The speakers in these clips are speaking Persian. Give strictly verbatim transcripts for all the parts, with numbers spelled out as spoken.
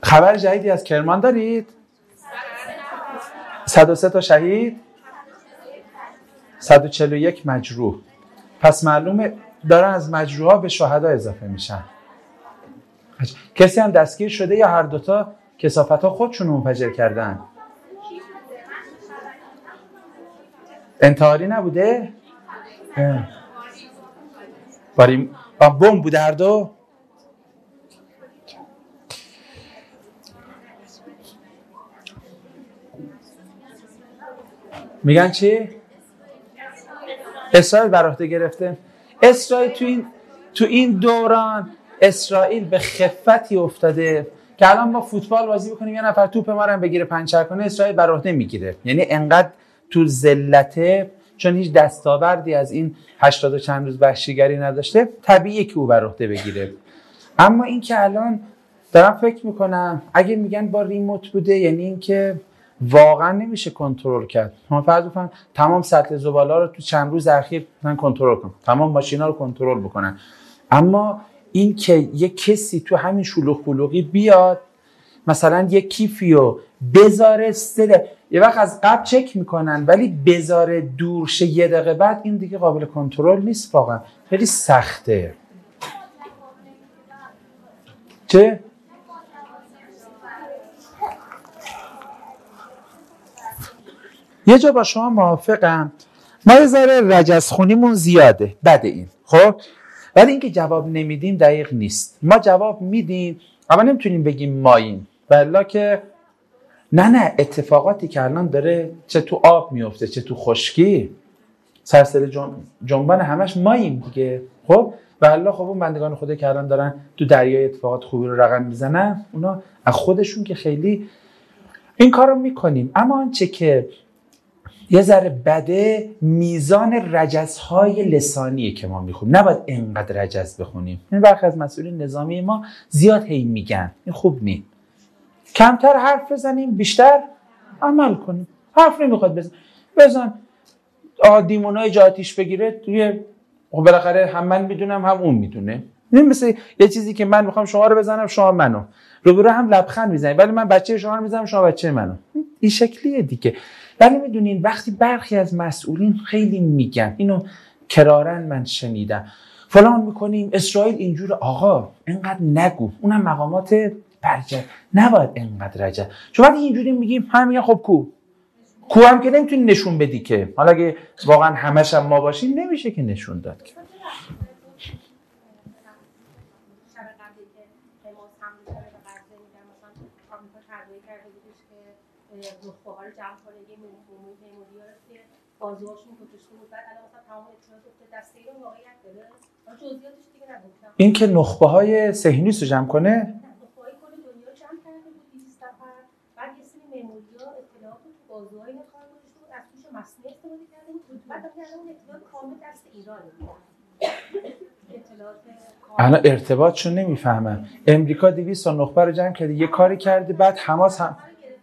خبر جدیدی از کرمان دارید؟ صد و سه تا شهید، صد و چهل و یک مجروح. پس معلومه دارن از مجروحا به شهدا اضافه میشن. کسی هم دستگیر شده یا هر دوتا کثافت‌ها خودشون منفجر کردن؟ انتحاری نبوده؟ باریم بمب بوده هر دو؟ میگن چی؟ اسرائیل بر عهده گرفته. اسرائیل تو این تو این دوران اسرائیل به خفتی افتاده که الان ما فوتبال بازی بکنیم یه نفر توپ ما رو بگیره پنچر کنه اسرائیل بر عهده میگیره. یعنی انقدر تو ذلته، چون هیچ دستاوردی از این هشتاد و چند روز وحشیگری نداشته، طبیعیه که او بر عهده بگیره. اما این که الان دارم فکر میکنم اگه میگن با ریموت بوده، یعنی این که واقعا نمیشه کنترل کرد. ما فرض بکنم تمام سطل زباله رو تو چند روز اخیر من کنترل کنم، تمام ماشینا رو کنترل بکنن، اما این که یک کسی تو همین شلوغ پلوغی بیاد مثلا یک کیفیو بذاره سده، یه وقت از قبل چک میکنن ولی بذاره دور شه یه دقیقه بعد، این دیگه قابل کنترل نیست. واقعا خیلی سخته. چه؟ یه جا با شما موافقم، ما یه ذره رجزخونیمون زیاده، بده این، خب؟ ولی اینکه جواب نمیدیم دقیق نیست. ما جواب میدیم اما نمیتونیم بگیم ماییم، والله که نه نه اتفاقاتی که الان داره چه تو آب میفته چه تو خشکی سرسره جنبان همش ماییم دیگه. خب والله خب اون بندگان خدا که الان دارن تو دریای اتفاقات خوبی رو رقم میزنن، اونا از خودشون که خیلی این کارو میکنیم. اما آنچه که یه ذره بده میزان رجزهای لسانیه که ما میخونیم. نباید اینقدر رجز بخونیم. این برخی از مسئولین نظامی ما زیاد هی میگن، این خوب نیست. کمتر حرف بزنیم بیشتر عمل کنیم. حرف نمیخواد بزن بزن دیمونای جا آتیش بگیره توی، خب بالاخره هم من میدونم هم اون میدونه. این مثل یه چیزی که من میخوام شما رو بزنم شما منو، روبرو هم لبخند میزنیم ولی من بچه شما رو میزنم شما بچه منو. این شکلیه دیگه. ولی میدونین وقتی برخی از مسئولین خیلی میگن، اینو کرارن من شنیدم، فلان میکنیم اسرائیل اینجور، آقا اینقدر نگو، اونم مقامات برجه، نباید اینقدر رجه. چون وقتی اینجوری میگیم هم میگن خب کو کو هم که نمیتونی نشون بدی که، حالا اگه واقعا همش هم ما باشیم نمیشه که نشون داد که. نخبه‌ها رو جمع کنه یه مهمونی مهمونی رو که بازوهاشون گذاشته بود، بعد الان مثلا تمام اطلاعات افتاد دست ایران واقعیت داره. من جزئیاتش دیگه نگفتم. این که نخبه‌های صهیونیست رو جمع کنه؟ نخبه‌های کل دنیا جمع کرده بود دویست نفر، بعد یه سری مهمونی‌ها اطلاعات تو بازوهای اینا کار گذاشته بود، از توش مصنوعی استفاده کرده بود، بعد الان اون اطلاعات کامل دست ایرانه. الان ارتباطشون نمیفهمم. امریکا دویست تا نخبه رو جمع کرده یه کاری کرده، بعد حماس هم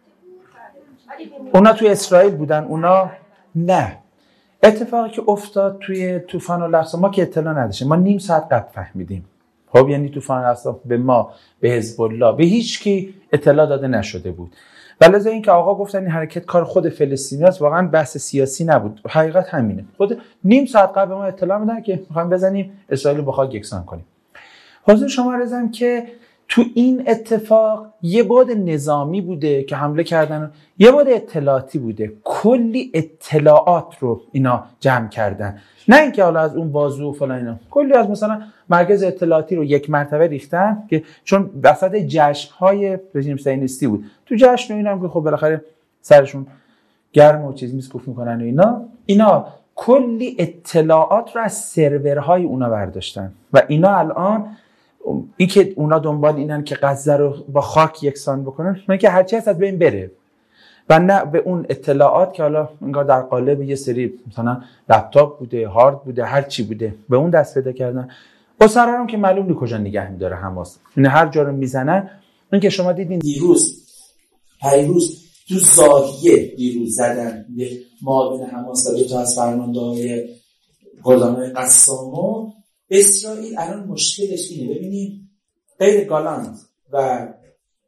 اونا توی اسرائیل بودن، اونا نه. اتفاقی که افتاد توی طوفان الاقصی ما که اطلاع نداشتیم، ما نیم ساعت قبل فهمیدیم. خب یعنی طوفان الاقصی به ما، به حزب الله، به هیچ کی اطلاع داده نشده بود. ولذا این که آقا گفتن این حرکت کار خود فلسطینیاست، واقعا بحث سیاسی نبود. حقیقت همینه. خود نیم ساعت قبل ما اطلاع میدن که میخوایم بزنیم اسرائیل رو با خاک یکسان کنیم. حضور شما رضام که تو این اتفاق یه بعد نظامی بوده که حمله کردن، یه بعد اطلاعاتی بوده، کلی اطلاعات رو اینا جمع کردن، نه اینکه حالا از اون بازو و فلان اینا، کلی از مثلا مرکز اطلاعاتی رو یک مرتبه ریختن که چون وسط جشن‌های رژیم صهیونیستی بود، تو جشن و اینا هم که خب بالاخره سرشون گرم و چیز میسکوف میکنن و اینا اینا کلی اطلاعات رو از سرورهای اونا برداشتن و اینا الان این که اونا دنبال اینن که غزه رو با خاک یکسان بکنن، من که هرچی هست از بین بره و نه به اون اطلاعات که حالا انگار در قالب یه سری مثلا لپتاپ بوده، هارد بوده، هر چی بوده به اون دست پیدا کردن. اسرا هم که معلوم نیست کجا نگه می‌داره حماس، این هر جا رو میزنن. این که شما دیدین دیروز پیروز تو زاویه دیروز زدن به معاون حماس و دو تا از فرمانده‌های گلدان‌های قسامو. اسرائیل الان مشکلش اینه، ببینید غیر گالانت و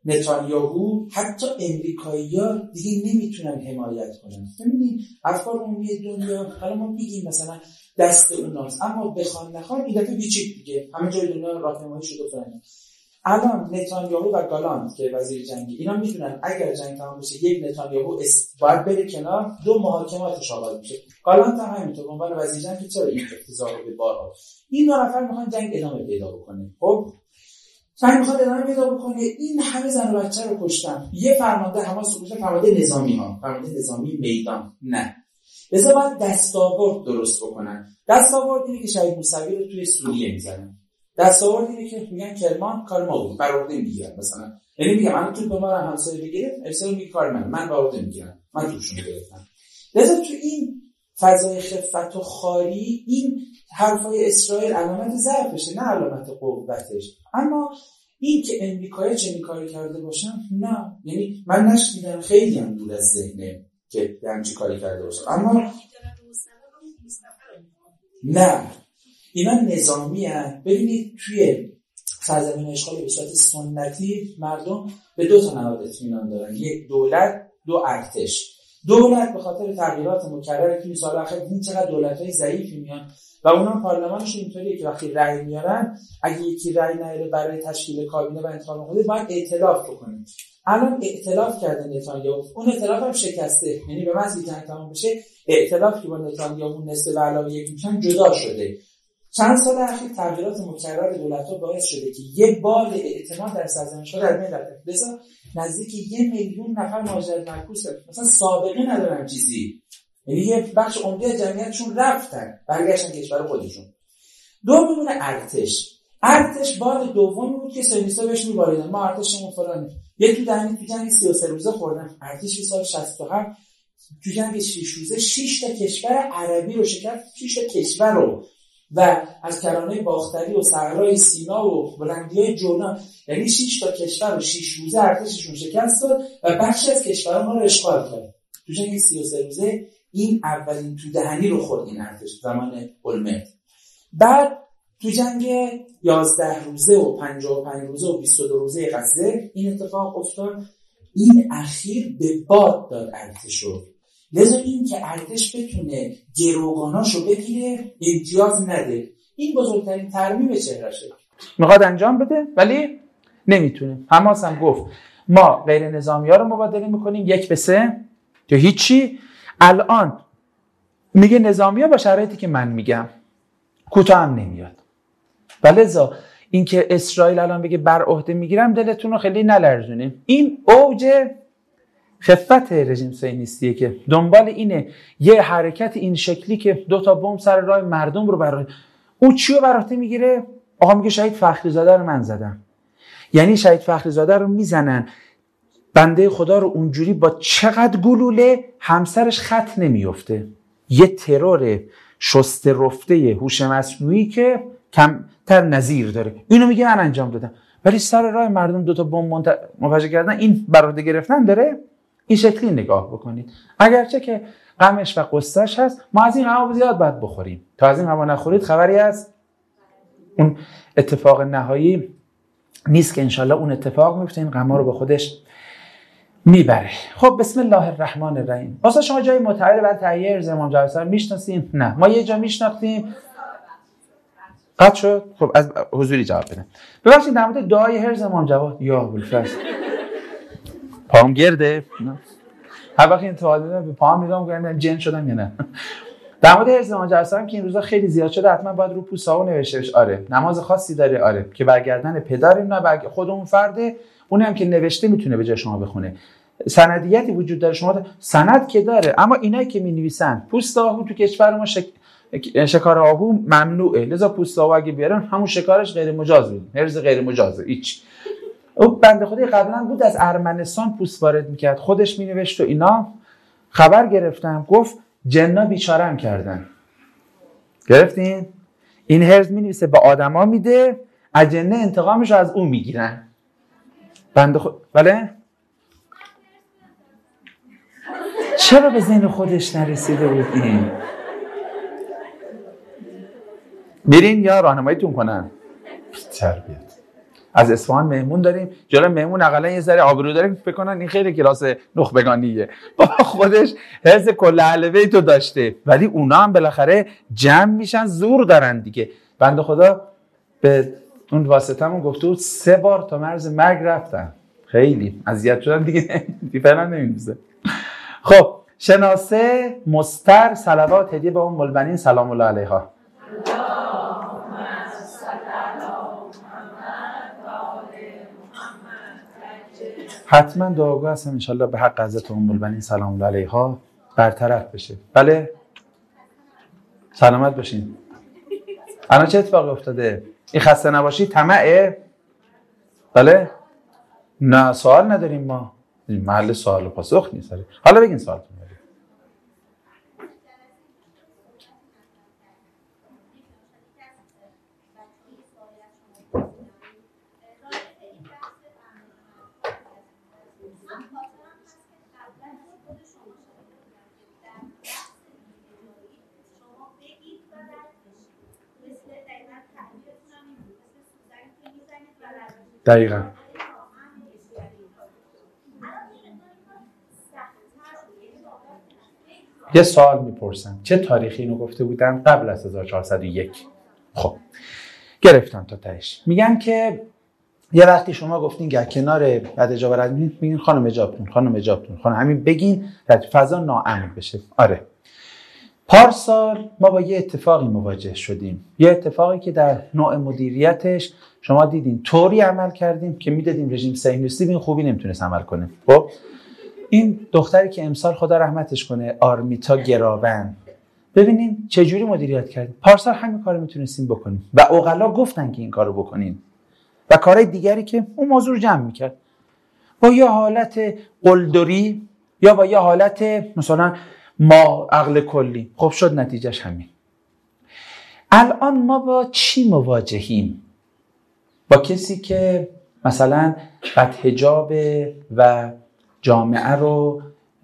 نتانیاهو حتی امریکایی‌ها دیگه نمیتونن حمایت کنن. ببینید افکار عمومی دنیا، حالا ما میگیم مثلا دست اوناست، اما بخوان نخوان این دفعه بیچیک دیگه همه جای دنیا راهنمایی شده فرنگ. الان نتانیاهو و گالانت که وزیر جنگی، اینا میدونن اگر جنگ تمام بشه یک نتانیاهو باید بره کنار، دو محاکماتش آغاز میشه. گالانت هم همینطور به عنوان وزیر جنگ که چرا این افتضاح رو به بار آورد. این دو نفر میخوان جنگ ادامه پیدا بکنه. خب جنگ میخواد ادامه پیدا بکنه، این همه زن و بچه رو کشتن. یه فرمانده حماس رو کشتن، فرمانده نظامی ها، فرمانده نظامی میدان. نه. لذا باید دستاورد درست بکنن. دستاورد اینه که شهید موسوی رو توی سوریه میزنن. دستاورد اینه که میگن کرمان کار ما بود، برآورده میگیرن مثلا. یعنی میگم من تو به ما همسایه بگیرم، ارسال می کار من، من برآورده میگیرم. من توشون گرفتم. لذا تو این فضای خفت و خاری این حرفای اسرائیل علامت ضعفشه، نه علامت قوتش. اما این که امریکایی چنین کاری کرده باشن، نه، یعنی من نشنیدم، خیلی هم دور از ذهنه که همچین کاری کرده باشن. اما نه، اینا نظامی هستند. ببینید توی سرزمین اشغال به صورت سنتی مردم به دو تا نهاد اطمینان دارن، یک دولت، دو ارتش. دولت به خاطر تغییرات مکرر که این سال اخیر این چقدر دولت‌های ضعیفی میان و اونها پارلمانشون اینطوریه که وقتی رأی میارن، اگه یکی رأی نیاره برای تشکیل کابینه و انتخاب خودی باید ائتلاف بکنه. الان ائتلاف کرده نتانیاهو، اون ائتلاف هم شکسته، یعنی به محض اینکه جنگ تمام بشه ائتلاف که با نتانیاهو نصف و علاوه یک میشن جدا شده. چند سال اخیر تغییرات مکرر دولت‌ها باعث شده که یه بال اعتماد در سرزمین‌ها در میان رفته. لذا نزدیک یه میلیون نفر مهاجرت معکوس مثلا سابقه ندارن چیزی، یعنی یه بخش عمده جمعیتشون رفتن برگشتن کشور خودشون. دو میمونه ارتش. ارتش بال دومی بود که سنیسا بهش می‌باریدن، ما ارتشمون فلانه. یه تو دهنی تو جنگ سی و سه روزه خوردن. ارتش سال شصت و هفت تو جنگ شش روزه شش تا کشور عربی رو شکست، شش تا کشور رو، و از کرانه باختری و صحرای سینا و بلندی‌های جولان، یعنی شش تا کشور رو شش روزه ارتششون شکست داد و بخشی از کشورها ما رو اشغال کرد. تو جنگ سی و سه روزه این اولین تو دهنی رو خورد این ارتش زمان اولمرت. بعد تو جنگ یازده روزه و پنجاه و پنج روزه و بیست و دو روزه غزه این اتفاق افتاد. این اخیر به باد داد ارتشو. لذا این که ارتش بتونه گروگاناشو بگیره امتیاز نده، این بزرگترین ترمیم چهرشه. میخواد انجام بده ولی نمیتونه. حماس هم گفت ما غیر نظامی ها رو مبادله میکنیم یک به سه که هیچی. الان میگه نظامی ها با شرایطی که من میگم کوتاه هم نمیاد. ولذا این که اسرائیل الان بگه بر عهده میگیرم دلتون رو خیلی نلرزونیم. این اوج خفت رژیم صهیونیستیه که دنبال اینه یه حرکت این شکلی که دو تا بمب سر راه مردم رو برای اون چیو بر عهده میگیره. آقا میگه شهید فخری زاده رو من زدم، یعنی شهید فخری زاده رو میزنن، بنده خدا رو اونجوری با چقدر گلوله همسرش خط نمیفته. یه ترور شسته رفته هوش مصنوعی که کمتر نظیر داره، اینو میگه من انجام دادم، ولی سر راه مردم دو تا بمب منفجر کردن این بر عهده گرفتن داره. این شکلی نگاه بکنید. اگرچه که غمش و قصهش هست، ما از این هوا زیاد باید بخوریم. تا از این هوا نخورید خبری از اون اتفاق نهایی نیست که انشالله اون اتفاق میفته، این غما رو با خودش میبره. خب بسم الله الرحمن الرحیم. واسه شما جای متعال بعد تهیه امام جعفر صادق میشناسیم؟ نه، ما یه جا میشناختیم. قطع شد. خب از حضوری جواب بدم. ببخشید در مورد دعای حرز امام جواد یا ابوالفضل پام گرده. هر وقت انتقاد میدم به پام میگم گفتم جن شدم یا نه. در مورد حرز امام جعفر صادق که این روزا خیلی زیاد شده، حتما باید رو پوساو نوشته بشه. آره، نماز خاصی داره. آره، که برگردن پدریم نه برگ... خودمون فرده، اونم که نوشته میتونه به جای شما بخونه. سندیتی وجود داره، شما ده... سند که داره، اما اینایی که مینویسن پوست آهو تو کشور ما شک... شکار آهو ممنوعه، لذا پوست آهو اگه بیارن همون شکارش غیر مجاز بود، حرز غیر مجازه. هیچ او بنده خدای قبلا بود از ارمنستان پوست وارد میکرد، خودش مینوشت و اینا. خبر گرفتم گفت جنا بیچاره‌ام کردن. گرفتین؟ این حرز مینویسه به آدما میده، از جنه انتقامش رو از اون میگیرن. بنده خود بله؟ چرا به ذهن خودش نرسیده بود این؟ میرین یا راهنماییتون کنن؟ تربیت. از اصفهان مهمون داریم، جلوی مهمون اقلا یه ذره آبرو داره، فکر کنن این خیلی کلاس نخبگانیه، با خودش حرز کل اهل بیت رو داشته، ولی اونا هم بالاخره جمع میشن، زور دارن دیگه. بنده خدا به اون واسطمون گفته بود سه بار تا مرز مرگ رفتن، خیلی اذیت شدن دیگه، فعلا نمیدوزه. خب شناسه مستر صلوات هدیه به ام البنین سلام الله علیها. حتما دعاگو هستم انشالله به حق حضرت ام البنین سلام الله علیها برطرف بشه. بله سلامت باشین. الان چه اتفاقی افتاده؟ این خسته نباشی طمعه؟ بله؟ نه سوال نداریم ما، محل سوال و پاسخ نیست. حالا بگین سوالتون. دقیقا یه سوال میپرسم، چه تاریخی اینو گفته بودن؟ قبل از هزار و چهارصد و یک. خب گرفتم تا تهش. میگن که یه وقتی شما گفتین که کنار بعد اجابه رد میگین خانم اجابتون خانم اجابتون خانم همین بگین فضا ناامن بشه. آره پارسال ما با یه اتفاقی مواجه شدیم، یه اتفاقی که در نوع مدیریتش شما دیدین طوری عمل کردیم که میدادیم رژیم صهیونیستی این خوبی نمیتونست عمل کنه. خب این دختری که امسال خدا رحمتش کنه آرمیتا گراون، ببینین چه جوری مدیریت کردیم. پارسال همین کارو میتونستیم بکنیم و عقلا گفتن که این کارو بکنین و کارهای دیگری که اون موضوع رو جمع میکرد با یه حالت قلدری یا با یه حالت مثلا ما عقل کلی. خب شد نتیجهش همین. الان ما با چی مواجهیم؟ با کسی که مثلا بدحجاب و جامعه رو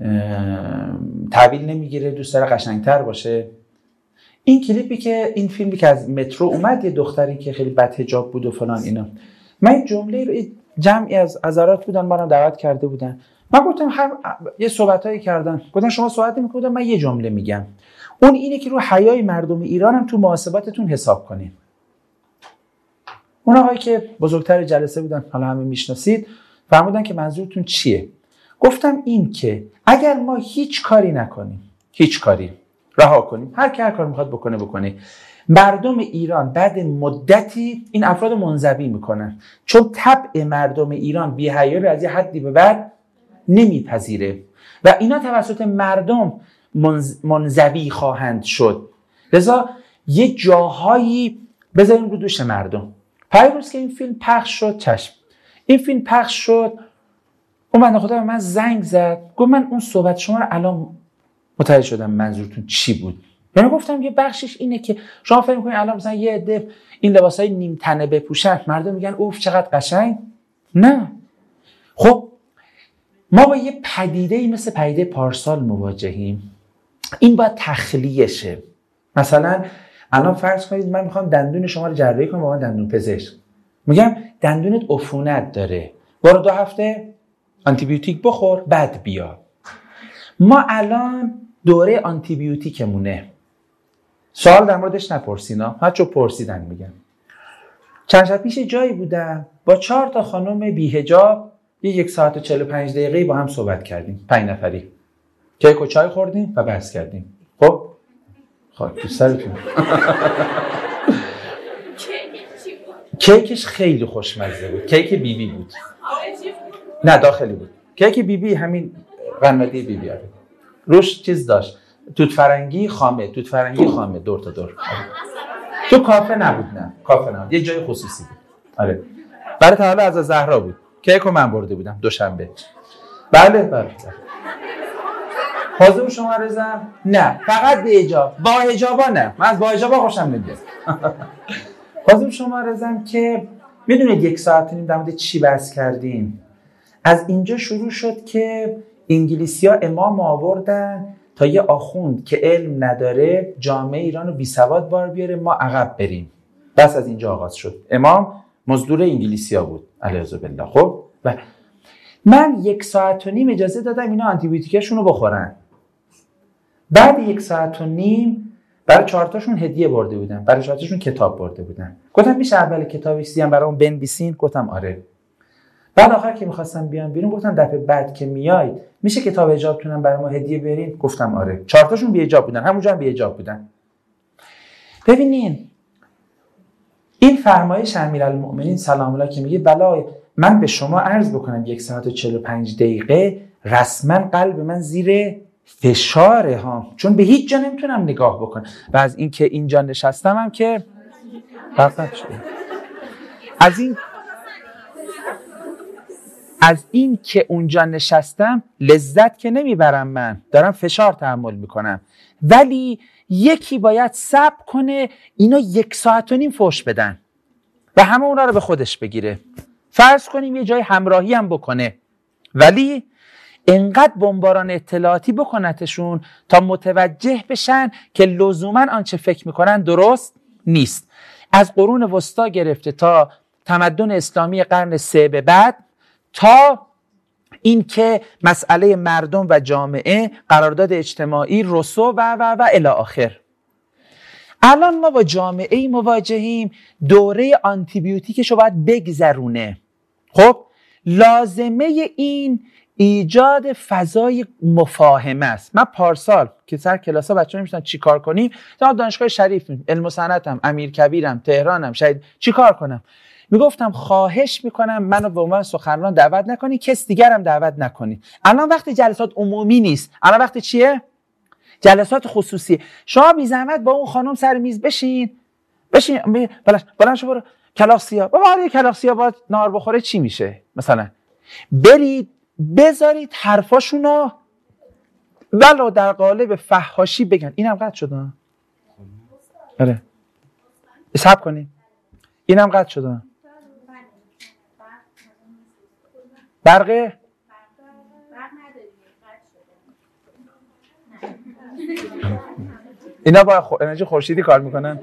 تحویل نمیگیره، دوست داره قشنگتر باشه. این کلیپی که این فیلمی که از مترو اومد، یه دختری که خیلی بدحجاب بود و فلان اینا، من این جمله رو جمعی از عذرات بودن ما رو دعوت کرده بودن، من گفتم هر یه صحبتایی کردن، گفتن شما صحبت میکنید من یه جمله میگم، اون اینه که رو حیای مردم ایران هم تو محاسباتتون حساب کنین. اون آقایی که بزرگتر جلسه بودن، حالا همه میشناسید، فرمودن که منظورتون چیه؟ گفتم این که اگر ما هیچ کاری نکنیم، هیچ کاری رها کنیم، هر کی هر کار میخواد بکنه بکنه، مردم ایران بعد مدتی این افراد منزوی میکنن، چون طبع مردم ایران بی‌حیا رو از یه حدی به بعد نمیپذیره و اینا توسط مردم منز... منزوی خواهند شد. لذا یه جاهایی بذاریم رو دوش مردم. پیروز که این فیلم پخش شد، چشم این فیلم پخش شد، اون بنده خدا به من زنگ زد، گفت من اون صحبت شما رو الان متوجه شدم منظورتون چی بود. یعنی گفتم یه بخشش اینه که شما فکر می‌کنید الان مثلا یه عده این لباسای نیم تنه بپوشن مردم میگن اوف چقدر قشنگ؟ نه. خب ما با یه پدیده‌ای مثل پدیده پارسال مواجهیم، این باید تخلیه شه. مثلا الان فرض کنید من میخوام دندون شما رو جراحی کنم، با من دندون پزشک میگم دندونت عفونت داره، برو دو هفته آنتی بیوتیک بخور بعد بیا. ما الان دوره آنتی بیوتیکمونه، سوال در موردش نپرسینا، هرچو پرسیدن میگن. چند شب پیش جایی بودم با چهار تا خانم بی‌حجاب، یه یک ساعت و چهل و پنج دقیقه با هم صحبت کردیم، پنج نفری کیک و چای خوردیم و بحث کردیم. خب خب دوستانتون کیکش خیلی خوشمزه بود، کیک بی بی بود، نه داخلی بود، کیک بی بی همین قنادی بی بی آره. روش چیز داشت، توت فرنگی خامه، توت فرنگی خامه دور تا دور. تو کافه نبود، نه کافه نبود، یه جای خصوصی بود. آره برای تولد از زهرا بود، کیکو من برده بودم دوشنبه. بله بله حاضر شما رزم؟ نه فقط به حجاب، با حجابا نه، من از با حجابا خوشم نمیاد. حاضر شما رزم که میدونید یک ساعت نیم در مورد چی بحث کردیم. از اینجا شروع شد که انگلیسی‌ها امام آوردن تا یه آخوند که علم نداره جامعه ایران رو بی سواد بار بیاره، ما عقب بریم. بس از اینجا آغاز شد. امام مزدور انگلیسیا بود علیه بالله. خب و من یک ساعت و نیم اجازه دادم اینا آنتیبیوتیکشون رو بخورن. بعد یک ساعت و نیم برای چهارتاشون هدیه برده بودن، برای چهارتاشون کتاب برده بودن. گفتم میشه اول کتابی سیم برام بنویسین؟ گفتم آره. بعد آخر که میخواستم بیان بیرون گفتم دفعه بعد که میاید میشه کتاب حجابتونم برای ما هدیه برین؟ گفتم آره. چهارتاشون بی حجاب بودن، همونجا هم بی حجاب بودن. ببینین این فرمایش امیرالمؤمنین سلام الله که میگه بلا من به شما عرض بکنم یک ساعت و چهل و پنج دقیقه رسما قلب من زیر فشاره ها، چون به هیچ جا نمیتونم نگاه بکنم و از این که اینجا نشستم هم که فقط شده از این از این که اونجا نشستم لذت که نمیبرم، من دارم فشار تحمل میکنم، ولی یکی باید صبر کنه اینا یک ساعت و نیم فوش بدن و همه اونا رو به خودش بگیره. فرض کنیم یه جای همراهی هم بکنه ولی انقدر بمباران اطلاعاتی بکنتشون تا متوجه بشن که لزوما آنچه فکر میکنن درست نیست. از قرون وسطا گرفته تا تمدن اسلامی قرن سه به بعد تا این که مسئله مردم و جامعه، قرارداد اجتماعی، روسو و و و الی آخر. الان ما با جامعه مواجهیم دوره آنتیبیوتیکشو باید بگذرونه. خب لازمه این ایجاد فضای مفاهمه است. من پارسال که سر کلاسا بچه‌ها میشن چی کار کنیم، تا دانشگاه شریف، علم و صنعتم، امیرکبیرم، تهرانم، شاید چی کار کنم؟ میگفتم خواهش میکنم منو به عنوان سخنران دعوت نکنی، کس دیگرم دعوت نکنی. الان وقتی جلسات عمومی نیست، الان وقتی چیه؟ جلسات خصوصی. شما بی زحمت با اون خانم سر میز بشین بشین بلند بلند شو برو کلاغ سیاه. بابا آره کلاغ سیاه باید نهار بخوره چی میشه؟ مثلا برید بذارید حرفاشونو ولو در قالب فحاشی بگن. اینم قطع شده. آره حساب کنید. اینم قطع شده. برقه؟ اینا با خو... انرژی خورشیدی کار میکنن.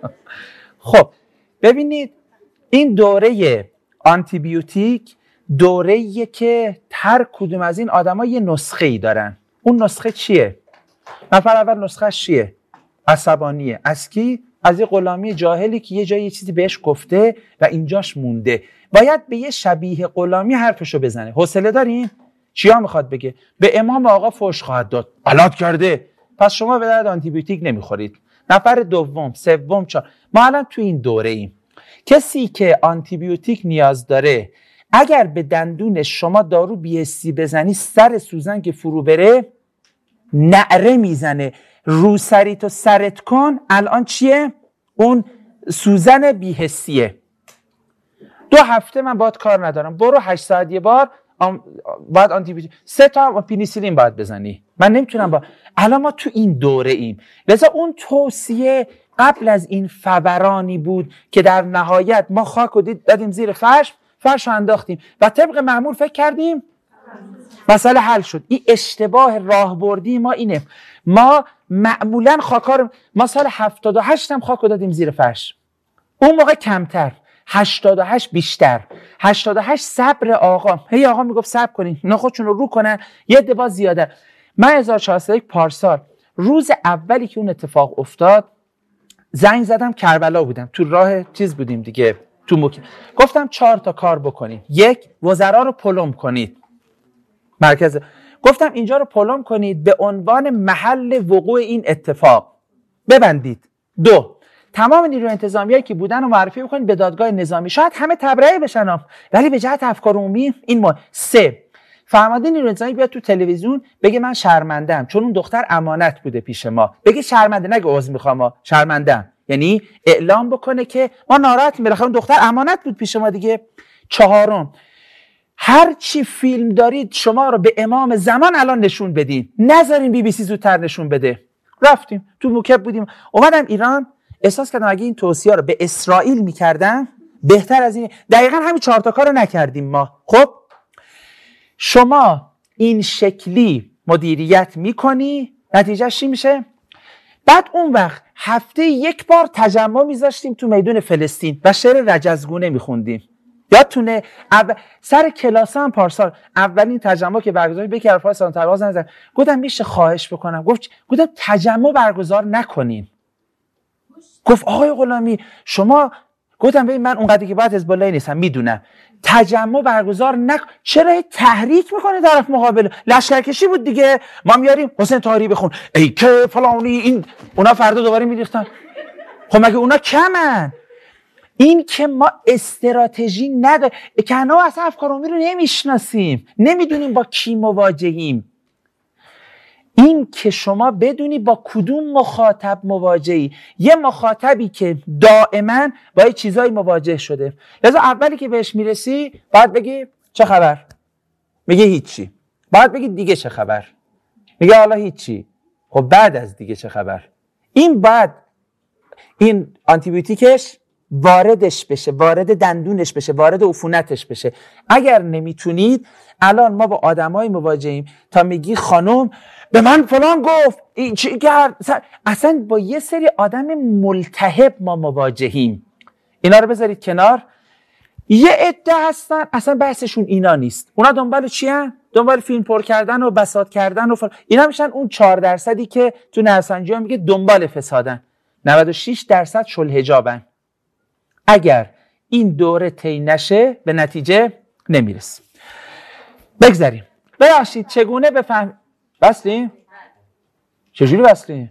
خب ببینید این دوره آنتیبیوتیک دوره‌ایه که هر کدوم از این آدم‌ها یه نسخه‌ای دارن. اون نسخه چیه؟ نفر اول نسخه چیه؟ عصبانیه. از کی؟ از یه غلامی جاهلی که یه جایی یه چیزی بهش گفته و اینجاش مونده. باید به یه شبیه غلامی حرفشو بزنه. حوصله دارین؟ چیا میخواد بگه؟ به امام آقا فحش خواهد داد. غلط کرده. پس شما به درد آنتیبیوتیک نمیخورید. نفر دوم، سوم، چهار. ما الان تو این دوره ایم. کسی که آنتیبیوتیک نیاز داره اگر به دندون شما دارو بی‌حسی بزنی سر سوزن که فرو بره نعره میزنه. رو سریتو سرت کن. الان چیه؟ اون سوزن بی‌حسیه. دو هفته من باید کار ندارم. برو هشت ساعت یه بار آم... باید آنتیبیوتیک سه تا پنیسیلین باید بزنی. من نمیتونم با الان ما تو این دوره ایم. لذا اون توصیه قبل از این فورانی بود که در نهایت ما خاک رو دادیم زیر فرش، فرش رو انداختیم و طبق معمول فکر کردیم مسئله حل شد. این اشتباه راهبردی ما اینه. ما معمولا خاکا رو ما سال هفتاد و هشت هم خاک رو دادیم زیر فرش. اون موقع کمتر، هشتاد و هشت بیشتر. هشتاد و هشت صبر آقا. هی آقا میگفت صبر کنین، اینا خودشون رو رو کنن، یه دبا زیاده. من هزار و چهارصد و یک پارسال روز اولی که اون اتفاق افتاد زنگ زدم، کربلا بودم، تو راه چیز بودیم دیگه، تو مک... گفتم چهار تا کار بکنید. یک، وزرا رو پلم کنید. مرکز گفتم اینجا رو پلم کنید به عنوان محل وقوع این اتفاق ببندید. دو، تمام نیروی انتظامیایی که بودن رو معرفی بکنید به دادگاه نظامی. شاید همه تبرئه بشن ولی به جهت افکار عمومی این ما. سه، فرمانده نیروی انتظامی بیاد تو تلویزیون بگه من شرمنده‌ام چون اون دختر امانت بوده پیش ما. بگه شرمنده، نگه عذر میخوام، ما شرمنده‌ام. یعنی اعلام بکنه که ما ناراحتیم، بالاخره اون دختر امانت بود پیش ما دیگه. چهارم، هر چی فیلم دارید شما رو به امام زمان الان نشون بدین، نذارین بی بی سی زودتر نشون بده. رفتیم تو موکب بودیم، اومدم ایران، احساس کردم اگه این توصیه رو به اسرائیل میکردم بهتر از این. دقیقاً همین چهار تا کارو نکردیم ما. خب شما این شکلی مدیریت میکنی، نتیجهش چی میشه؟ بعد اون وقت هفته یک بار تجمع میذاشتیم تو میدون فلسطین و شعر رجزگونه میخوندیم. یادتونه اول... سر کلاس هم پارسال اولین تجمع که برگزار به که حرفای سلام تبریز نزدم، گفتم میشه خواهش بکنم، گفت گفتم تجمع برگزار نکنین. گفت آقای غلامی شما، گفتم ببین من اونقدری که باید حزب الله نیستم میدونم، تجمع برگزار نکن. چرا تحریک میکنه طرف مقابل؟ لشکرکشی بود دیگه، ما میاریم حسین طاهری بخون ای که فلانی این، اونا فردا دوباره میریختن. خب مگه اونا کمن؟ این که ما استراتژی نداریم، کنه اصلا افکار عمومی رو نمیشناسیم، نمیدونیم با کی مواجهیم. این که شما بدونی با کدوم مخاطب مواجهی، یه مخاطبی که دائما با یه چیزایی مواجه شده، لذا اولی که بهش میرسی باید بگی چه خبر؟ میگه هیچی. باید بگی دیگه چه خبر؟ میگه حالا هیچی. خب بعد از دیگه چه خبر؟ این بعد این آنتیبیوتیکش واردش بشه، وارد دندونش بشه، وارد عفونتش بشه. اگر نمیتونید، الان ما با آدمایی مواجهیم تا میگی خانم به من فلان گفت این چی کرد، اصلا با یه سری آدم ملتهب ما مواجهیم. اینا رو بذارید کنار. یه عده هستن اصلا بحثشون اینا نیست، اونا دنبال چی هن؟ دنبال فیلم پر کردن و بساط کردن و فلان. اینا میشن اون چهار درصدی که تو نرسنجی ها میگه دنبال فسادن. نود و شش درصد شلحجابن. اگر این دوره طی نشه به نتیجه نمیرسیم. بگذاریم. ببخشید چگونه بفهم؟ بسلی؟ چجوری بسلی؟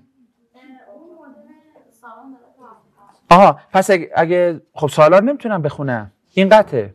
آها پس اگه, اگه خب سوالا نمیتونم بخونم، این قطعه.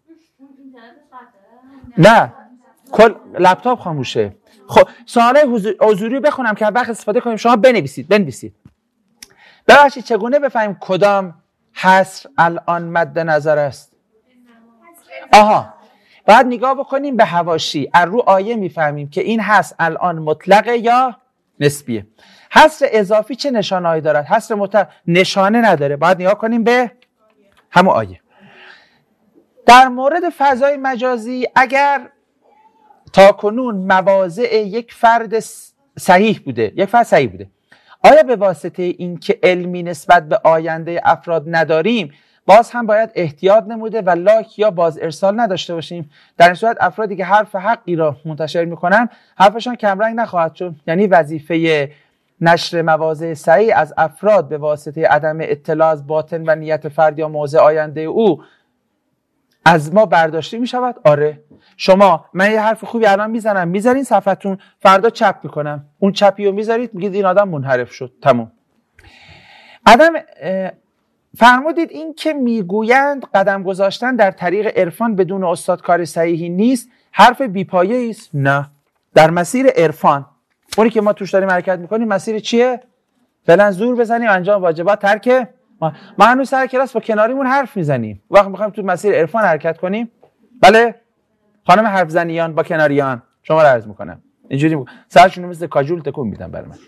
نه کل لپتاپ خاموشه. خب سوالای حضوری بخونم که وقت استفاده کنیم، شما بنویسید بنویسید. ببخشید چگونه بفهمیم کدام حصر الان مد نظر است؟ آها باید نگاه بکنیم به حواشی، از رو آیه میفهمیم که این حصر الان مطلقه یا نسبیه. حصر اضافی چه نشانه‌ای دارد؟ حصر مطلق نشانه نداره، باید نگاه کنیم به همون آیه. در مورد فضای مجازی اگر تاکنون مواضع یک فرد صحیح بوده، یک فرد صحیح بوده، آیا به واسطه این که علمی نسبت به آینده افراد نداریم باز هم باید احتیاط نموده و لاک یا باز ارسال نداشته باشیم؟ در این صورت افرادی که حرف حقی را منتشر میکنن حرفشان کمرنگ نخواهد شد. یعنی وظیفه نشر مواضع صحیح از افراد به واسطه عدم اطلاع از باطن و نیت فرد یا موضع آینده او از ما برداشته می شود. آره شما، من یه حرف خوبی الان میزنم میذارین صفحتون، فردا چپ میکنم، اون چپی رو میذارید میگید این آدم منحرف شد، تموم. آدم فرمودید این که میگویند قدم گذاشتن در طریق عرفان بدون استاد کار صحیحی نیست، حرف بیپایه‌ای است. نه، در مسیر عرفان، اونی که ما توش داریم حرکت میکنیم، مسیر چیه؟ فعلا زور بزنیم انجام واجبات، ترک ما, ما هنوز سر کلاس با کناریمون حرف میزنیم. وقت میخوایم تو مسیر عرفان حرکت کنیم، بله خانم حرف زنیان با کناریان شما رو عرض میکنم، اینجوری میکنم سرشون مثل کاجول تکون میدن برای من.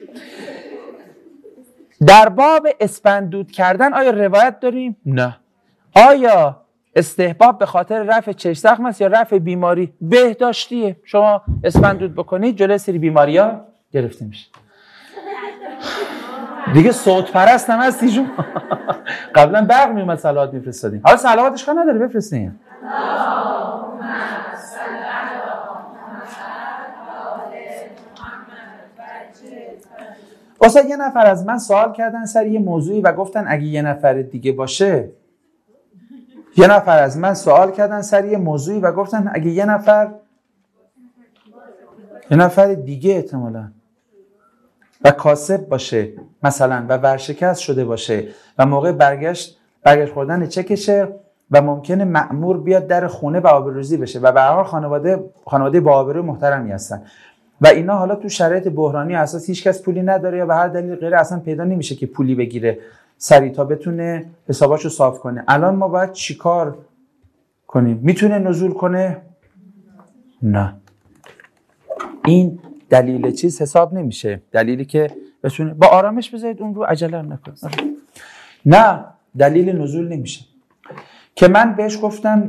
در باب اسپندود کردن آیا روایت داریم؟ نه. آیا استحباب به خاطر رفع چشم زخم است یا رفع بیماری؟ بهداشتیه، شما اسپندود بکنید جلوی سری بیماریا گرفته میشه. دیگه صوت پرست هم هستی شما. قبلا برق میومد صلوات میفرستادیم، حالا صلواتش کار نداره بفرستین. اصلا یه نفر از من سوال کردن سر یه موضوعی و گفتن اگه یه نفر دیگه باشه، یه نفر از من سوال کردن سر یه موضوعی و گفتن اگه یه نفر یه نفر دیگه احتمالاً و کاسب باشه مثلا و ورشکست شده باشه و موقع برگشت برگشت خوردن چکشه و ممکنه مأمور بیاد در خونه و آبروریزی بشه و به هر حال خانواده خانواده با آبروی محترمی هستن و اینا حالا تو شرایط بحرانی اساس هیچ کس پولی نداره یا به هر دلیل غیر اصلا پیدا نمیشه که پولی بگیره سریع تا بتونه حساباشو صاف کنه. الان ما باید چیکار کنیم؟ میتونه نزول کنه؟ نه. این دلیل چیز حساب نمیشه، دلیلی که بتونه با آرامش بذارید اون رو، عجله نکنید. نه، دلیل نزول نمیشه که من بهش گفتم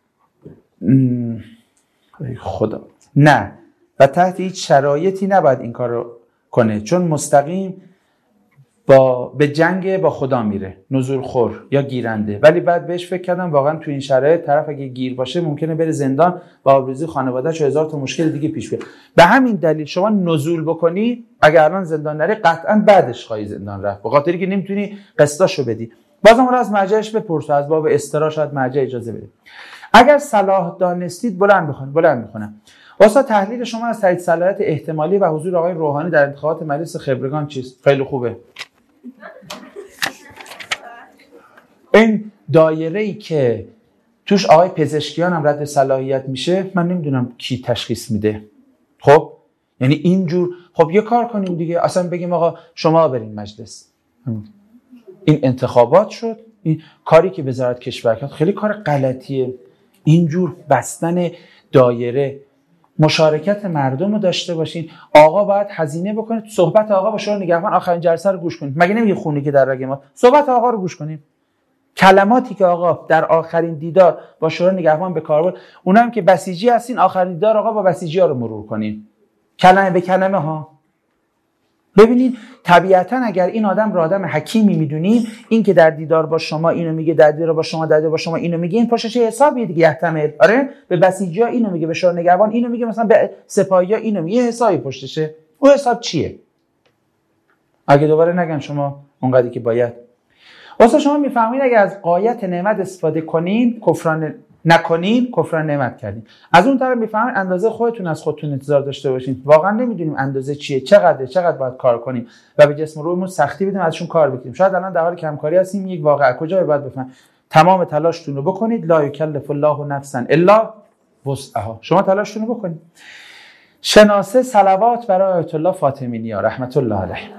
خدا نه و تحت هیچ شرایطی نباید این کار رو کنه، چون مستقیم با به جنگ با خدا میره، نزول خور یا گیرنده، ولی بعد بهش فکر کردم واقعا تو این شرایط طرف اگه گیر باشه ممکنه بره زندان و آبروزی خانواده‌اش هزار تا مشکل دیگه پیش بیاد. به همین دلیل شما نزول بکنی، اگه الان زندان نری قطعا بعدش خواهی زندان رفت، به خاطری که نمیتونی قسطاشو بدی. بازم اون از مرجعش بپرس، از باب استرا شاید مرجع اجازه بده. اگر صلاح دانستید بلند بخونید. بلند میخونم. واسه تحلیل شما از تایید صلاحیت احتمالی و حضور آقای روحانی در انتخابات مجلس خبرگان چیست؟ خیلی خوبه. این دایره‌ای که توش آقای پزشکیان هم رد صلاحیت میشه، من نمیدونم کی تشخیص میده. خب یعنی اینجور، خب یه کار کنیم دیگه، اصلا بگیم آقا شما برین مجلس. این انتخابات شد، این کاری که وزارت کشور کرد خیلی کار غلطیه. اینجور بستن دایره، مشارکت مردم رو داشته باشین. آقا باید هزینه بکنه، صحبت آقا با شورای نگهبان آخرین جلسه رو گوش کنید. مگه نمیگه خونی که در رگ ما؟ صحبت آقا رو گوش کنید. کلماتی که آقا در آخرین دیدار با شورای نگهبان به کار برد، اونم هم که بسیجی هستین، آخرین دیدار آقا با بسیجی ها رو مرور کنین، کلمه به کلمه ها. ببینید طبیعتا اگر این آدم رو آدم حکیمی میدونین، این که در دیدار با شما اینو میگه، در دیدار با شما، در دیدار با شما اینو میگه، این پشتش حسابیه دیگه. احتمال آره به بسیجی ها اینو میگه، به شورای نگهبان اینو میگه، مثلا به سپاهی ها اینو میگه، حسابی پشتشه. اون حساب چیه؟ اگه دوباره نگن شما اونقدری که باید. واسه شما میفهمید اگه از غایت نعمت استفاده کنین، کفران نکنین، کفران نعمت کردین. از اون طرف میفهمید اندازه خودتون از خودتون انتظار داشته باشین. واقعا نمیدونیم اندازه چیه، چقدره، چقدر باید کار کنیم و به جسم روحمون سختی بدیم، ازشون کار بگیریم. شاید الان در حال کمکاری هستیم. یک واقعه کجا باید بفهم؟ تمام تلاشتون رو بکنید. لا یکلف الله نفسا الا وسعها. شما تلاشتون رو بکنید. شناسه صلوات برای آیت الله فاطمی نیا رحمت الله علیه.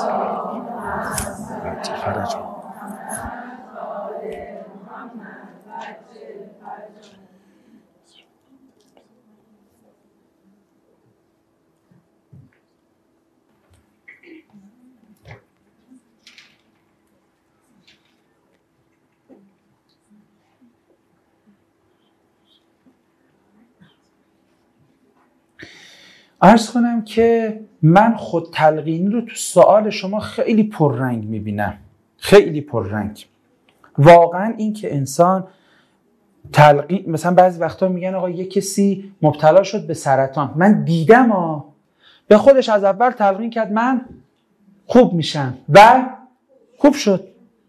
عرض کنم که من خود تلقینی رو تو سوال شما خیلی پررنگ میبینم، خیلی پررنگ. واقعا این که انسان تلقین، مثلا بعضی وقتا میگن آقا یه کسی مبتلا شد به سرطان، من دیدم ها، به خودش از اول تلقین کرد من خوب میشم و خوب شد.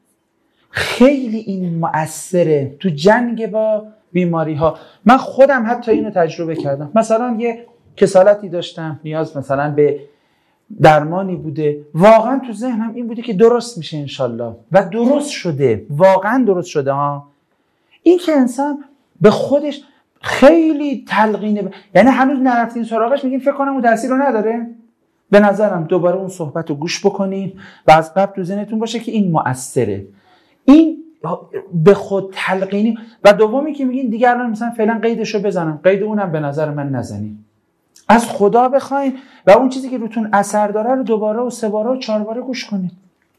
خیلی این مؤثره تو جنگ با بیماری ها. من خودم حتی اینو تجربه کردم. مثلا یه کسالتی داشتم، نیاز مثلا به درمانی بوده، واقعا تو ذهنم این بوده که درست میشه انشالله و درست شده، واقعا درست شده ها. این که انسان به خودش خیلی تلقینه ب... یعنی هنوز نرفتین سراغش، میگین فکر کنم اون تاثیر رو نداره. به نظرم دوباره اون صحبت رو گوش بکنین و از قبل تو ذهنتون باشه که این مؤثره، این به خود تلقینی. و دومی که میگین دیگه الان مثلا فعلا قیدشو بزنم، قید اونم به نظر من نزنین، از خدا بخواین و اون چیزی که روتون اثر داره رو دوباره و سه باره و چهار باره گوش کنید.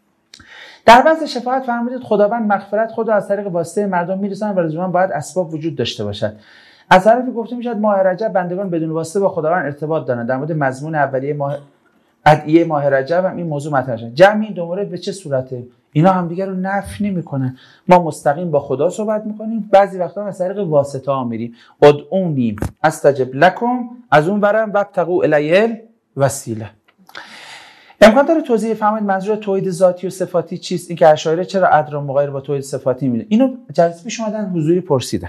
در وضع شفاعت فرمودید خداوند مغفرت خود رو از طریق واسطه مردم میرسن و لزوما باید اسباب وجود داشته باشد. از طرفی گفته میشد ماه رجب بندگان بدون واسطه با خداوند ارتباط دارن. در مورد مضمون اولیه ماه ادعیه ماه رجب هم این موضوع مطرح شد. جمع این دو مورد به چه صورته؟ اینا هم دیگه رو نفی نمیکنن. ما مستقیم با خدا صحبت میکنیم، بعضی وقتا از طریق واسطه ها میریم. ادعونی استجب لکم، از اون برم وابتغوا الیه الوسیله. امکان داره توضیح فهمید منظور توحید ذاتی و صفاتی چیست؟ این که اشاعره چرا عدل و مغایر با توحید صفاتی میدونن؟ اینو جلسه پیش اومدن حضوری پرسیدن.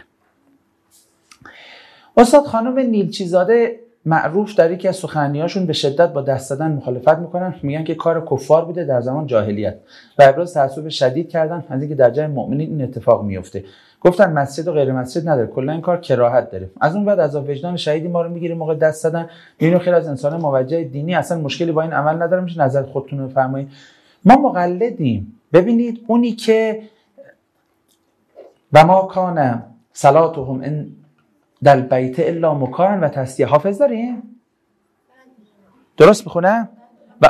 استاد خانم نیلچیزاده معروف در یکی از سخنرانی‌هاشون به شدت با دست زدن مخالفت میکنن، میگن که کار کفار بوده در زمان جاهلیت و ابراز تعصب شدید کردن از اینکه در جای مؤمنین این اتفاق میفته. گفتن مسجد و غیر مسجد نداره، کلا این کار کراهت داره. از اون بعد عذاب وجدان شهیدی ما رو میگیره موقع دست زدن. اینو خیلی از انسان موجه دینی اصلا مشکلی با این عمل نداره، میشه نظر خودتون رو بفرمایید. ما مقلدیم. ببینید اونی که و ما کان صلاتهم ان در بیت الا مکان و تسلیه، حافظ داریم؟ درست میخونم؟ و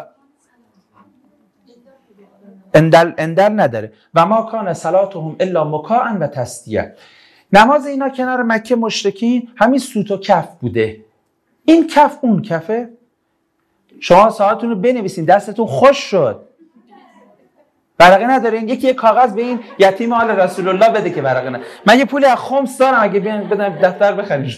اندل اندل نداره. و ما کان صلاتهم الا مکان و تسلیه. نماز اینا کنار مکه مشرکین همین سوت و کف بوده. این کف اون کفه. شما ساعتون رو بنویسین، دستتون خوش شد. ورقه ندارین؟ یکی یک کاغذ به این یتیم آل رسول الله بده که ورقه نه. من یه پولی از خمس دارم، اگه بیان بدم دفتر بخرید.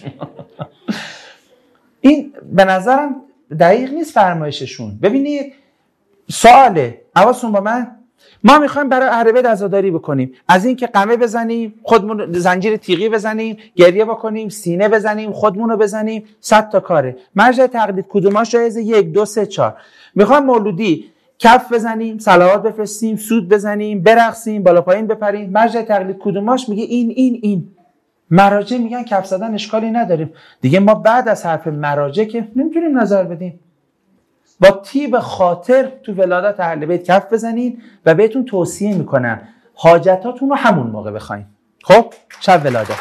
این به نظرم دقیق نیست فرمایششون. ببینید سواله، حواستون با من، ما میخوایم برای اهل بیت عزاداری بکنیم، از این که قمه بزنیم، خودمون زنجیر تیغی بزنیم، گریه بکنیم، سینه بزنیم، خودمون رو بزنیم، صد تا کاره. مرجع تقلید کدوماش جایزه؟ یک دو سه چهار. میخوایم مولودی کف بزنیم، صلوات بفرستیم، سود بزنیم، برقصیم، بالا پایین بپریم، مرجع تقلید کدوماش میگه این این این. مراجع میگن کف زدن اشکالی نداریم. دیگه ما بعد از حرف مراجع که نمیتونیم نظر بدیم. با طیب خاطر تو ولادت اهل بیت کف بزنین و بهتون توصیه میکنم حاجتاتون رو همون موقع بخواین. خب شب ولادت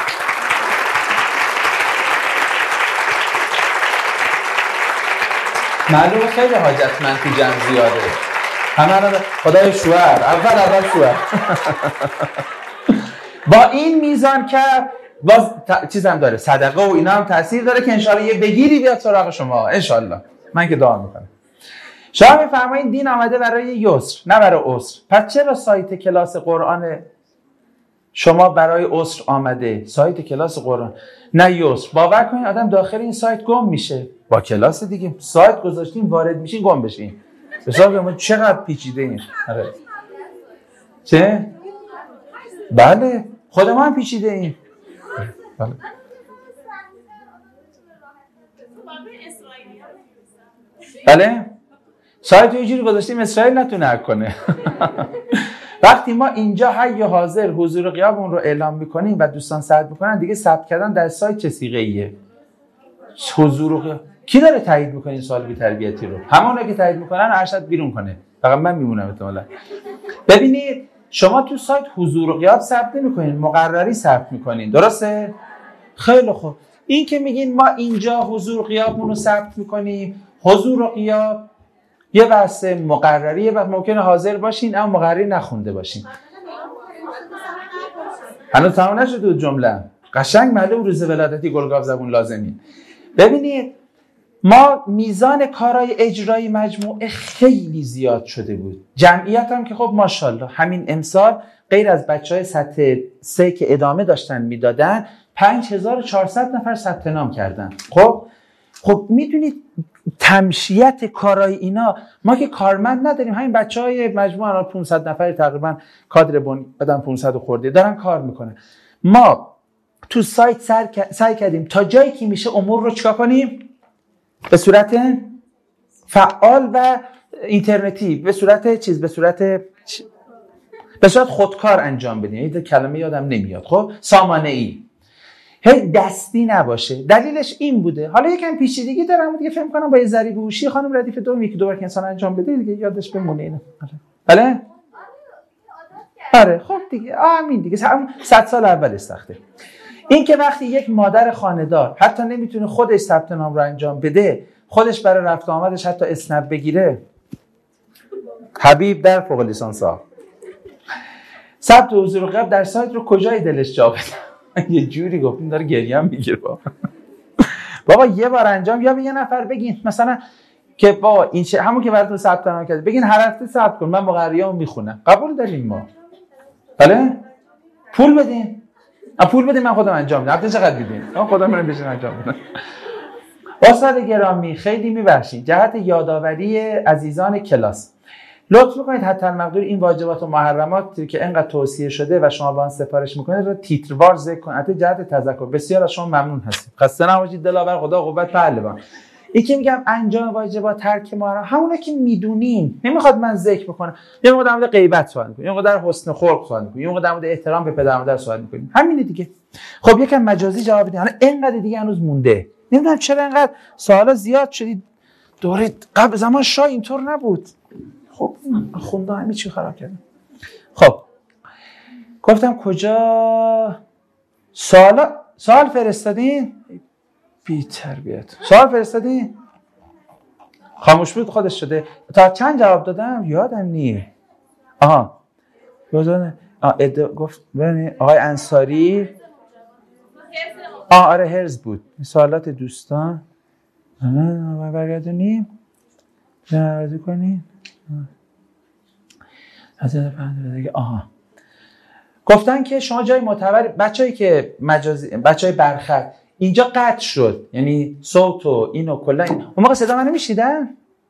معلومه خیلی حاجتمند تو جمع زیاده. همه رو خدای شوهر اول اول شوهر با این میزان که باز ت... چیزم داره، صدقه و اینا هم تاثیر داره که انشالله یه بگیری بیاد سراغ شما انشالله. من که دعا میکنم. شما میفرمایید دین آمده برای یسر نه برای عسر. پس چرا سایت کلاس قرآن شما برای عسر آمده، سایت کلاس قرآن نه یسر؟ باور کنید آدم داخل این سایت گم میشه. با کلاس دیگه سایت گذاشتیم وارد میشین گم بشین. حساب ما چقدر پیچیده این. آره. چه؟ بله خود ما هم پیچیده این. بله. بله سایت یه جوری گذاشتیم اسرائیل نتونه هک کنه. وقتی ما اینجا حی حاضر حضور غیابمون رو اعلام میکنیم و دوستان ثبت میکنن، دیگه ثبت کردن در سایت چه صیغه ایه؟ حضور غیاب. کی داره تایید میکنه این سوال بی تربیتی رو؟ همونا که تایید میکنن ارشد بیرون کنه، فقط من میمونم احتمالاً. ببینید شما تو سایت حضور غیاب ثبت نمیکنین، مقرری ثبت میکنین، درسته؟ خیلی خوب. این که میگین ما اینجا حضور غیابمون رو ثبت میکنیم، حضور غیاب یه بحث مقرریه و ممکنه حاضر باشین اما مقرری نخونده باشین. هنوز تمام نشد جمله. قشنگ معلوم روز ولادتی گلگاو زبون لازمین. ببینید ما میزان کارهای اجرایی مجموعه خیلی زیاد شده بود. جمعیت هم که خب ماشاءالله همین امسال غیر از بچهای سطح سه که ادامه داشتن میدادن پنج هزار و چهارصد نفر ثبت نام کردن. خب خب میدونید تمشیت کارای اینا، ما که کارمند نداریم، همین بچهای مجموعه پانصد نفر تقریبا کادر بن بدن پانصد خورده دارن کار میکنن. ما تو سایت سعی کردیم تا جایی که میشه امور رو چیکار کنیم؟ به صورت فعال و اینترنتی، به صورت چیز به صورت به صورت خودکار انجام بدیم. این کلمه یادم نمیاد. خب سامانه‌ای، هی دستی نباشه. دلیلش این بوده، حالا یکم پیچیدگی دارم دیگه، فهم کنم با یه ضریب هوشی خانم ردیف دوم یکی دو بار که انسان انجام بده دیگه یادش بمونه اینو. بله آره خب دیگه آمین دیگه صد سال اول سخته. این که وقتی یک مادر خانه‌دار حتی نمیتونه خودش ثبت نام رو انجام بده، خودش برای رفت آمدش حتی اسنپ بگیره، حبیب در فوق لیسانس ها ثبت حضور غیاب در سایت رو کجای دلش جا بده؟ یه جوری گفتیم داره گریه هم میگیره. بابا یه بار انجام، یا به یه نفر بگین مثلا که بابا این چه همون که براتون ثبت نام کرده، بگین هر هفته ثبت کن، من مقرریامو میخونم. قبول داریم ما؟ بله پول بدین. آ پول بدین من خودم انجام میدم. هفته چقدر میدین؟ من خودم برم بشین انجام میدم. استاد گرامی خیلی میبخشید، جهت یادآوری عزیزان کلاس لطف میکنید حتی المقدور این واجبات و محرمات که اینقدر توصیه شده و شما با آن سفارش میکنید رو تیتروار ذکر کنید. حتی جهت تذکر بسیار از شما ممنون هستیم. خسته نباشید، دلاور خدا قوت پهلوان. این که میگم انجام واجبات ترک محرم، همونه که میدونین، نمیخواد من ذکر بکنم. یه موقع در مورد غیبت سوال میکنیم، یه موقع در حسن خلق سوال میکنیم، یه موقع در مورد احترام به پدر مادر سوال میکنیم. همینه دیگه. خب یکم مجازی جواب بدین. حالا اینقدر دیگه هنوز مونده. نمیدونم چرا اینقدر سوالا زیاد شدید. دوره قبل زمان شاه اینطور نبود. خب خونده همه چی خراب کردم. خب گفتم کجا سوال سوال فرستادین؟ بی تربیت. سوال فرستادین؟ خاموش بود خودش شده. تا چند جواب دادم یادم نیه. آها یادم گفت ببین آقای انصاری. آه آره هرز بود. سوالات دوستان برگردونیم برگردونیم کنیم. آها گفتن که شما جای معتبر بچه‌ای که مجازی بچه‌ای برخط اینجا قطع شد، یعنی صوت و اینو کلا این. اون موقع صدا منو میشیدن؟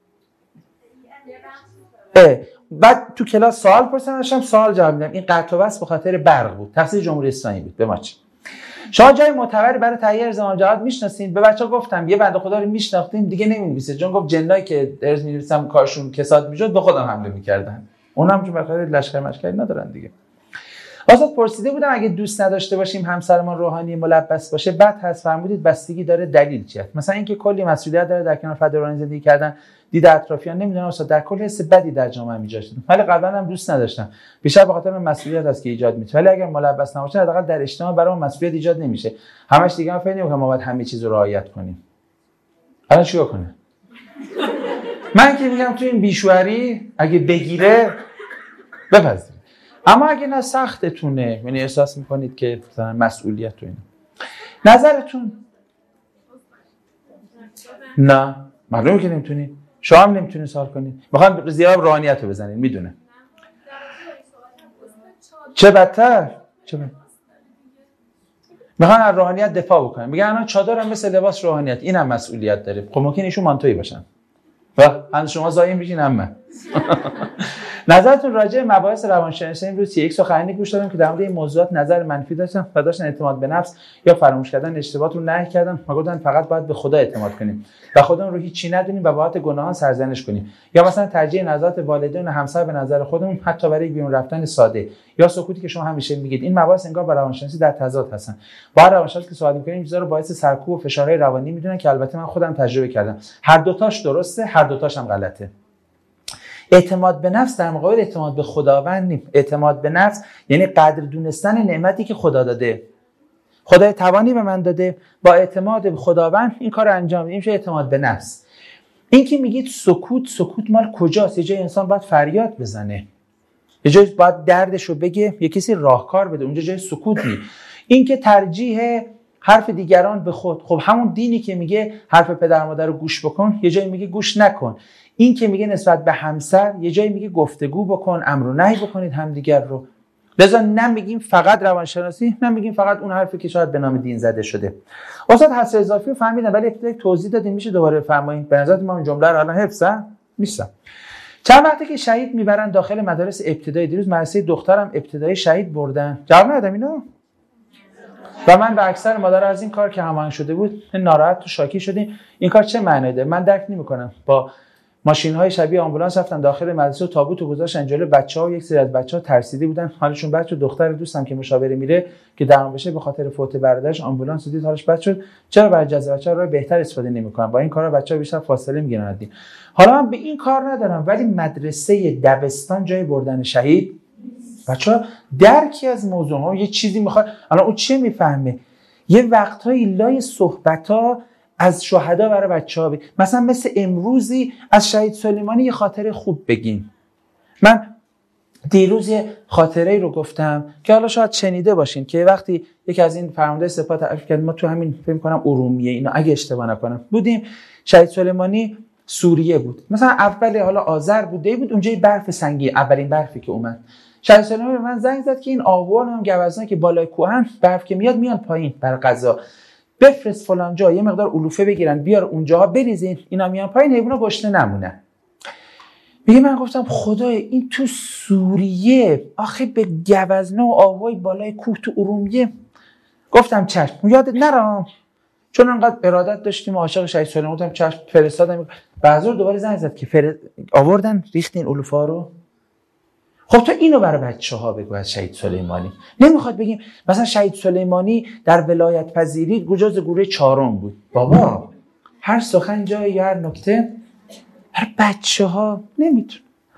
اه بعد تو کلاس سوال پرسیدم داشتم سوال جواب میدم، این قطع و وصل به خاطر برق بود، تقصیر جمهوری اسلامی بود. به ما چه؟ شما جای معتبری برای تهیه ارزام جهات میشناسین؟ به بچه‌ها گفتم یه بنده خدا رو میشناختیم دیگه نمی‌نویسه، چون گفت جنایی که درس می‌نویسم کارشون کساد میشد به خودم حمله می‌کردن. اونم چون بخاطر لشکر مشکلی ندارن دیگه. آزاد پرسیده بودم اگه دوست نداشته باشیم همسرمان روحانی ملبس باشه بد هست، فرمودید بستگی داره دلیل چیه؟ مثلا اینکه کلی مسئولیت داره در کنار فرد روحانی زندگی کردن، دید اطرافیان نمیدونم استاد در کل حس بدی در جامعه ایجاد شده، ولی قبلا هم دوست نداشتم، بیشتر به خاطر مسئولیت است که ایجاد میشه، ولی اگر ملبس نباشه حداقل در اجتماع برای مسئولیت ایجاد نمیشه. همش دیگه من فکر نمی‌کنم ما باید همه چیز رو رعایت کنیم. الان چیکار کنه؟ من که میگم تو این بیشواری اگه بگیره بپذیرید، اما اگه نه سختتونه، یعنی احساس میکنید که مثلا مسئولیت تو اینه. نظرتون؟ نه معلومه که نمیتونید، شما هم نمیتونید سوال کنید. میخوام زیاد روحانیت رو بزنید، میدونه چه بدتر چه بدتر میخوان از روحانیت دفاع بکنن، میگن الان چادر هم مثل لباس روحانیت، اینم مسئولیت داره. خب ممکنه ایشون مانتویی باشن و هم شما زایم بشین هم من. نظرتون راجع به مباحث روانشناسی امروز یک سخنرانی گوش دادم که در مورد این موضوعات نظر منفی داشتن و داشتن اعتماد به نفس یا فراموش کردن اشتباهات رو نهی کردن و گفتن فقط باید به خدا اعتماد کنیم و خودمون رو هیچ چی ندونیم و بابت گناهان سرزنش کنیم، یا مثلا ترجیح نظرات والدین و همسر به نظر خودمون حتی برای بیرون رفتن ساده، یا سکوتی که شما همیشه میگید. این مباحث انگار با روانشناسی در تضاد هستن. با روانشناس که صحبت می‌کنیم چیزا رو باعث سرکوب و فشارهای روانی میدونن که البته من خودم تجربه کردم، هر دوتاش درسته، هر دوتاش هم غلطه. اعتماد به نفس در مقابل اعتماد به خداوند نیست. اعتماد به نفس یعنی قدر دونستن نعمتی که خدا داده. خدای توانی به من داده، با اعتماد به خداوند این کار انجام میدیم، میشه اعتماد به نفس. این که میگید سکوت، سکوت مال کجاست؟ یه جای انسان باید فریاد بزنه، یه جای باید دردش رو بگه، یه کسی راهکار بده، اونجا جای سکوت نیست. این که ترجیح حرف دیگران به خود، خب همون دینی که میگه حرف پدر مادر رو گوش بکن یه جایی میگه گوش نکن. این که میگه نسبت به همسر یه جایی میگه گفتگو بکن، امر و نهی بکنید همدیگر رو. لذا نمیگیم فقط روانشناسی، نمیگیم فقط اون حرفی که شاید به نام دین زده شده. استاد حس اضافی رو فهمیدم ولی ابتدایی توضیح دادیم، میشه دوباره بفرمایید؟ به نظر من جمله رو الان حفظم نیستم. چند وقته که شهید میبرن داخل مدارس ابتدایی، دیروز مدرسه دخترم ابتدایی شهید بردن. جواب ندادم اینو؟ و من به اکثر مادر از این کار که هماهنگ شده بود ناراحت و شاکی شدیم. این کار چه معنی داره؟ من درک نمی‌کنم. با ماشین‌های شبیه آمبولانس رفتن داخل مدرسه و تابوتو گذاشتن جلوی بچه‌ها و یک سری از بچه‌ها ترسیده بودن، حالشون بد شد. دختر دوستم که مشاوره میره که درمان بشه به خاطر فوت برادرش آمبولانس دید حالش بد شد. چرا برای جذب بچه‌ها راه بهتر استفاده نمی‌کنن؟ با این کارا بچه‌ها بیشتر فاصله می‌گیرن از دین. حالا من به این کار ندارم، ولی مدرسه دبستان جای بردن شهید بچه‌ها درکی از موضوع ها یه چیزی میخواد. الان اون چه میفهمه؟ یه وقتایی لای صحبت‌ها از شهدا برای بچه‌ها بگیم، مثلا مثل امروزی از شهید سلیمانی یه خاطره خوب بگیم. من دیروز یه خاطره رو گفتم که حالا شاید شنیده باشین که وقتی یکی از این فرمانده سپاه تعریف کرد، ما تو همین فکر می‌کنم ارومیه اینا اگه اشتباه نکنم بودیم، شهید سلیمانی سوریه بود، مثلا اول حالا آذر بوده بود، اونجا برف سنگی، اولین برفی که اومد، شهید سلیمانی به من زنگ زد که این آهوان هم گوزنا که بالای کوهن برف که میاد میان پایین بر غذا، بفرست فلان جا یه مقدار علوفه بگیرن بیار اونجاها بریزین، اینا میان پایین حیونا گشنه نمونن. میگه من گفتم خدای این تو سوریه آخه به گوزنا و آهوای بالای کوه تو ارومیه. گفتم چشم، یادت نرم، چون انقدر ارادت داشتیم عاشق شهید سلیمانی بودم، چشم فرستادم. بعضور دوباره زنگ زد که فر... آوردن ریختین علوفا رو. خب تو اینو برای بچه‌ها بگو از شهید سلیمانی. نمیخواد بگیم مثلا شهید سلیمانی در ولایت پذیری جزء گروه چهارم بود. بابا هر سخن جای یا هر نکته برای بچه‌ها نمیتونه.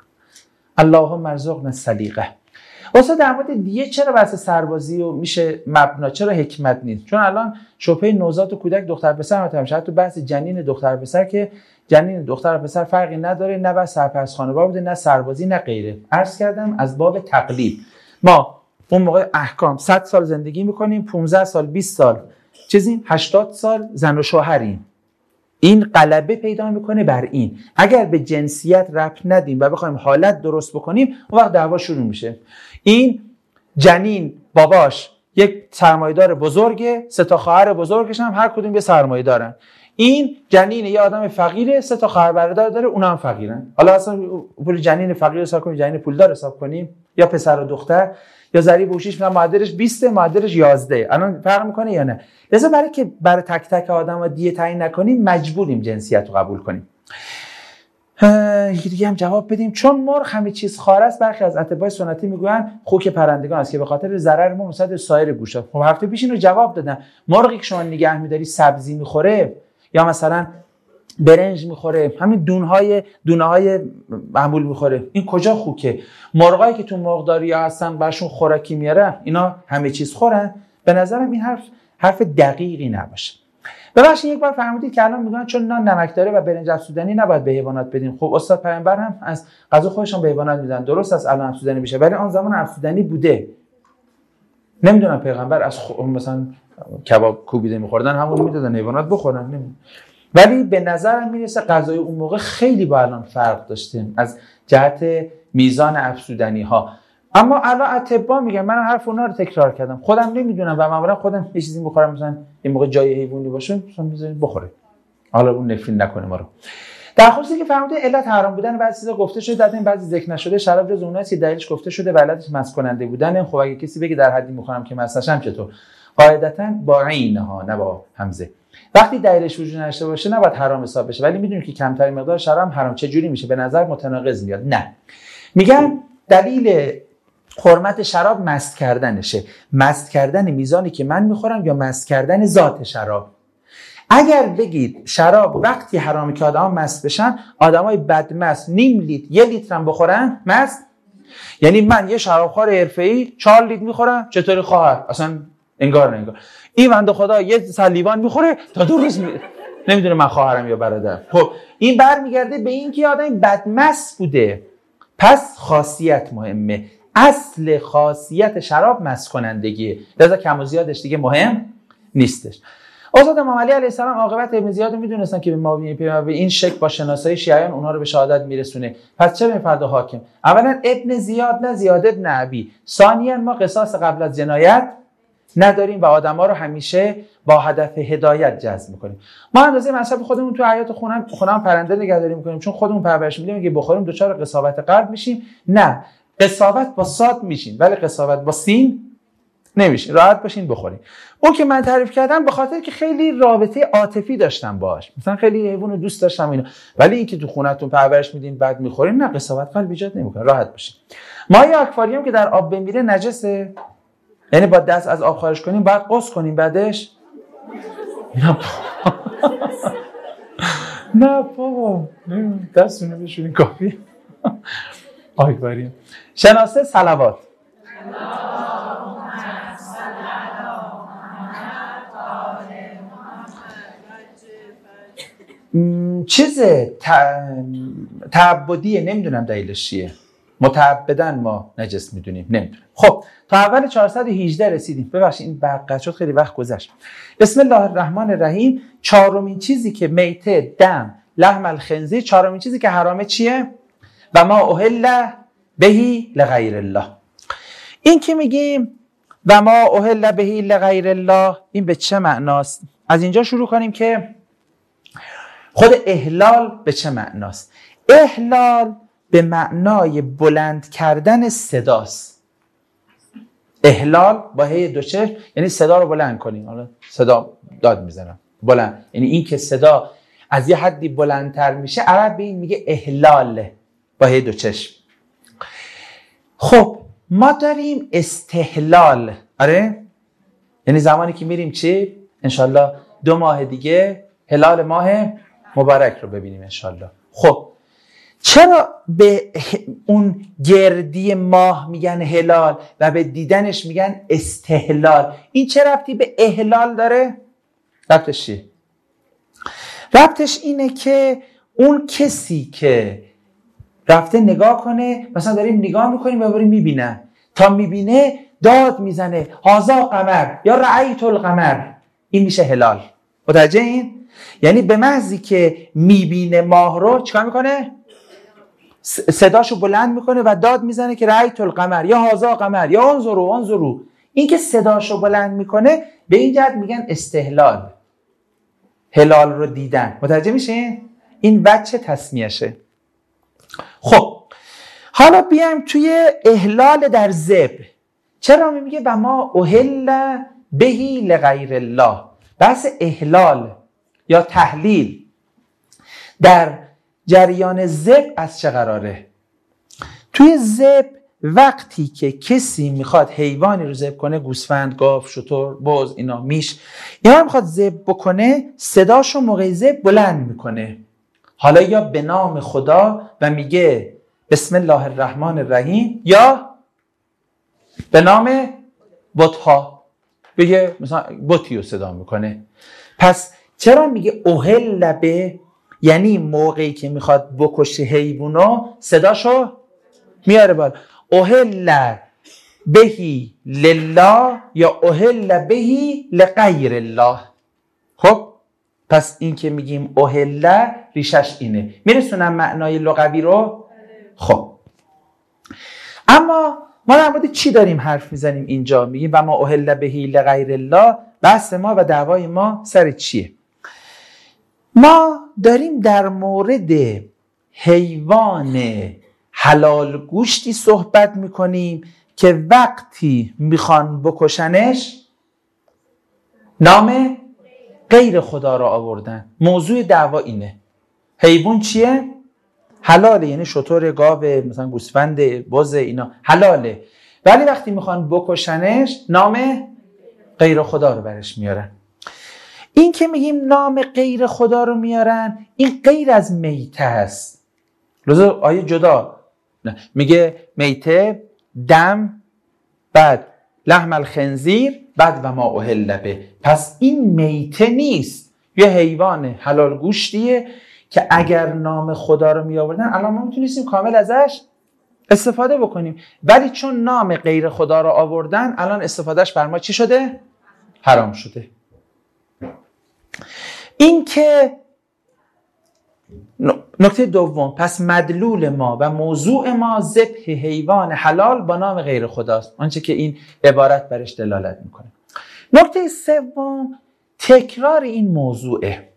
اللهم ارزقنا السلیقه. واسه در مورد دیگه چرا بحث سربازی و میشه مبنا، چرا حکمت نیست؟ چون الان شبهه نوزاد و کودک دختر پسر مطرح میشه، تو بحث جنین دختر پسر که جنین دختر پسر فرقی نداره، نه بس سرپرست خانواده بوده، نه سربازی، نه غیره. عرض کردم از باب تقلید. ما اون موقع احکام صد سال زندگی میکنیم، پانزده سال بیست سال چیزیم، هشتاد سال زن و شوهریم. این غلبه پیدا میکنه بر این. اگر به جنسیت ربط ندیم و بخوایم حالت درست بکنیم، اون وقت دعوا شروع میشه. این جنین باباش یک سرمایه‌دار بزرگه، سه تا خواهر بزرگش هم هر کدوم یه سرمایه دارن. این جنین یه آدم فقیره، سه تا خواهر برادر داره، اونها هم فقیرن. حالا اصلا پول جنین فقیر حساب کنیم، جنین پولدار حساب کنیم، یا پسر و دختر، یا ضریب و شیش میگن معدلش بیست، معدلش یازده. الان فرق میکنه یا نه؟ لذا برای که برای تک تک آدم‌ها دیه تعیین نکنیم، مجبوریم جنسیت رو قبول کنیم. یکی دیگه هم جواب بدیم. چون مرغ همه چیز خوار است، برخی از اتباع سنتی میگویند خوک پرندگان است که به خاطر ضرر ما نسبت سایر گوشت. خب هفته پیش اینو جواب دادم. مرغی که شما نگه می‌داری سبزی میخوره یا مثلا برنج میخوره، همین دونهای دونه‌های معمول میخوره، این کجا خوکه؟ مرغایی که تو مرغداری هستن برشون خوراکی میاره، اینا همه چیز خورن؟ به نظرم این حرف حرف دقیقی نباشه. ببخشید یک بار فرمودید که الان میگن چون نان نمک داره و برنج افزودنی نباید به حیوانات بدیم. خب استاد پیامبر هم از غذا خودشون به حیوانات میدن. درست است الان افزودنی بشه، ولی آن زمان افزودنی بوده. نمیدونم پیغمبر از خ... مثلا کباب کوبیده میخوردن، همون میدادن حیوانات بخورن، نمیدونم. ولی به نظرم میرسه غذای اون موقع خیلی با الان فرق داشته از جهت میزان افزودنی ها. اما الان اتباع میگن، من حرف اونا رو تکرار کردم، خودم نمیدونم و معمولا خودم یه چیزی میخورم مثلا این موقع جای حیوانی باشه مثلا میذاریم بخوره، حالا اون نفرین نکنه ما رو. در خصوصی که فرمودید علت حرام بودن بعضی چیزا گفته شده، در این بعضی ذکر نشده. شراب جز اوناست که دلیلش گفته شده و علتش مست کننده بودن. خب اگه کسی بگه در حدی میخورم که مست نشم، چطور؟ قاعدتاً با عینها نه با همزه. وقتی دلیلش وجود نداشته باشه نباید حرام حساب بشه، ولی میدونیم که کمترین مقدار شراب حرام. چه جوری میشه؟ به نظر متناقض میاد. نه، میگن دلیل حرمت شراب مست کردنشه. مست کردن میزانی که من میخورم یا مست کردن ذات شراب. اگر بگید شراب وقتی حرامه که آدم مست بشن، آدمای بدمست نیم لیتر یک لیتر هم بخورن مست، یعنی من یه شرابخوار حرفه‌ای چهار لیتر میخورم، چطوری خواهر؟ اصلا انگار نه انگار. این بنده خدا یه سلیوان میخوره تا دو روز می... نمیدونه من خواهرم یا برادرم. خب این برمیگرده به این که آدم بدمست بوده. پس خاصیت مهمه. اصل خاصیت شراب مست کنندگیه، لذا کم و زیادش دیگه مهم نیستش. استاد امام علی علیه السلام عاقبت ابن زیاد رو میدونستن که به مابین به این شک با شناسایی شیعیان اونها رو به شهادت میرسونه. پس چه به فرد حاکم؟ اولا ابن زیاد نه زیاد ابن ابی، ثانیاً ما قصاص قبل از جنایت نداریم و آدما رو همیشه با هدف هدایت جذب میکنیم. ما اندازه مصرف خودمون تو حیات خونم خونم پرنده نگهداری میکنیم، چون خودمون پرورش میدیم که بخوریم دچار قساوت قلب میشیم. نه، قساوت با صاد میشین ولی قساوت با سین نمیشه. راحت باشین بخورین. اون که من تعریف کردم به خاطر که خیلی رابطه عاطفی داشتم باهاش، مثلا خیلی حیوان رو دوست داشتم اینا، ولی این که تو خونتون پرورش میدین بعد میخورین، نه، قساوت قلب ایجاد نمیکنه. راحت باشین. مایع آکواریوم که در آب بمیره نجسه، یعنی با دست از آب خارج کنیم بعد قص کنیم بعدش؟ نه بابا، دستونو بشورین کافی. آکواریوم. شناسه صلوات. چیز تعبدیه، نمیدونم دلیلش چیه. متعبدن ما نجس میدونیم، نمیدونم. خب تا اول چهارصد و هجده رسیدیم. ببخشید این برق قطع شد، خیلی وقت گذشت. بسم الله الرحمن الرحیم. چهارمین چیزی که میته، دم، لحم الخنزیر، چهارمین چیزی که حرامه چیه؟ و ما اهل بهی لغیر الله. این که میگیم و ما اهل بهی لغیر الله، این به چه معناست؟ از اینجا شروع کنیم که خود احلال به چه معناست. احلال به معنای بلند کردن صداست. احلال با هی دو چشم یعنی صدا رو بلند کنیم. حالا صدا داد میزنم بلند، یعنی این که صدا از یه حدی بلندتر میشه، عرب به این میگه احلاله با هی دو چشم. خب ما داریم استحلال، آره، یعنی زمانی که میریم چی؟ انشالله دو ماه دیگه هلال ماه مبارک رو ببینیم انشالله. خب چرا به اون گردی ماه میگن هلال و به دیدنش میگن استحلال؟ این چه ربطی به احلال داره؟ ربطش چیه؟ ربطش اینه که اون کسی که رفته نگاه کنه، مثلا داریم نگاه میکنیم و بریم میبینه، تا میبینه داد میزنه هازا قمر یا رأیت القمر، این میشه هلال. متوجه این؟ یعنی به محضی که میبینه ماه رو چیکار میکنه؟ صداشو بلند میکنه و داد میزنه که رأیت القمر یا هذا قمر یا انظروا انظروا. این که صداشو بلند میکنه به این جهت میگن استهلال، هلال رو دیدن. متوجه میشین؟ این بچه تسمیشه. خب حالا بیایم توی احلال در ذبح. چرا میگه و ما اهل بهی لغیر الله؟ بحث احلال یا تحلیل در جریان ذبح از چه قراره؟ توی ذبح وقتی که کسی میخواد حیوانی رو ذبح کنه، گوسفند، گاو، شتر، بز، اینا میش، اینا میخواد ذبح بکنه، صداشو موقع ذبح بلند میکنه. حالا یا به نام خدا و میگه بسم الله الرحمن الرحیم، یا به نام بت‌ها بگه مثلا بتی رو صدا میکنه. پس چرا میگه اهل به؟ یعنی موقعی که میخواد بکشه حیوانو صداشو میاره بالا. اهل بهی لله یا اهل بهی لغیر الله. خب پس این که میگیم اهل ریشش اینه. میرسونم معنای لغوی رو؟ خب اما ما در مورد چی داریم حرف میزنیم اینجا؟ میگیم و ما اهل بهی لغیر الله. بحث ما و دعوای ما سر چیه؟ ما داریم در مورد حیوان حلال گوشتی صحبت میکنیم که وقتی میخوان بکشنش نام غیر خدا را آوردن. موضوع دعوا اینه. حیوان چیه؟ حلاله، یعنی شتر، گاو، مثلا گوسفند، بز، اینا حلاله، ولی وقتی میخوان بکشنش نام غیر خدا رو برش میارن. این که میگیم نام غیر خدا رو میارن، این غیر از میته است. لذا آیه جدا نه. میگه میته دم، بعد لحم الخنزیر، بعد و ما اهل به. پس این میته نیست، یه حیوان حلال گوشتیه که اگر نام خدا رو می آوردن الان ما میتونستیم کامل ازش استفاده بکنیم، ولی چون نام غیر خدا رو آوردن الان استفادهش بر ما چی شده؟ حرام شده. این که نکته دوم، پس مدلول ما و موضوع ما ذبح حیوان حلال با نام غیر خداست، آنچه که این عبارت برش دلالت میکنه. نکته سوم، تکرار این موضوعه.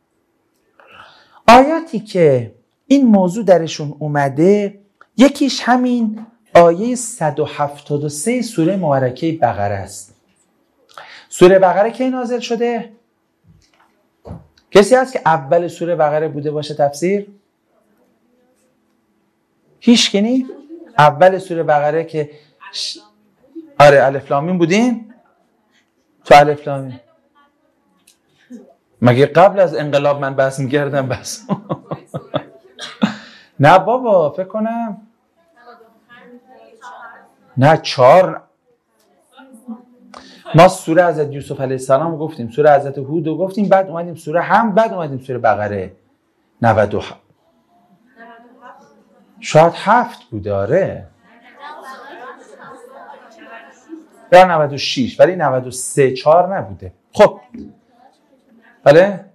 آیاتی که این موضوع درشون اومده، یکیش همین آیه صد و هفتاد و سه سوره مبارکه بقره است. سوره بقره کی نازل شده؟ کسی هست که اول سوره بقره بوده باشه تفسیر؟ هیچ کنی؟ اول سوره بقره که ش... آره الف لام میم بودین؟ تو الف لام میم مگه قبل از انقلاب من بحث می‌کردم؟ بس نه بابا، فکر کنم نه چهار. ما سوره حضرت یوسف علیه السلام گفتیم، سوره حضرت هود رو گفتیم، بعد اومدیم سوره هم، بعد اومدیم سوره بقره. نود و هفت شاید هفت بوده، آره یا نود و شش، ولی نود و سه چهار نبوده. خب بله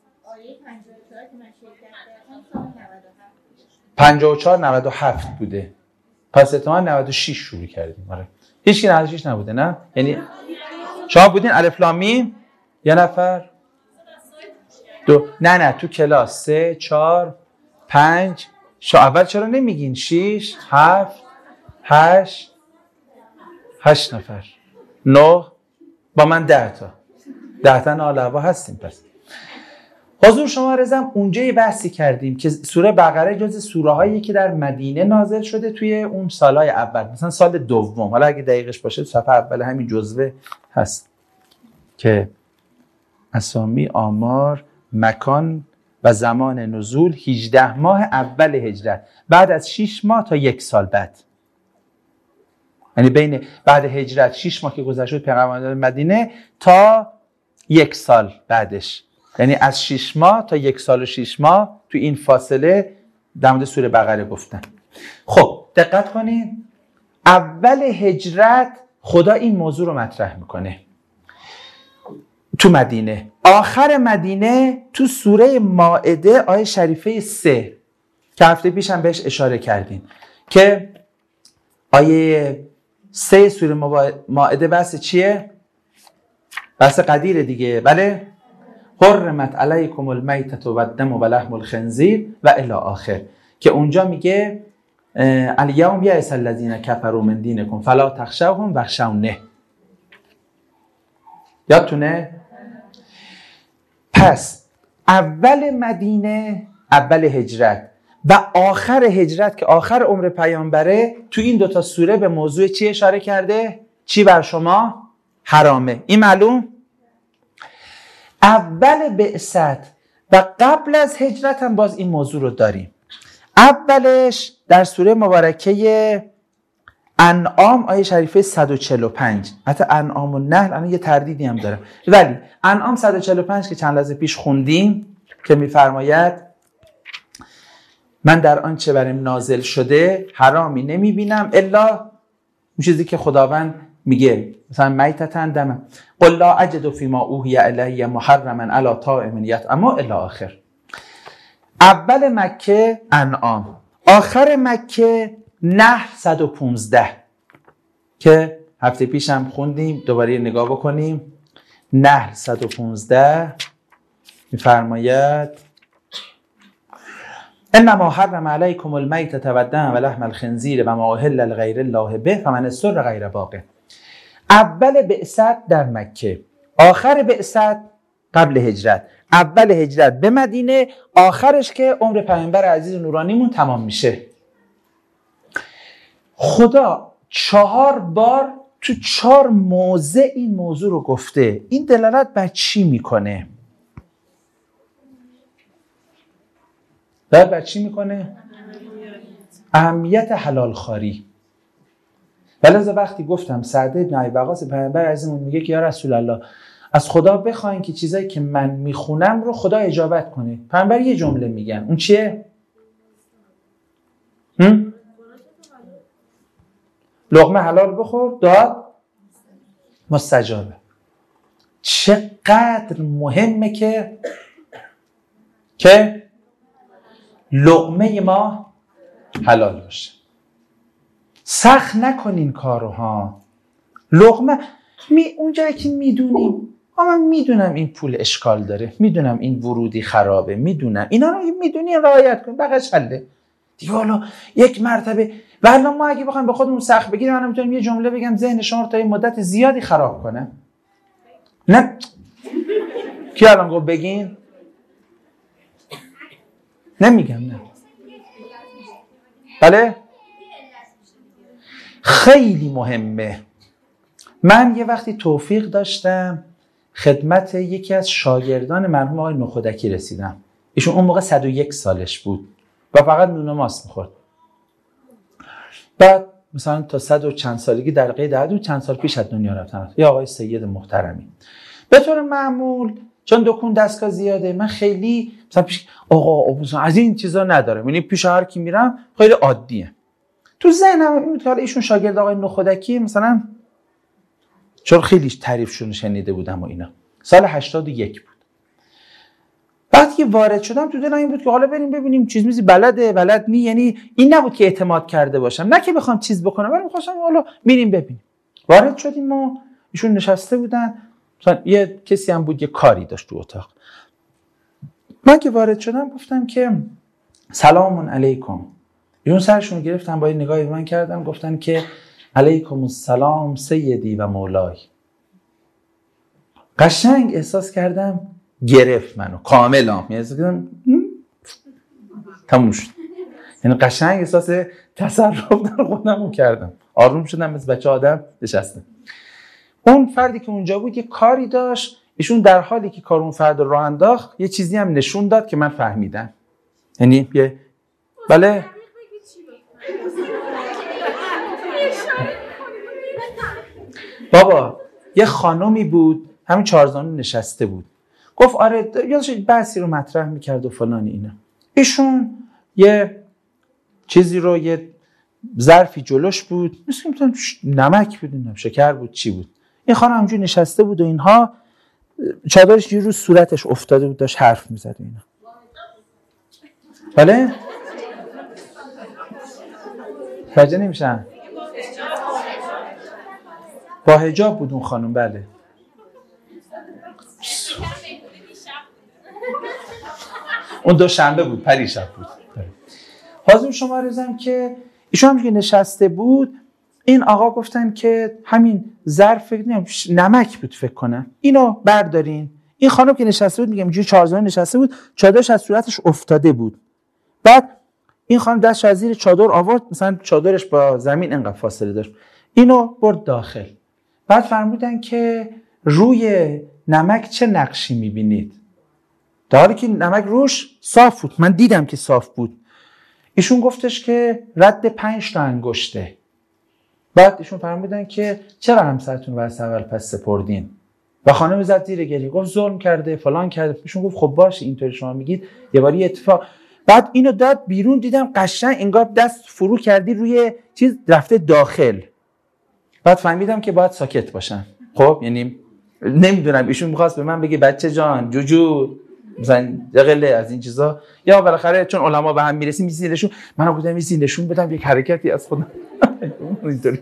پنجاه و چهار نود و هفت بوده، پس احتمال نود و شش شروع کردیم. آره هیچ کی نود و شش نبوده، نه؟ یعنی شما بودین الف لام میم یه نفر دو، نه نه تو کلاس سه چهار پنج. شما اول چرا نمیگین؟ شش هفت هشت هشت نفر، نه، با من ده تا ده تا نالوا هستیم. پس حضور شما رزم اونجا یه بحثی کردیم که سوره بقره جز سوره هایی که در مدینه نازل شده توی اون سالهای اول، مثلا سال دوم، حالا اگه دقیقش باشه صفحه اول همین جزوه هست که اسامی، آمار، مکان و زمان نزول هجده ماه اول هجرت، بعد از شش ماه تا یک سال بعد، یعنی بین بعد هجرت شش ماه که گذشت پیغمبر مدینه تا یک سال بعدش، یعنی از شش ماه تا یک سال و شش ماه تو این فاصله در مورد سوره بقره گفتن. خب دقت کنین، اول هجرت خدا این موضوع رو مطرح میکنه. تو مدینه. آخر مدینه تو سوره مائده آیه شریفه سه که هفته پیش هم بهش اشاره کردیم که آیه سه سوره مائده بحث چیه؟ بحث قدیر دیگه. بله؟ حرمت علیکم المیتة و الدم و لحم الخنزیر و الی آخر، که اونجا میگه الیوم یئس الذین کفروا من دینکم فلا تخشوهم واخشونی. یادتونه؟ پس اول مدینه، اول هجرت و آخر هجرت که آخر عمر پیامبره، تو این دوتا سوره به موضوع چی اشاره کرده؟ چی بر شما حرامه. این معلوم؟ اول بعثت و قبل از هجرت هم باز این موضوع رو داریم. اولش در سوره مبارکه انعام آیه شریفه صد و چهل و پنج. حتی انعام و نحل الان یه تردیدی هم داره، ولی انعام صد و چهل و پنج که چند لحظه پیش خوندیم که میفرماید من در آنچه برم نازل شده حرامی نمیبینم الا اون چیزی که خداوند میگه، مثلا میتتن دم قل لا اجد فیما اوحی الی محرما علی طاعم یطعمه الی آخر. اول مکه انعام، آخر مکه نحل صد و پانزده که هفته پیش هم خوندیم، دوباره نگاه بکنیم. نحل صد و پانزده میفرماید انما حرم علیکم المیتة و الدم و لحم الخنزیر و ما اهل لغیر الله به فمن اضطر غیر باغ. اول بعثت در مکه، آخر بعثت قبل هجرت. اول هجرت به مدینه، آخرش که عمر پیامبر عزیز نورانیمون تمام میشه. خدا چهار بار تو چهار موضع این موضوع رو گفته. این دلالت بر چی میکنه؟ دلالت بر چی میکنه؟ اهمیت حلال خواری. ولذا وقتی گفتم سعد بن ابی وقاص پیامبر عزیزمون میگه که یا رسول الله از خدا بخواین که چیزایی که من میخونم رو خدا اجابت کنه. پیامبر یه جمله میگن، اون چیه؟ هم؟ لقمه حلال بخور، داد مستجابه. چقدر مهمه که که لقمه ما حلال باشه. سخت نکنین کارو ها. لقمه می اونجایی که میدونیم، من میدونم این پول اشکال داره، میدونم این ورودی خرابه، میدونم اینا رو میدونین رعایت کنین، بقیش حله دیگه. حالا یک مرتبه والا ما اگه بخوایم به خودمون سخت بگیریم، من میتونم یه جمله بگم ذهن شما رو تا یه مدت زیادی خراب کنم. نه کی الان گفت بگین؟ نمیگم نه. بله خیلی مهمه. من یه وقتی توفیق داشتم خدمت یکی از شاگردان مرحوم آقای نخودکی رسیدم. ایشون اون موقع صد و یک سالش بود و فقط نون و ماست میخورد. بعد مثلا تا صد و چند سالگی در قید عدو چند سال پیش از دنیا رفتن. یا آقای سید محترمی. به طور معمول چون دکون دستگاه زیاده، من خیلی مثلا پیش آقا مثلا از این چیزا ندارم، یعنی پیش هر کی میرم خیلی عادیه. تو ذهنم این که ایشون شاگرد آقای نخودکی مثلا، چون خیلی تعریفشون شنیده بودم و اینا. سال هشتاد و یک بود. بعد که وارد شدم تو دلم این بود که حالا بریم ببینیم چیز میزی بلده بلد نی، یعنی این نبود که اعتماد کرده باشم، نه که بخوام چیز بکنم، ولی می‌خواستم حالا میریم ببینیم. وارد شدیم و ایشون نشسته بودن، مثلا یه کسی هم بود یه کاری داشت تو اتاق. من که وارد شدم گفتم که سلام علیکم. ایشون سرشون گرفتن با یه نگاهی به من کردن، گفتن که علیکم السلام سیدی و مولای. قشنگ احساس کردم گرفت منو کاملا، یعنی احساس کردم تموم شد. یعنی قشنگ احساس تصرف در خودم کردم، آروم شدم، مثل بچه آدم نشستم. اون فردی که اونجا بود یه کاری داشت، ایشون در حالی که کار اون فرد رو راه انداخت یه چیزی هم نشون داد که من فهمیدم. یعنی یه بله بابا یه خانومی بود همین چهارزانو نشسته بود، گفت آره یادش بحثی رو مطرح میکرد و فلان اینا. ایشون یه چیزی رو یه ظرفی جلوش بود، مثل که نمک بود، شکر بود، چی بود، این خانم همونجوری نشسته بود و اینها. چادرش یه روز صورتش افتاده بود، داشت حرف میزد اینا. بله؟ فجه نمیشن با حجاب بود اون خانم. بله اون دو شنبه بود، پریشب بود. حاضر شما رزم که ایشون هم که نشسته بود، این آقا گفتن که همین ظرف نمک بود فکر کنم، اینو بردارین. این خانم که نشسته بود، میگم اینجوری چهارزانو نشسته بود، چادرش از صورتش افتاده بود. بعد این خانم دستش از زیر چادر آورد، مثلا چادرش با زمین انقدر فاصله داشت، اینو برد داخل. بعد فرمودن که روی نمک چه نقشی میبینید؟ در حالی که نمک روش صاف بود، من دیدم که صاف بود. ایشون گفتش که رد پنج تا انگشته. بعد ایشون فرمودن که چرا همسرتون رو از اول پس سپردین؟ و خانم زد زیر گریه، گفت ظلم کرده فلان کرده. ایشون گفت خب باشه اینطوری شما میگید، یه باری اتفاق. بعد اینو داد بیرون، دیدم قشنگ انگار دست فرو کردی روی چیز رفته داخل. بعد فهمیدم که باید ساکت باشم. خب یعنی نمیدونم ایشون می‌خواست به من بگه بچه جان جوجو مثلا دقیقه از این چیزا، یا بالاخره چون علما به هم میرسیم میزیدشون، منم گفتم میزیدشون بدم یک حرکتی از خودم اینطوری.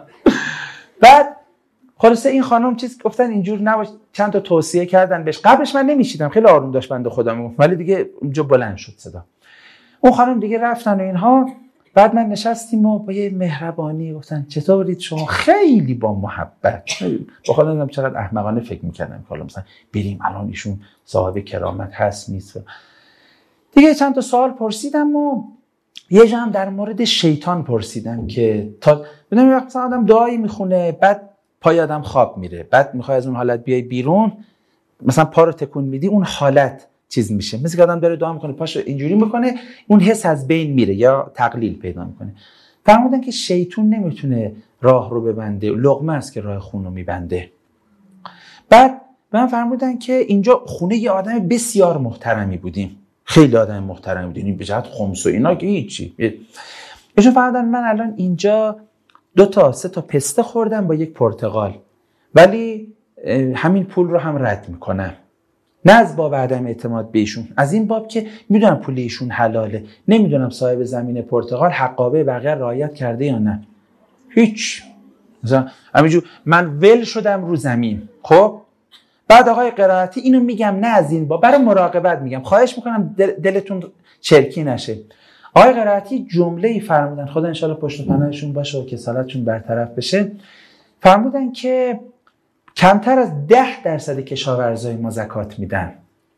بعد خلاصه این خانم چیز گفتن اینجور نباش، چند تا توصیه کردن بهش. قبلش من نمیشیدم، خیلی آروم داشت بنده خدا میگفت، ولی دیگه اونجا بلند شد صدا. اون خانم دیگه رفتن و اینها. بعد من نشستیم و با یه مهربانی گفتن چطورید شما؟ خیلی با محبت. با خودم دیدم چقدر احمقانه فکر می‌کردم که مثلا بریم الان ایشون صاحب کرامت هست نیست. دیگه چند تا سوال پرسیدم و یه جا هم در مورد شیطان پرسیدم که تا بدونم وقت مثلا آدم دعایی میخونه، بعد پای آدم خواب میره، بعد میخوای از اون حالت بیای بیرون، مثلا پا رو تکون میدی، اون حالت چیز میشه، مثل که آدم داره دعا میکنه پاشو اینجوری میکنه، اون حس از بین میره یا تقلیل پیدا میکنه. فرمودن که شیطان نمیتونه راه رو ببنده، لقمه است که راه خون رو میبنده. بعد من فرمودن که اینجا خونه یه آدم بسیار محترمی بودیم، خیلی آدم محترمی بودیم، به جهت خمس و اینا که هیچی. ایشون فرمودن من الان اینجا دو تا سه تا پسته خوردم با یک پرتقال، ولی همین پول رو هم رد میکنم. نه از باب عدم اعتماد به ایشون، از این باب که میدونم پول ایشون حلاله، نمیدونم صاحب زمین پرتقال حقابه بقیه رعایت کرده یا نه. هیچ مثلا همینجور من ول شدم رو زمین. خب بعد آقای قرائتی اینو میگم نه از این باب، برای مراقبت میگم، خواهش میکنم دل دلتون چرکی نشه. آقای قرائتی جمله‌ای فرمودن، خدا انشالله پشت و پناهشون باشه و کسالتشون برطرف بشه. فرمودن که کمتر از ده درصد کشاورزای ما زکات میدن.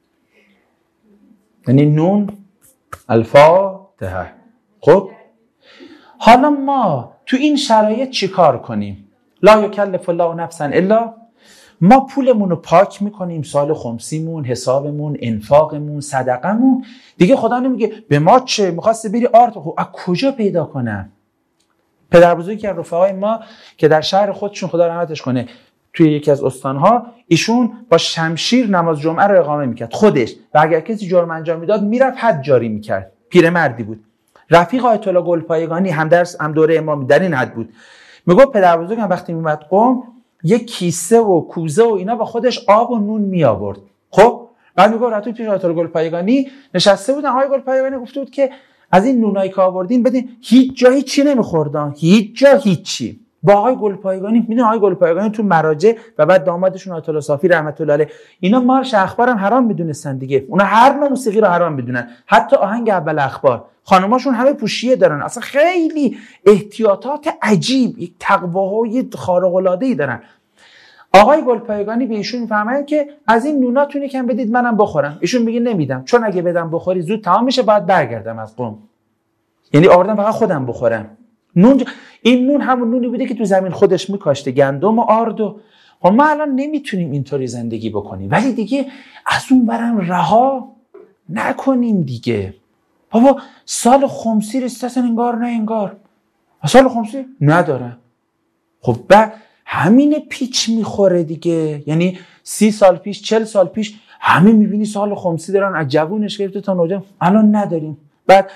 یعنی نون الفاتحه. خب حالا ما تو این شرایط چی کار کنیم؟ لا یکلف الله نفسا الا، ما پولمون رو پاک میکنیم، سال خمسیمون، حسابمون، انفاقمون، صدقمون، دیگه خدا نمیگه به ما چه میخواسته بری آرت، خب از کجا پیدا کنم؟ پدر بزرگی که رفقای ما که در شهر خودشون خدا رحمتش کنه توی یکی از استانها، ایشون با شمشیر نماز جمعه رو اقامه میکرد خودش، و اگر کسی جرم انجام میداد میرفت حد جاری میکرد. پیرمردی بود. رفیق آیت الله گلپایگانی هم درس هم دوره امامی در این حد بود. میگفت پدر بزرگم وقتی میومد قم یک کیسه و کوزه و اینا با خودش آب و نون می آورد. خب بعد میگفت رفتیم پیش آیت الله گلپایگانی نشسته بودن، آقای گلپایگانی گفته بود که از این نونایی که آوردین بدین، هیچ جا هیچی نمیخوردن، هیچ جا هیچی. با آقای گلپایگانی، میدون آقای گلپایگانی تو مراجع و بعد دامادشون آیت الله صافی رحمت الله علیه، اینا مارش اخبار هم حرام میدونستن دیگه، اونا هر نوع موسیقی رو حرام میدونن، حتی آهنگ اول اخبار. خانماشون همه پوشیه دارن، اصلا خیلی احتیاطات عجیب، یک تقواهای خارق العاده ای دارن. آقای گلپایگانی به ایشون میفرمایند که از این نوناتون یکم بدید منم بخورم. ایشون میگه نمیدم، چون اگه بدم بخوری زود تمام میشه، بعد برگردم از قم. یعنی آوردم فقط خودم بخورم. نون ج... این نون همون نونی بوده که تو زمین خودش میکاشته، گندم و آرد. و ما الان نمیتونیم اینطوری زندگی بکنیم، ولی دیگه از اون برم رها نکنیم دیگه. بابا سال خمسی رسیدن انگار نه انگار. سال خمسی نداره. خب بعد همین پیچ میخوره دیگه. یعنی سی سال پیش، چل سال پیش همه میبینی سال خمسی دارن، از جوونش گرفته تا نوجوان، الان نداریم. بعد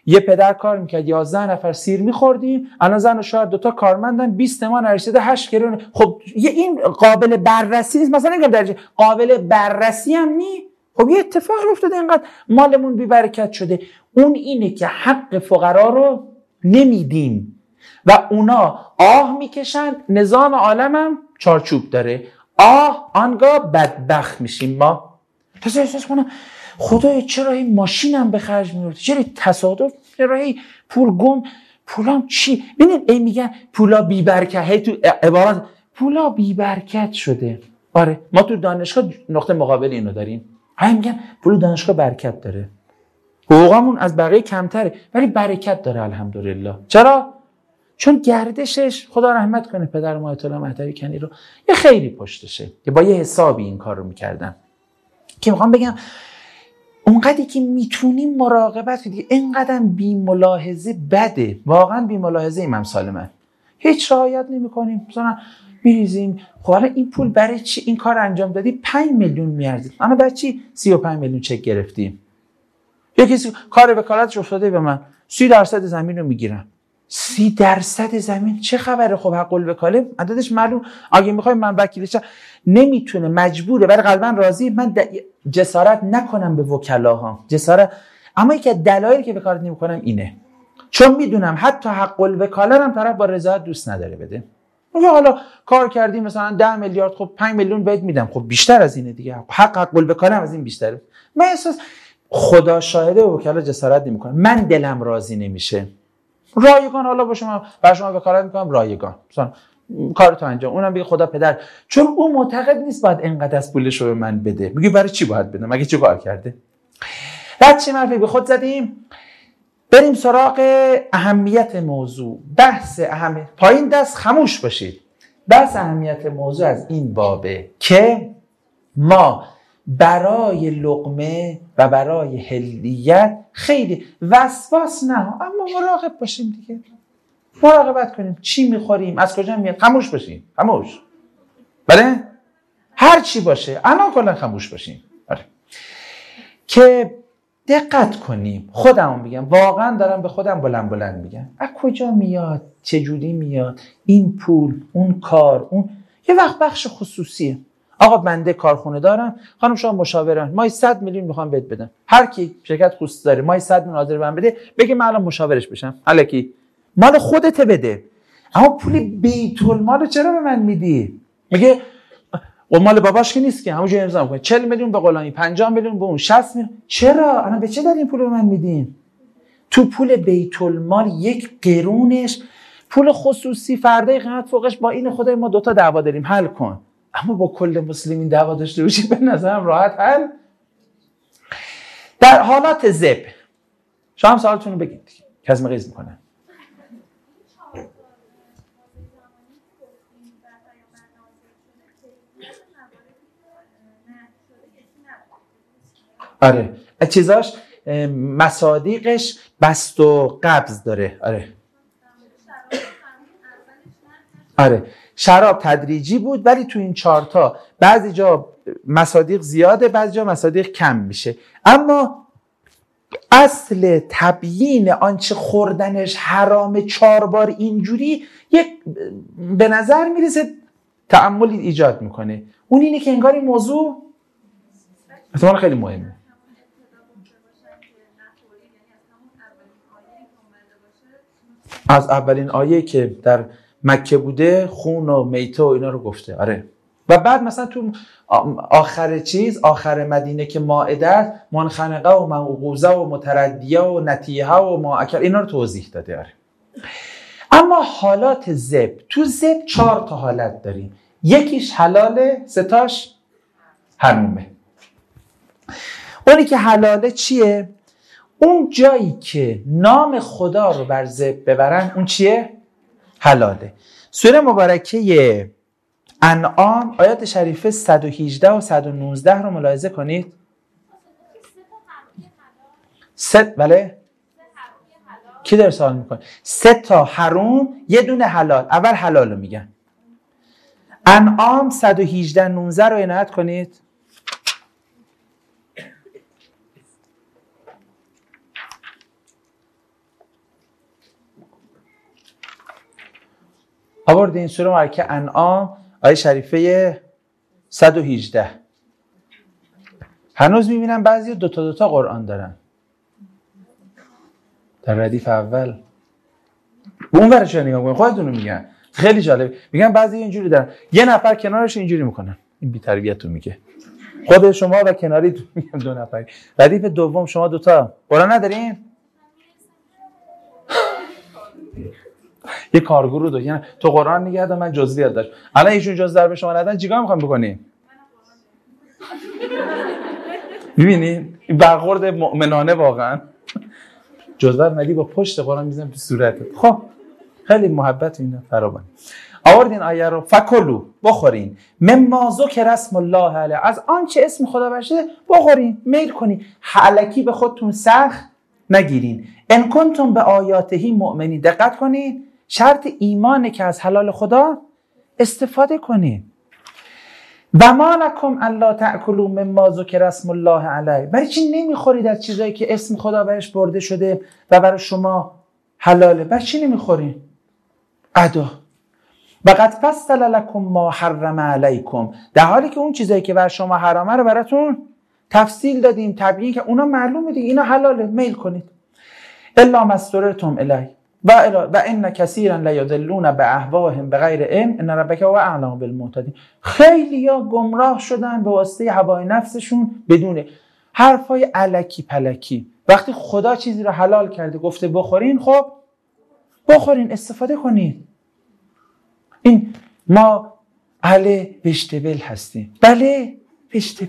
یه پدر کار میکرد یازده نفر سیر میخوردیم، الان زن و شوهر دوتا کارمندن، بیست تومن ارشد هشت گرون. خب یه این قابل بررسی نیست، مثلا نگم درجه قابل بررسی هم نی. خب یه اتفاق افتاده اینقدر مالمون بی برکت شده. اون اینه که حق فقرا رو نمیدیم و اونا آه میکشن. نظام عالمم چارچوب داره، آه آنگاه بدبخت میشیم ما. پس احساس کنم خدای چرا این ماشینم به خرج میورد، چرا تصادف، چرا این پول گم، پولام چی؟ ببینید ای میگن پولا بی برکت، هی تو عبارات پولا بی برکت شده. آره ما تو دانشگاه نقطه مقابل اینو داریم، هی میگن پول دانشگاه برکت داره، حقوقمون از بقیه کمتره ولی برکت داره الحمدلله. چرا؟ چون گردشش، خدا رحمت کنه پدر ما آیت الله مهدوی کنی رو، یه خیری پشتشه که با یه حسابی این کار رو میکردن. که میخوام بگم اونقدری که میتونیم مراقبت کنیم. اینقدر بی ملاحظه بده، واقعا بی ملاحظه ایم امثال من، هیچ رعایت نمی‌کنیم، مثلا میریزیم. خب حالا این پول برای چی این کار انجام دادی؟ پنج میلیون میارزید، اما برای چی سی و پنج میلیون چک گرفتیم؟ یا کسی کار وکالتش افتاده به من سی درصد زمین رو میگیرم. سی درصد زمین چه خبره؟ خب حق الوکاله عددش معلوم، اگه میخوای من وکیلش نمیتونه، مجبوره، ولی قلبا راضی. من جسارت نکنم به وکلاها، جسارت، اما یکی از دلایلی که وکالت نمیکنم اینه، چون میدونم حتی حق الوکاله هم طرف با رضایت دوست نداره بده. میگه حالا کار کردی مثلا ده میلیارد، خب پنج میلیون بهت میدم، خب بیشتر از اینه دیگه، حق حق الوکاله هم از این بیشتره. من احساس خدا شاهده وکلا جسارت نمیکنه، من دلم راضی نمیشه. رایگان حالا با شما برای شما وکالت میکنم، رایگان مثلا کارتو انجام، اونم بگه خدا پدر، چون اون معتقد نیست باید اینقدر از پولش رو به من بده. میگه برای چی باید بدم؟ مگه چه کار کرده؟ بعد چه حرفی به خود زدیم؟ بریم سراغ اهمیت موضوع. بحث اهمیت، پایین دست خاموش باشید. بحث اهمیت موضوع از این بابه که ما برای لقمه و برای حلیت خیلی وسواس نه، اما مراقب باشیم دیگه، مراقبت کنیم چی میخوریم، از کجا میاد. خاموش باشیم، خاموش، بله، هر چی باشه الان کلا خاموش باشیم. بله، که دقت کنیم. خودم میگم، واقعا دارم به خودم بلند بلند میگم، از کجا میاد، چجوری میاد این پول، اون کار، اون یه وقت بخش خصوصیه. آقا بنده کارخونه دارم، خانم شما مشاورن، مای صد میلیون میخوام بهت بدم، هر کی شرکت خصوصی داره مای صد میلیون حاضر من بده، بگه من الان مشاورش بشم، الکی مال خودت بده. اما پول بیت المال رو چرا به من میدی؟ میگه و مال باباش که نیست که، همونجوری امضا میکنه چهل میلیون به غلامی، پنجاه میلیون به اون، شصت میلیون. چرا الان به چه دلیل این پول رو به من میدین؟ تو پول بیت المال یک قرونش پول خصوصی، فردا قیمت فوقش با این خدای ما دوتا دعوا داریم، حل کن. اما با کل مسلمین دعوا داشته باشی به نظرم راحت حل. در حالات ذب شما هم سوالتون رو بگید دیگه، کزم قیز میکنه. آره چیزاش مصادیقش بست و قبض داره. آره آره شراب تدریجی بود، ولی تو این چارتا بعضی جا مصادیق زیاده، بعضی جا مصادیق کم میشه. اما اصل تبیین آنچه خوردنش حرام چهار بار اینجوری یک به نظر میرسه تأملی ایجاد میکنه. اون اینه که انگار این موضوع احتمال خیلی مهمه. از اولین آیه که در مکه بوده خون و میته و اینا رو گفته. آره و بعد مثلا تو آخر چیز، آخر مدینه که مائده، منخنقه و موقوذه و متردیه و نتیحه و ماکل اینا رو توضیح داده. آره اما حالات ذب، تو ذب چهار تا حالت داریم، یکیش حلاله، ستاش حرومه. اونی که حلاله چیه؟ اون جایی که نام خدا رو بر ذب ببرن اون چیه؟ حلاله. سوره مبارکه انعام آیات شریفه صد و هجده و صد و نوزده رو ملاحظه کنید. سه بله؟ کی در سوال میکنه؟ سه تا حروم یه دونه حلال. اول حلال رو میگن. انعام صد و هجده نوزده رو عنایت کنید. آوردین سوره مبارکه انعام آیه شریفه صد و هجده. هنوز میبینم بعضی دوتا دوتا قرآن دارن در ردیف اول. به اون ورش نگاه کنید، خودتون رو میگن خیلی جالب. میگن بعضی اینجوری دارن، یه نفر کنارش اینجوری میکنن. این بی تربیتون میگه. خود شما و کناریتون میگم دو نفر. ردیف دوم شما دوتا قرآن ندارین؟ یه کارگروه دو، یعنی تو قرآن نگه دار من جزئیات داشت. الان ایشون جزء در به شما ندن چیکار میخوام بکنی؟ میبینی؟ این برخورد مؤمنانه واقعا. جزء ندی با پشت قرآن میزنم تو صورتت. خب خیلی محبت اینا فراوان. آوردین آیه رو فکلوا بخورین مما ذکر اسم الله علیه، از آنچه اسم خدا بر شده بخورین، میل کنین، الکی به خودتون سخت نگیرین. ان کنتم به آیاته مؤمنین، دقت کنین شرط ایمانه که از حلال خدا استفاده کنین. و ما لکم الا تاکلوا مما ذکر اسم الله علیه، برای چی نمیخورید از چیزایی که اسم خدا برش برده شده و برای شما حلاله؟ برای چی نمیخورین؟ ادا وقد فصل لکم ما حرم علیکم، در حالی که اون چیزایی که بر شما حرامه رو براتون تفصیل دادیم، تبیین که اونا معلومه دیگه، اینا حلاله، میل کنید. الا ما اضطررتم الیه و و ان کثیرا لیضلون باهواهم بغیر علم ان ربک هو اعلم بالمهتدین. خیلیا گمراه شدن به واسطه هوای نفسشون بدون حرفای الکی پلکی. وقتی خدا چیزی رو حلال کرده گفته بخورین، خب بخورین، استفاده کنید. این ما اهل ویجتبل هستیم. بله ویجتبل.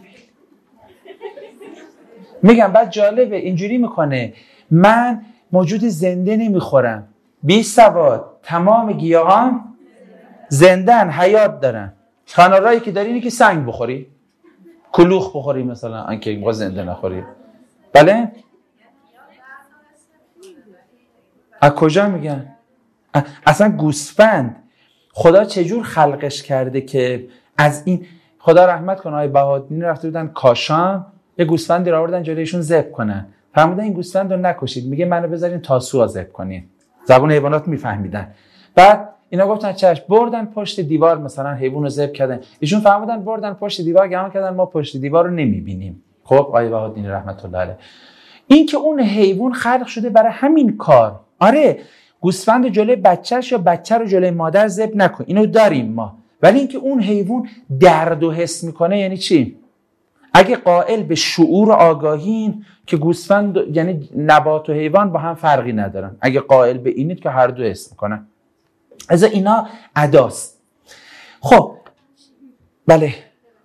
میگم بعد جالبه اینجوری میکنه من موجود زنده نمیخورم، بی سواد، تمام گیاهان زندن، حیات دارن. تنها راهی که داری اینه که سنگ بخوری، کلوخ بخوری مثلا، انکه موقع زنده نخوری. بله؟ از کجا میگن؟ اصلا گوسفند خدا چجور خلقش کرده که از این، خدا رحمت کنه آقای بهادینی رفته بودن کاشان، یه گوسفندی رو آوردن جلویشون ذبح کنن، فرمودن این گوسفند رو نکشید، میگه منو بذارین تاسوعا ذبح کنین. زبون حیوانات میفهمیدن. بعد اینا گفتن چشم، بردن پشت دیوار مثلا حیوان رو ذبح کردن. ایشون فرمودن بردن پشت دیوار گمان کردن ما پشت دیوار رو نمیبینیم. خب آقای بهادینی رحمت الله علیه، این که اون حیوان خلق شده برای همین کار. آره گوسفند جلوی بچه‌ش یا بچه رو جلوی مادر ذبح نکن، اینو داریم ما. ولی اینکه اون حیوان درد و حس میکنه یعنی چی؟ اگه قائل به شعور و آگاهین که گوسفند یعنی نبات و حیوان با هم فرقی ندارن، اگه قائل به اینید که هر دو حس میکنن، از اینا اداست. خب بله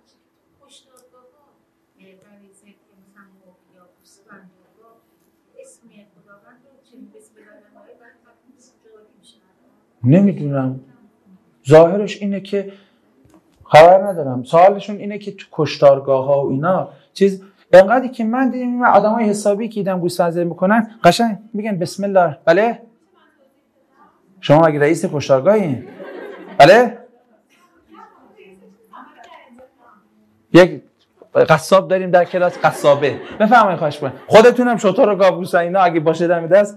نمیدونم، ظاهرش اینه که خبر ندارم، سوالشون اینه که تو کشتارگاه ها و اینا چیز انقدری که من دیدم آدمای حسابی که دیدم گوسفند ذبح میکنن قشنگ میگن بسم الله. بله شما اگه رئیس کشتارگاهی؟ بله یک قصاب داریم در کلاس، قصابه. بفرمایید خواهش می‌کنم. خودتونم شطور و گاو گوسفند اینا اگه باشه دم دست.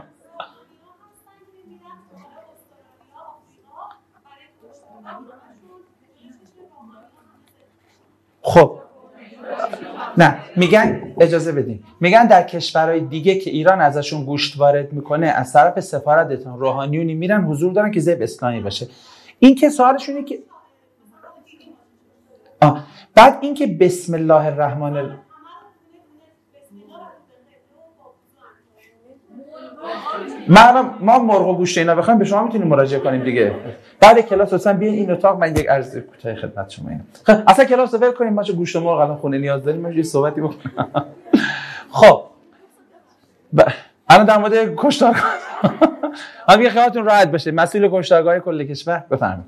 خب نه میگن اجازه بدین، میگن در کشورهای دیگه که ایران ازشون گوشت وارد میکنه از طرف سفارتتون روحانیونی میرن حضور دارن که ذبح اسلامی باشه. این که سوالشونه که آه. بعد این که بسم الله الرحمن الرحیم ما ما مرغ و گوشت اینا بخوایم به شما میتونیم مراجعه کنیم دیگه. بعد کلاس اصلا بیاین این اتاق من یک عرض کوتاه خدمت شما اینم. خب اصلا کلاس رو ول کنیم، ما چه گوشت و مرغ الان خونه نیاز داریم، من یه صحبتی بکنم. خب ب... الان در مورد کشتارگاه هم یه خیالتون راحت بشه، مسئول کشتارگاه کل کشور بفرمایید.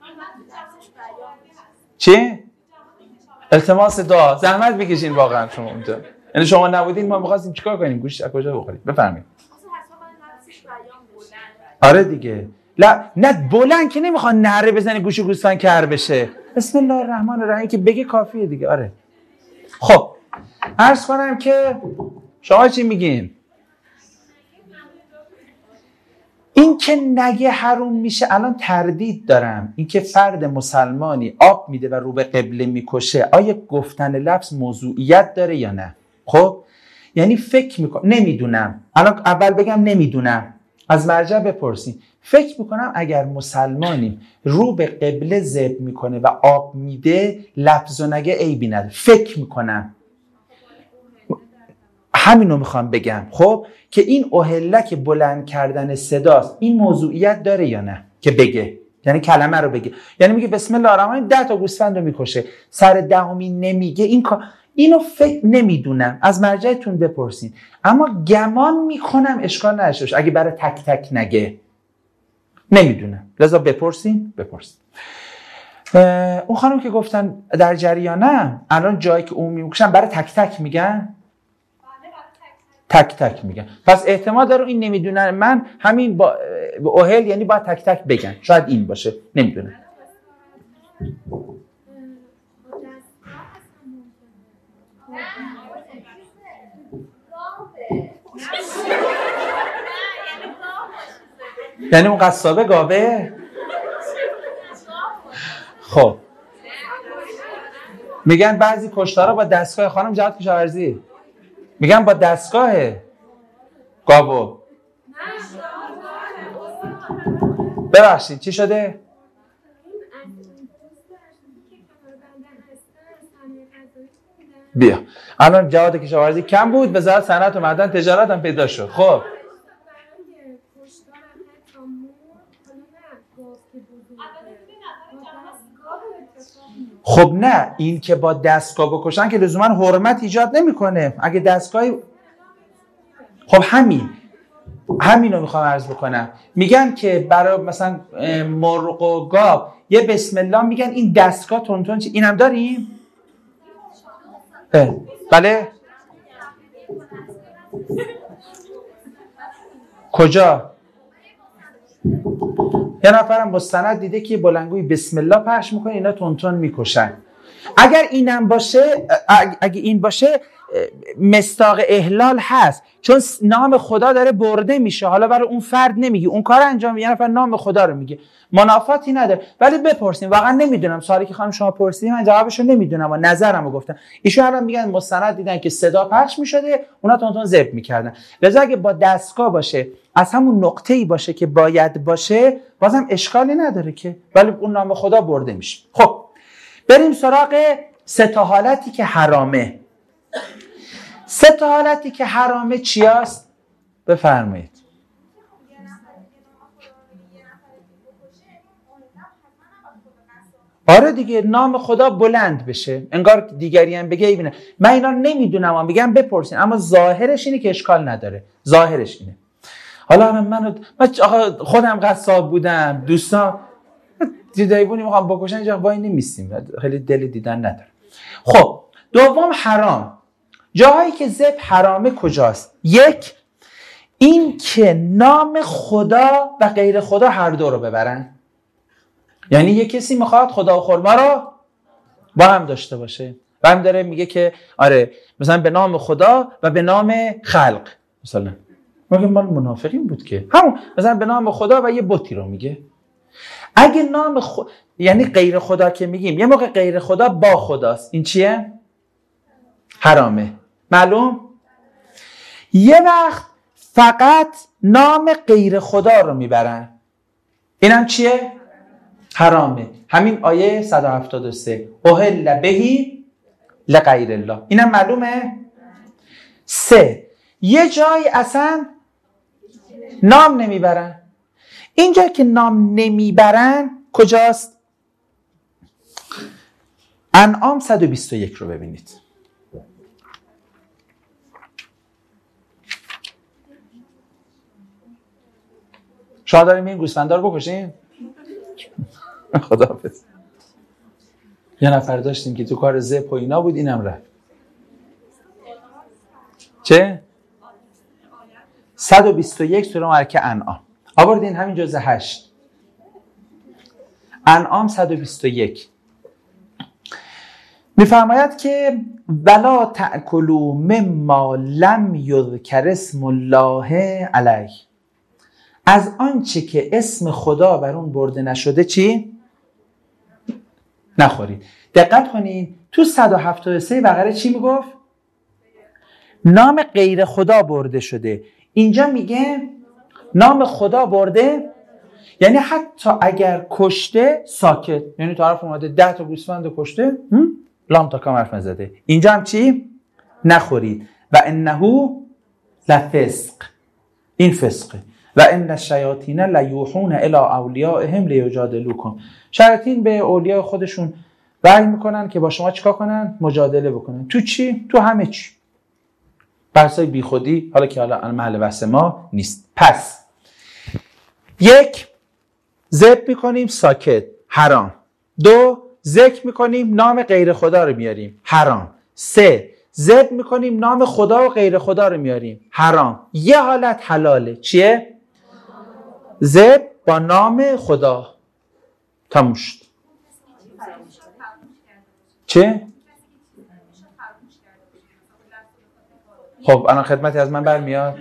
چی؟ التماس دعا، زحمت بکشین واقعا شما اونجا. یعنی شما نبودین ما می‌خواستیم چیکار کنیم؟ گوشت از کجا بخوریم؟ بفرمایید. آره دیگه. لا نه بلند که نمیخوان نعره بزنی گوش گوسفند کر بشه. بسم الله الرحمن الرحیم که بگه کافیه دیگه. آره. خب عرض کنم که شما چی میگین؟ این که که نگه حروم میشه، الان تردید دارم اینکه فرد مسلمانی آب میده و رو به قبله میکشه، آیا گفتن لفظ موضوعیت داره یا نه؟ خب یعنی فکر میکنم، نمیدونم، الان اول بگم نمیدونم، از مرجع بپرسین. فکر میکنم اگر مسلمانیم رو به قبله ذبح میکنه و آب میده، لفظ و نگه عیبی نداره. فکر میکنم همینو میخوام بگم، خب که این اهله که بلند کردن صداست، این موضوعیت داره یا نه که بگه، یعنی کلمه رو بگه، یعنی میگه بسم الله الرحمن الرحیم، ده تا گوسفند رو میکشه، سر دهمی نمیگه. این کار، اینو فکر نمیدونم، از مرجعتون بپرسین. اما گمان میکنم اشکال نداشته باشه اگه برای تک تک نگه، نمیدونم، لذا بپرسین بپرسین. اون خانم که گفتن در جریانم، الان جایی که عمومی میکشن برای تک تک میگن، تک تک میگن، پس احتمال داره این نمیدونن من همین با اوهل یعنی باید تک تک بگن، شاید این باشه، نمیدونم. یعنی اون قصابه گاوه. خب میگن بعضی کشتارا با دستگاه، خانم جهاد کشاورزی میگن با دستگاه گاوو. ببخشید چی شده؟ بیا الان جهاد کشاورزی کم بود، وزارت صنعت و معدن تجارت هم پیدا شد. خب خب نه، این که با دستگاه بکشن که لزوما حرمت ایجاد نمیکنه. اگه دستگاهی، خب همین همینو میخوام عرض بکنم. میگن که برای مثلا مرغ و گاو یه بسم الله میگن، این دستگاه تونتون چی؟ اینم داریم؟ بله. کجا؟ یه نفرم مستند دیده که بلنگوی بسم الله پخش میکنه، اینا تونتون میکشن. اگر اینم باشه، اگه این باشه مصداق احلال هست، چون نام خدا داره برده میشه، حالا برای اون فرد نمیگی، اون کار انجام میده، یه نفر نام خدا رو میگه، منافاتی نداره. ولی بپرسیم، واقعا نمیدونم، سوالی که خانم شما پرسیدین من جوابشو نمیدونم و نظرمو گفتم. ایشون الان میگن مستند دیدن که صدا پخش میشده، اونا تونتون ذبح میکردن. لذا اگه با دستگاه باشه، از همون نقطه‌ای باشه که باید باشه، بازم اشکالی نداره که، ولی اون نام خدا برده میشه. خب بریم سراغ سه تا حالتی که حرامه. سه تا حالتی که حرامه چی است؟ بفرمایید. آره دیگه، نام خدا بلند بشه، انگار دیگری هم بگه ایبینه. من اینا نمیدونم، هم میگم بپرسین، اما ظاهرش اینه که اشکال نداره، ظاهرش اینه. حالا من من خودم قصاب بودم، دوستان دیدایبونی میخوام بکشن، اینجا وای نمیستیم، خیلی دل دیدن نداره. خب دوم حرام. جاهایی که ذبح حرامه کجاست؟ یک، این که نام خدا و غیر خدا هر دو رو ببرن. یعنی یک کسی میخواد خدا و خرما رو با هم داشته باشه و هم داره میگه که آره مثلا به نام خدا و به نام خلق، مثلا مگه مال منافقین بود که همون مثلا به نام خدا و یه بتی رو میگه. اگه نام خ... یعنی غیر خدا که میگیم، یه موقع غیر خدا با خداست، این چیه؟ حرامه. معلوم؟ یه وقت فقط نام غیر خدا رو میبرن، اینم چیه؟ حرامه. همین آیه صد و هفتاد و سه احل بهی لغیر الله، اینم معلومه؟ سه، یه جایی اصلا نام نمیبرن. اینجا که نام نمیبرن کجاست؟ انعام صد و بیست و یک رو ببینید. شما داریم این گوسفندار رو بکشین؟ خداحافظ. یه نفر داشتیم که تو کار ذبح و اینا بود، اینم رفت. چه؟ صد و بیست و یک سوره مبارکه انعام. آوردین همین جزء هشت. انعام صد و بیست و یک میفرماید که ولا تأکلوا مما لم یذکر اسم الله علیه. از آنچه که اسم خدا بر اون برده نشده چی؟ نخورید. دقت کنین تو صد و هفتاد و سه بقره چی میگفت؟ نام غیر خدا برده شده. اینجا میگه نام خدا برده، یعنی حتی اگر کشته ساکت، یعنی طرف اومده ده تا گوسفند کشته لام تا کام حرف نزده. اینجا هم چی؟ نخورید. و انه لفسق، این فسقه. و ان الشیاطین لیوحون الی اولیائهم لیجادلوکم، شیاطین به اولیاء خودشون وحی میکنن که با شما چیکار کنن؟ مجادله بکنن. تو چی؟ تو همه چی. بحثای بیخودی، حالا که حالا محل بحث ما نیست. پس یک، ذبح میکنیم ساکت، حرام. دو، ذکر میکنیم نام غیر خدا رو میاریم، حرام. سه، ذبح میکنیم نام خدا و غیر خدا رو میاریم، حرام. یه حالت حلاله، چیه؟ ذبح با نام خدا. تموم شد. چه؟ خب الان خدمتی از من برمیاد؟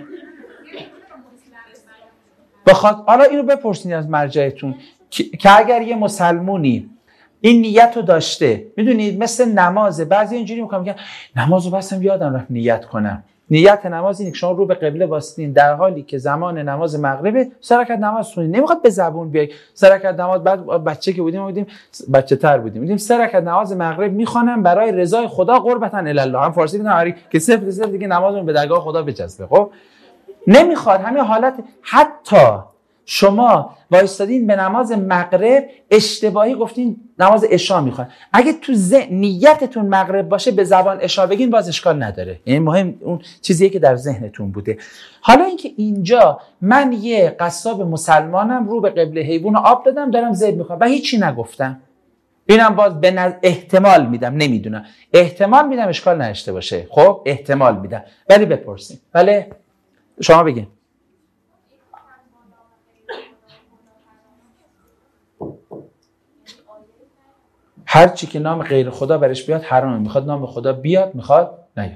بخواد حالا اینو بپرسید از مرجعتون که اگر یه مسلمونی این نیت رو داشته، میدونید مثل نمازه، بعضی اینجوری میکنم میگن نماز رو بستم یادم رفت نیت کنم. نیت نماز اینه که شما رو به قبله واسطین در حالی که زمان نماز مغربه، سه رکعت نماز خونید. نمیخواد به زبون بیای سه رکعت نماز. بعد بچه که بودیم بودیم بچه تر بودیم میدیم سه رکعت نماز مغرب میخوانم برای رضای خدا قربتن الی الله. هم فارسی میگن آری که صفر صفر دیگه نمازمون به درگاه خدا بچسبه. خب نمیخواد همین حالت. حتی شما وایستادین به نماز مغرب اشتباهی گفتین نماز عشا میخوان، اگه تو ذهن نیتتون مغرب باشه به زبان عشا بگین باز اشکال نداره. یعنی مهم اون چیزیه که در ذهنتون بوده. حالا اینکه اینجا من یه قصاب مسلمانم رو به قبله حیوان آب دادم دارم ذبح میکنم و هیچی نگفتم، اینم باز به نظر احتمال میدم، نمیدونم، احتمال میدم اشکال نداشته باشه. خب احتمال میدم، ولی بپرسین. بله شما بگین. هر چی که نام غیر خدا برش بیاد حرامه. میخواد نام خدا بیاد، میخواد نیاد.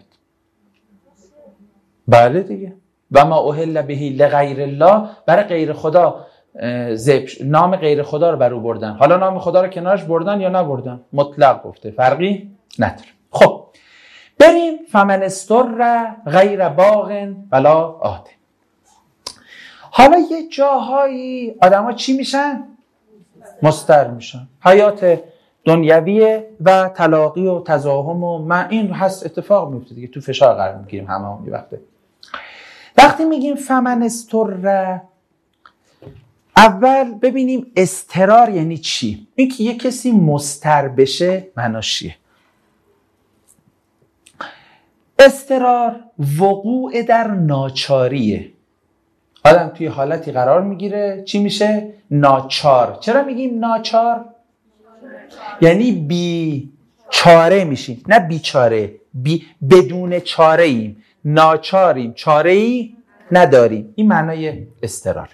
بله دیگه. و ما اهل به لغیر الله، برای غیر خدا ذبح نام غیر خدا رو بر او بردن. حالا نام خدا رو کنارش بردن یا نبردن، مطلق گفته، فرقی نداره. خب بریم فمن استر غیر باغ ولا عاد. حالا یه جاهایی آدما چی میشن؟ مستر میشن. حیات دنیویه و تلاقی و تزاحم و من این هست اتفاق میفته دیگه، تو فشار قرار میگیریم همه هم یه وقته. وقتی میگیم فمن استر، اول ببینیم استرار یعنی چی. این که یه کسی مستر بشه معناش چیه؟ استرار وقوع در ناچاریه. آدم توی حالتی قرار میگیره چی میشه؟ ناچار. چرا میگیم ناچار؟ یعنی بی چاره میشیم، نه بیچاره، بی بدون چاره ایم، ناچاریم، چاره ای نداریم. این معنای استرار.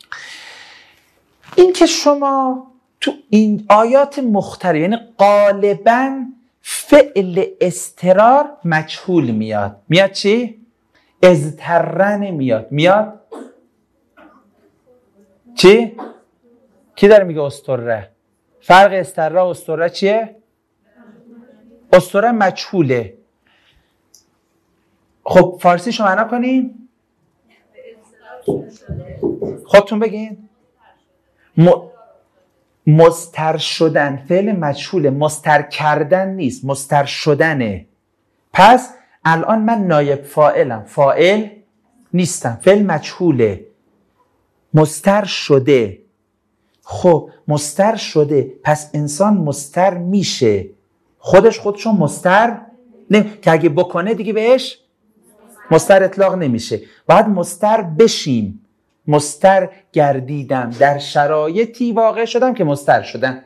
این که شما تو این آیات مختلف، یعنی غالباً فعل استرار مجهول میاد. میاد چی؟ ازترن میاد. میاد چی؟ کی داره میگه استره؟ فرق استره و استره چیه؟ استره مجهوله. خب فارسی شما معنا کنین؟ خودتون بگین. م... مستر شدن فعل مجهوله، مستر کردن نیست، مستر شدنه. پس الان من نایب فاعلم، فاعل نیستم، فعل مجهوله، مستر شده. خب مستر شده، پس انسان مستر میشه. خودش خودشون مستر نمی... که اگه بکنه دیگه بهش مستر اطلاق نمیشه. باید مستر بشیم. مستر گردیدم، در شرایطی واقع شدم که مستر شدم.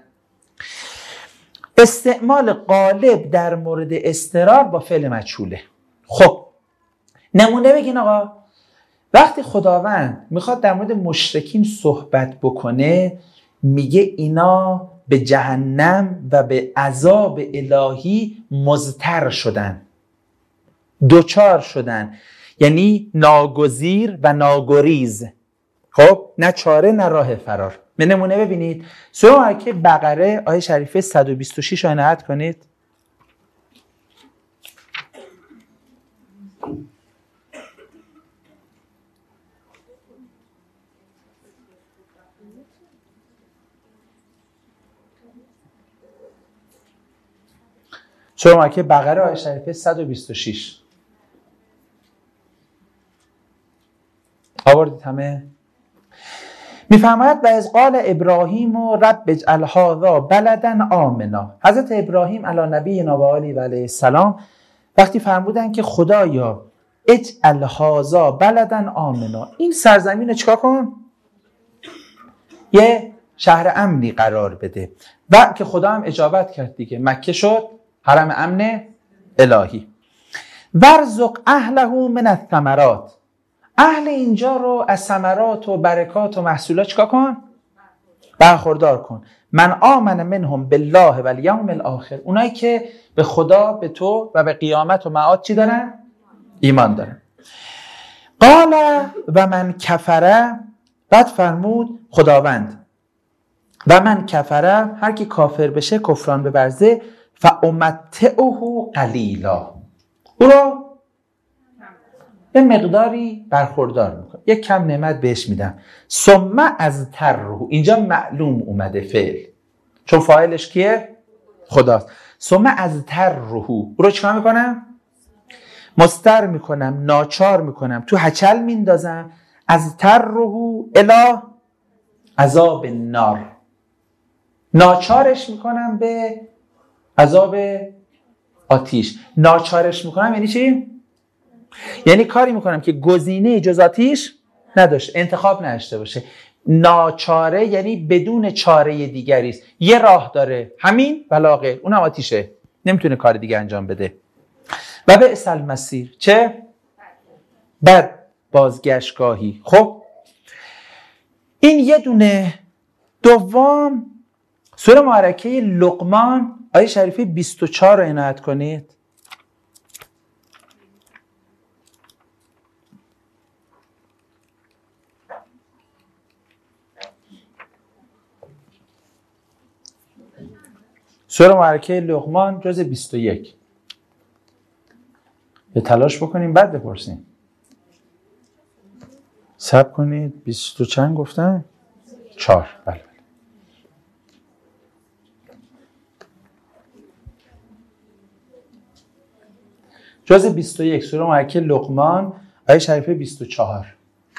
استعمال غالب در مورد استرار با فعل مجهوله. خب نمونه بگین آقا. وقتی خداوند میخواد در مورد مشرکین صحبت بکنه میگه اینا به جهنم و به عذاب الهی مضطر شدن، دوچار شدن، یعنی ناگزیر و ناگریز. خب نه چاره نه راه فرار. به نمونه ببینید سوره مبارکه بقره آیه شریفه صد و بیست و شش رو عنایت کنید. سوره مبارکه بقره آیه شریفه صد و بیست و شش. آوردید همه؟ میفرماید و از قال ابراهیم و رب اجعل هذا بلدا آمنا. حضرت ابراهیم علی نبینا و آله و علیه السلام وقتی فرمودن که خدایا اجعل هذا بلدا آمنا، این سرزمین رو چیکار کن؟ یه شهر امنی قرار بده. و که خدا هم اجابت کرد دیگه، مکه شد حرم امن الهی. ورزق اهله من الثمرات، اهل اینجا رو از ثمرات و برکات و محصولات چیکار کن؟ برخوردار کن. من آمن منهم بالله و الیوم الاخر، اونایی که به خدا، به تو و به قیامت و معاد چی دارن؟ ایمان دارن. قال و من کفره، بعد فرمود خداوند و من کفره، هر کی کافر بشه، کفران ببرزه، فامتعه قلیلا، او رو یه مقداری برخوردار میکنه، یک کم نعمت بهش میدم. ثم از تره، اینجا معلوم اومده فعل چون فاعلش کیه؟ خداست. ثم از تره، او رو چیکار میکنم؟ مستر میکنم، ناچار میکنم، تو هچل میندازم. از تره الی عذاب النار، ناچارش میکنم به عذاب آتیش. ناچارش میکنم یعنی چی؟ یعنی کاری میکنم که گزینه جز آتیش نداشته، انتخاب نداشته باشه. ناچاره یعنی بدون چاره دیگری است، یه راه داره، همین ولا غیر، اونم آتیشه، نمیتونه کار دیگه انجام بده. و بئس المصیر، چه بد بازگشتگاهی. خب این یه دونه. دوم سوره مبارکه لقمان آیه شریفه بیست و چهار رو عنایت کنید. سوره مبارکه لقمان جز بیست و یک. یه تلاش بکنیم بعد بپرسیم. صبر کنید. بیست و چند گفتن؟ چهار. بله. جز بیست و یک سوره مبارکه لقمان آیه شریفه بیست و چهار.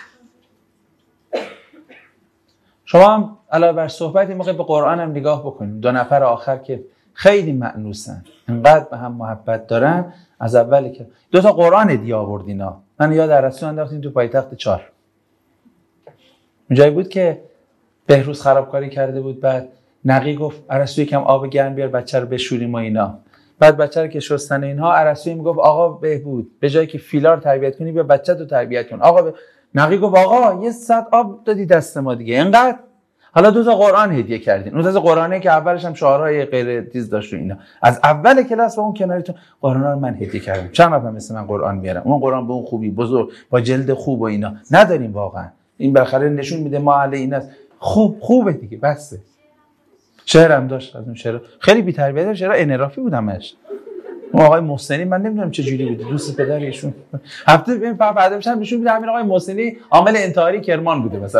شما هم علاوه بر صحبت این موقع به قرآن هم نگاه بکنید. دو نفر آخر که خیلی مأنوسن، انقدر به هم محبت دارن، از اولی که دو تا قرآن دی آوردینا. من یاد رسول انداختیم تو پایتخت چهار. اونجایی بود که بهروز خرابکاری کرده بود، بعد نقی گفت ارسطو یکم آب گرم بیار بچه رو بشوریم و اینا. بعد بچه رو که شستن اینها، ارسطو میگفت آقا بهبود به جایی که فیلار تربیت کنی بیا بچه تو تربیت کن. آقا ب... نقی گفت آقا یه ساعت آب دادی دست ما دیگه اینقدر. حالا دو تا قرآن هدیه کردین. اون تا قرآنه که اولش هم شعارهای غیر تیز داشت و اینا. از اول کلاس با اون کنارتون قرآن رو من هدیه کردم. چند نفر مثل من قرآن میارن. اون قرآن به اون خوبی بزرگ با جلد خوب و اینا نداریم واقعا. این بالاخره نشون میده ما اهل این است. خوب خوبه دیگه بسه. شعرم داشت از اون شعر خیلی بی تربیت، شعر انحرافی بود همش. اون آقای محسنی من نمیدونم چه جوری بود، دوست پدرشون هفته ببین بعد میشم نشون میده همین آقای محسنی عامل انتحاری کرمان بوده مثلا.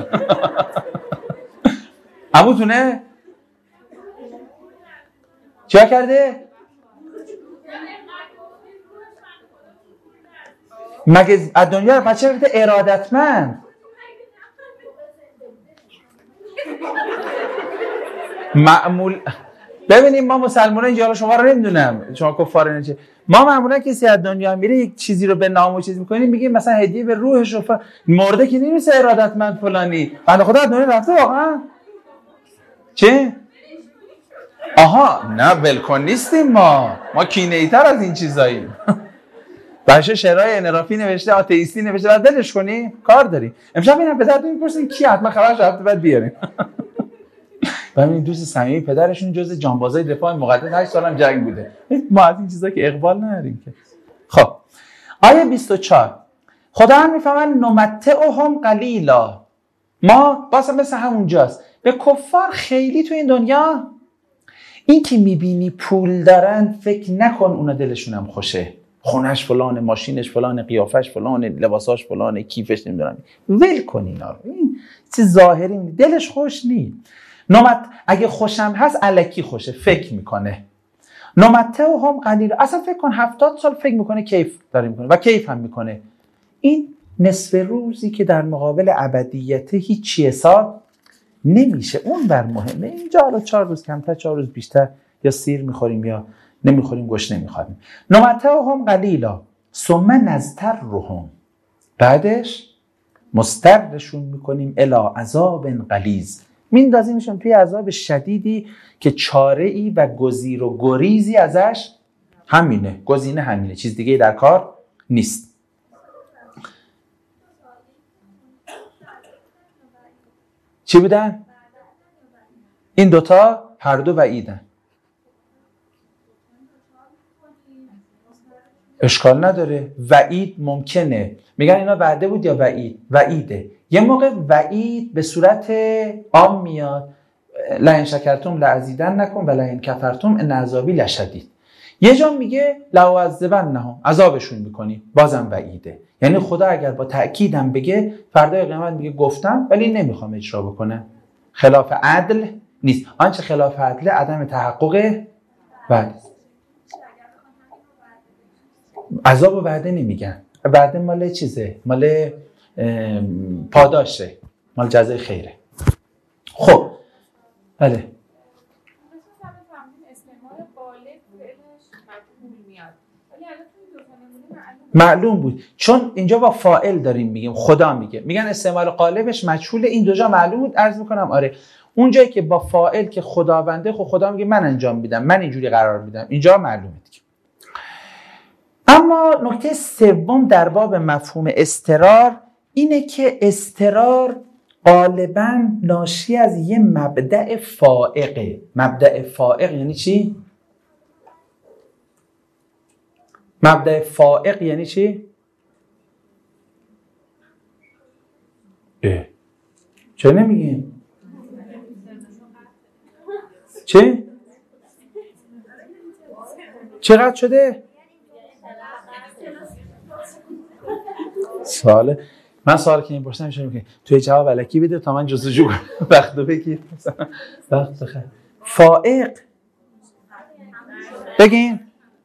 عموتونه چیا کرده؟ مگه از دنیا بچه بده ارادتمند. معمول ببینیم ما مسلمانان اینجا شما رو نمیدونم شما کفار چه، ما معمولا کسی از دنیا میره یک چیزی رو به نام و چیز میکنیم میگیم مثلا هدیه به روحش و ف... مرده که نمیشه ارادتمند فلانی. بنده خدا از دنیا رفته واقعا چه؟ آها نه ولکن نیستیم ما ما کینه‌ای‌تر از این چیزاییم. باشه شعرهای انحرافی نوشته، آتئیستی نوشته، بعد دلش کنی کار داری. امشب اینا پدر میپرسین کی، حتما خبرش رفته بعد بیارین. ببین دوست صمیمی پدرشون جزء جانبازای دفاع مقدس هشت سال هم جنگ بوده. ما از این چیزا که اقبال نداریم که. خب آیه بیست و چهار خدا هم میفهمن نمتعهم قلیلا، ما بازم مثل همونجاست. به کفار خیلی تو این دنیا این که میبینی پول دارن فکر نکن اونا دلشون هم خوشه، خونش فلانه، ماشینش فلانه، قیافش فلانه، لباساش فلانه، کیفش نمیدونم، ول کن اینا رو. این چیز ظاهری می دلش خوش نی. نومت اگه خوشم هست الکی خوشه، فکر میکنه. نومته هم قلیل، اصلا فکر کن هفتاد سال فکر میکنه کیف داره میکنه و کیف هم میکنه. این نصف روزی که در مقابل ابدیت هیچی حساب نمیشه، اون بر مهمه. اینجا حالا چهار روز کمتر، چهار روز بیشتر، یا سیر میخوریم یا نمیخوریم، گوش نمیخوریم. نمتعهم قلیلا ثم نضطرهم، بعدش مضطرشون میکنیم الی عذاب غلیظ، میندازیمشون توی عذاب شدیدی که چاره ای و گزیر و گریزی ازش همینه، گزینه همینه، چیز دیگه در کار نیست. چی بودن؟ این دوتا هر دو وعیدن. اشکال نداره، وعید ممکنه. میگن اینا وعده بود یا وعید؟ وعیده. یه موقع وعید به صورت عام میاد، لئن شکرتم لازیدنکم و لئن کفرتم ان عذابی لشدید. یه جا میگه لأعذبنهم، عذابشون میکنی، بازم وعیده. یعنی خدا اگر با تأکیدم بگه فردای قیامت میگه گفتم ولی نمیخوام اجرا بکنم، خلاف عدل نیست. آنچه خلاف عدل عدم تحقق وعده. عذاب و وعده نمیگن، وعده مال چیزه، مال پاداشه، مال جزای خیره. خب بله، معلوم بود چون اینجا با فاعل داریم میگیم، خدا میگه، میگن استعمال قالبش مجهول. این دو جا معلوم بود، عرض میکنم آره. اون جایی که با فاعل که خداونده، خب خدا میگه من انجام میدم، من اینجوری قرار میدم، اینجا معلومه دیگه. اما نکته سوم در باب مفهوم اضطرار اینه که اضطرار غالباً ناشی از یه مبدأ فائقه. مبدأ فائق یعنی چی؟ مبدأ فائق یعنی چی؟ اه. چرا نمیگیم؟ چه؟ چقدر شده؟ سواله. من سوال که این پرسنم میشه که توی جواب الکی بده تا من جستجو کنم، وقتو بگیر مثلا وقت بخیر. فائق بگین.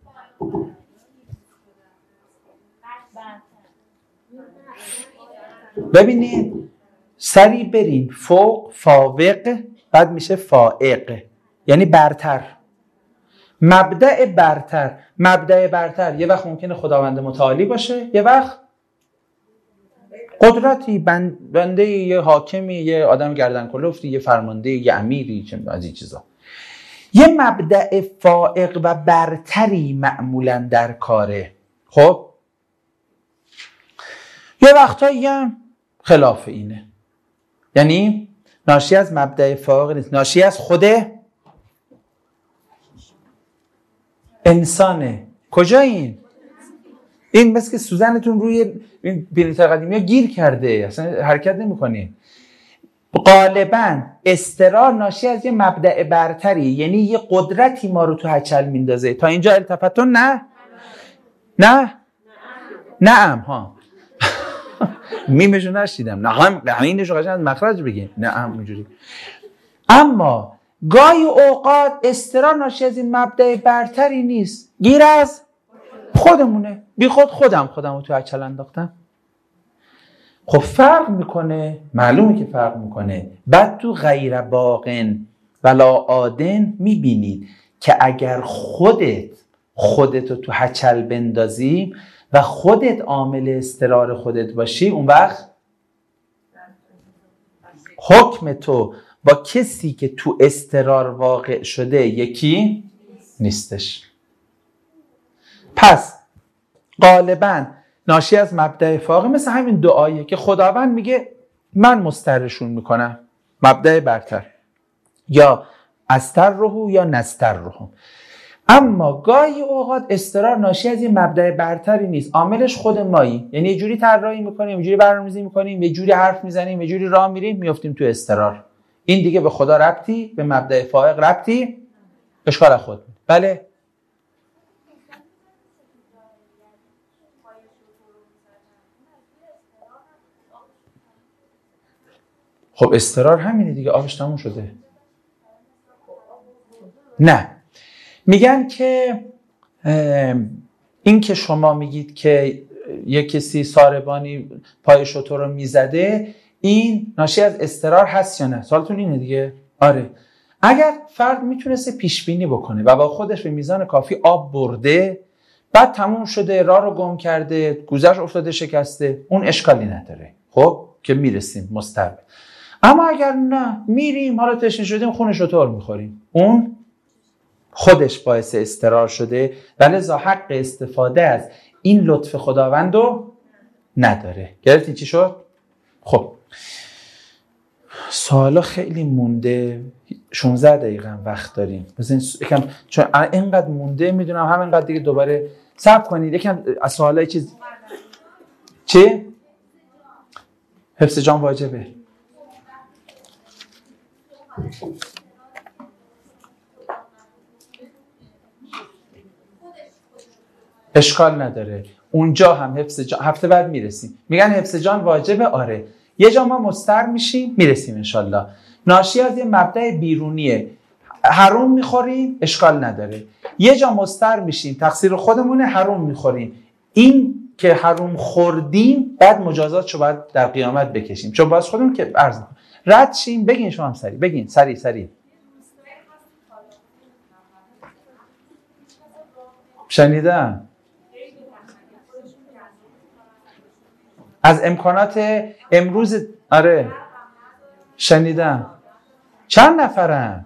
ببینید سری برین فوق، فاوق، بعد میشه فائق، یعنی برتر. مبدأ برتر، مبدأ برتر یه وقت ممکنه خداوند متعالی باشه، یه وقت قدرتی، بنده، یه حاکمی، یه آدم گردن کلفتی، یه فرمانده، یه امیری، چه از این چیزا. یه مبدأ فائق و برتری معمولاً در کاره. خب یه وقتایی هم خلاف اینه، یعنی ناشی از مبدأ فائق نیست، ناشی از خود انسانه. کجا این؟ این مثل که سوزنتون روی این پرینتر قدیمی ها گیر کرده، اصلا حرکت نمی کنی. غالباً اضطرار ناشی از یه مبدأ برتری، یعنی یه قدرتی ما رو تو هچل میندازه. تا اینجا التفتون نه؟ نه؟ نعم ها میمشو نشیدم، نعم اینشو قشنگ از مخرج بگیم، نعم اینجوری. اما گاهی اوقات اضطرار ناشی از این مبدأ برتری نیست، گیر از خودمونه، بی خود خودم خودم رو تو هچل انداختم. خب فرق میکنه، معلومه که فرق میکنه. بعد تو غیر باقن ولا عادن میبینید که اگر خودت خودت رو تو هچل بندازی و خودت عامل اضطرار خودت باشی، اون وقت حکم تو با کسی که تو اضطرار واقع شده یکی نیستش. پس غالباً ناشی از مبدأ فائق مثل همین دعایه که خداوند میگه من مضطرشون میکنم، مبدأ برتر، یا استرهم یا نسترهم. اما گاهی اوقات اضطرار ناشی از این مبدأ برتری نیست، عاملش خود مایی. یعنی یه جوری طراحی میکنیم، یه جوری برنامه‌ریزی میکنیم، یه جوری حرف میزنیم، یه جوری راه میریم، میافتیم تو اضطرار. این دیگه به خدا ربطی، به مبدأ فائق ربطی، اشکال خود. بله خب اضطرار همینه دیگه، آبش تموم شده. نه، میگن که این که شما میگید که یک کسی ساربانی پای شتر رو میزده، این ناشی از اضطرار هست یا نه؟ سوالتون اینه دیگه. آره، اگر فرد میتونسته پیش بینی بکنه و با خودش به میزان کافی آب برده، بعد تموم شده، راه رو گم کرده، گوزش افتاده شکسته، اون اشکالی نداره. خب که میرسیم مستقبل. اما اگر نه، میریم حالا تشنه شدیم خون شتر میخوریم، اون خودش باعث اضطرار شده و لذا حق استفاده از این لطف خداوندو نداره. گرفتین چی شد؟ خب سوالا خیلی مونده، شانزده دقیقه هم وقت داریم. بزنین یکم، چون اینقدر مونده میدونم همینقدر دیگه دوباره صبر کنید. یکم از سوالای چیز چی؟ حفظ جان واجبه. اشکال نداره، اونجا هم حفظ جان، هفته بعد میرسیم. میگن حفظ جان واجبه. آره، یه جا ما مستر میشیم، میرسیم انشالله. ناشی از یه مبدأ بیرونیه، حروم میخوریم، اشکال نداره. یه جا مستر میشیم، تقصیر خودمونه، حروم میخوریم. این که حروم خوردیم بعد مجازاتشو باید در قیامت بکشیم، چون باز خودمون که عرض میکنم رد شیم. بگین شما هم سریع بگین، سریع سریع. شنیدم از امکانات امروز. آره شنیدم. چند نفرن؟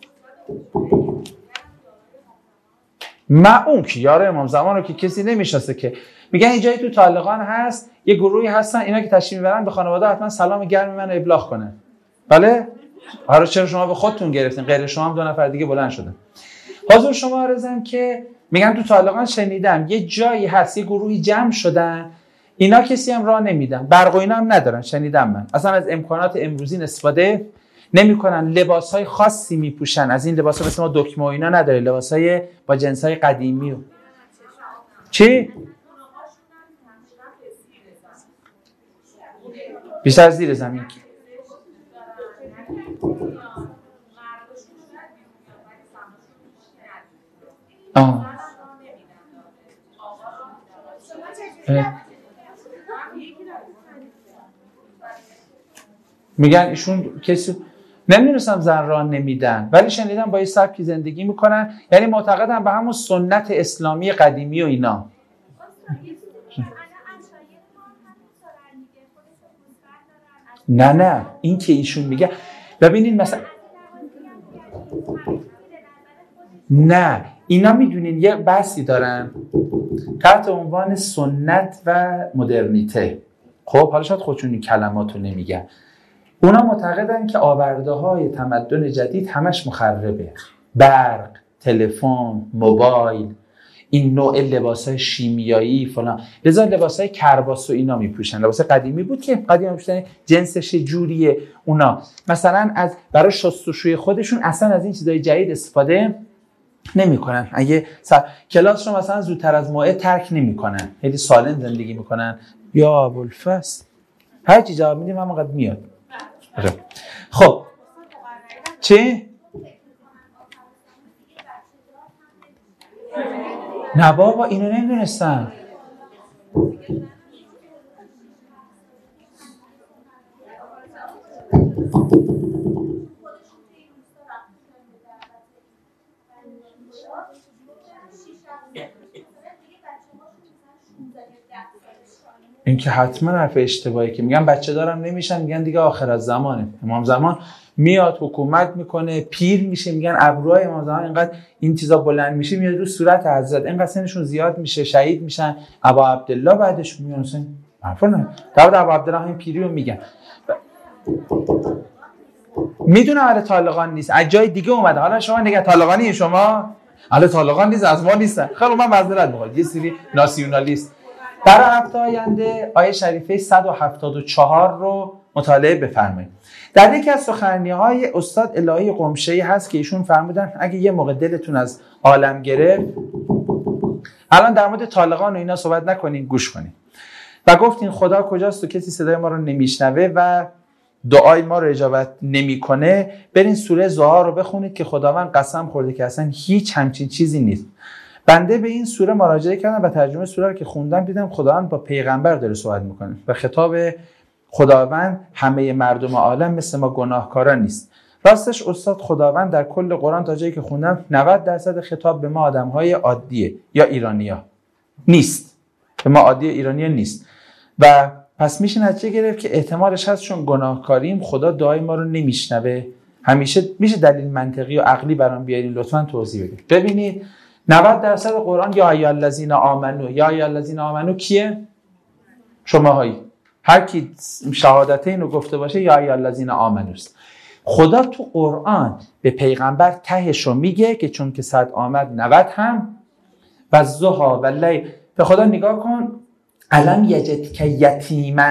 ما اون که یاره امام زمان رو که کسی نمیشناسه که. میگن این جایی تو طالقان هست، یه گروهی هستن اینا که تشریف میبرن به خانواده حتما سلام گرم منو ابلاغ کنن. بله؟ حالا چرا شما به خودتون گرفتین؟ غیر شما هم دو نفر دیگه بلند شدن. حضور شما عرضم که میگن تو طالقان شنیدم یه جایی هست، یه گروهی جمع شدن، اینا کسی هم راه نمیدن، برق و اینا هم ندارن. شنیدم من اصلا از امکانات امروزی استفاده نمیکنن، لباسهای خاصی میپوشن، از این لباسا مثل ما دکمه و اینا نداره، لباسهای با جنسای قدیمی و چی؟ بیشتر زیر زمین. آه. میگن ایشون کسی نمیدونستم زن راه نمیدن، ولی شنیدم با یه سبکی زندگی میکنن، یعنی معتقدن به همون سنت اسلامی قدیمی و اینا. نه نه این که ایشون میگه، ببینین مثلا نه اینا میدونین یه بحثی دارن تحت عنوان سنت و مدرنیته. خب حالا شاید خودشون این کلماتو نمیگن. اونا معتقدن که آورده های تمدن جدید همش مخربه، برق، تلفن، موبایل، این نوع لباسای شیمیایی فلان، لذا لباسای کرباس و اینا میپوشن. لباس قدیمی بود که قدیمی میپوشن، جنسش جوریه. اونا مثلا از برای شستشوی خودشون اصلا از این چیزای جدید استفاده نمیکنن. اگه سر... کلاس رو مثلا زودتر از موعد ترک نمیکنن، خیلی سالم زندگی میکنن. یا ابوالفضل هر چی جواب میدیم همونقدر میاد. خب چی؟ نه بابا اینو نمیدونستم. این که حتما حرف اشتباهی که میگن بچه دارم نمیشن، میگن دیگه آخر از زمانه. امام زمان میاد حکومت میکنه، پیر میشه، میگن ابروهای امام زمان اینقدر این چیزا بلند میشه میاد رو صورت حضرت، اینقدر سنشون زیاد میشه شهید میشن. ابا عبدالله بعدش میان مثلا حرفا نه داود ابا عبدالله همین پیری رو میگن. میدونم آره طالقان نیست، از جای دیگه اومده. حالا شما نگه طالقانی شما حالا طالقان نیست، از ما نیستن. خیلی من معذرت میخوام، یه سری ناسیونالیست. برای هفته آینده آیه شریفه صد و هفتاد و چهار رو مطالعه بفرمایید. در یکی از سخنرانی‌های استاد الهی قمشه‌ای هست که ایشون فرمودن اگه یه موقع دلتون از عالم گرفت، الان در مورد طالقان و اینا صحبت نکنین، گوش کنین. و گفتین خدا کجاست و کسی صدای ما رو نمیشنوه و دعای ما رو اجابت نمیکنه، برین سوره ضحی رو بخونید که خداوند قسم خورده که اصلا هیچ همچین چیزی نیست. بنده به این سوره مراجعه کردم و ترجمه سوره رو که خوندم دیدم خداوند با پیغمبر داره صحبت میکنه و خطاب خداوند همه مردم عالم مثل ما گناهکاران نیست. راستش استاد خداوند در کل قرآن تا جایی که خوندم نود درصد خطاب به ما آدم‌های عادیه یا ایرانی‌ها نیست، به ما عادی ایرانی‌ها نیست. و پس میشه نتیجه گرفت که احتمالش هست چون گناهکاریم خدا دعای ما رو نمیشنوه. همیشه میشه دلیل منطقی و عقلی برام بیارین لطفاً توضیح بدید. ببینید نود درصد قرآن یا ایها الذین آمنو، یا ایها الذین آمنو کیه؟ شماهایی. هر کی شهادتین رو گفته باشه یا ایها الذین آمنو است. خدا تو قرآن به پیغمبر تهش رو میگه که چون که صد آمد نود هم و ضحی و لیل. به خدا نگاه کن، الم یجدک یتیما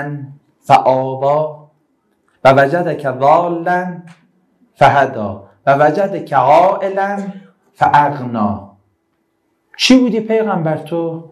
فآوا و وجدک ضالا فهدا و وجدک عائلا فاغنا. چی بودی پیغمبر تو؟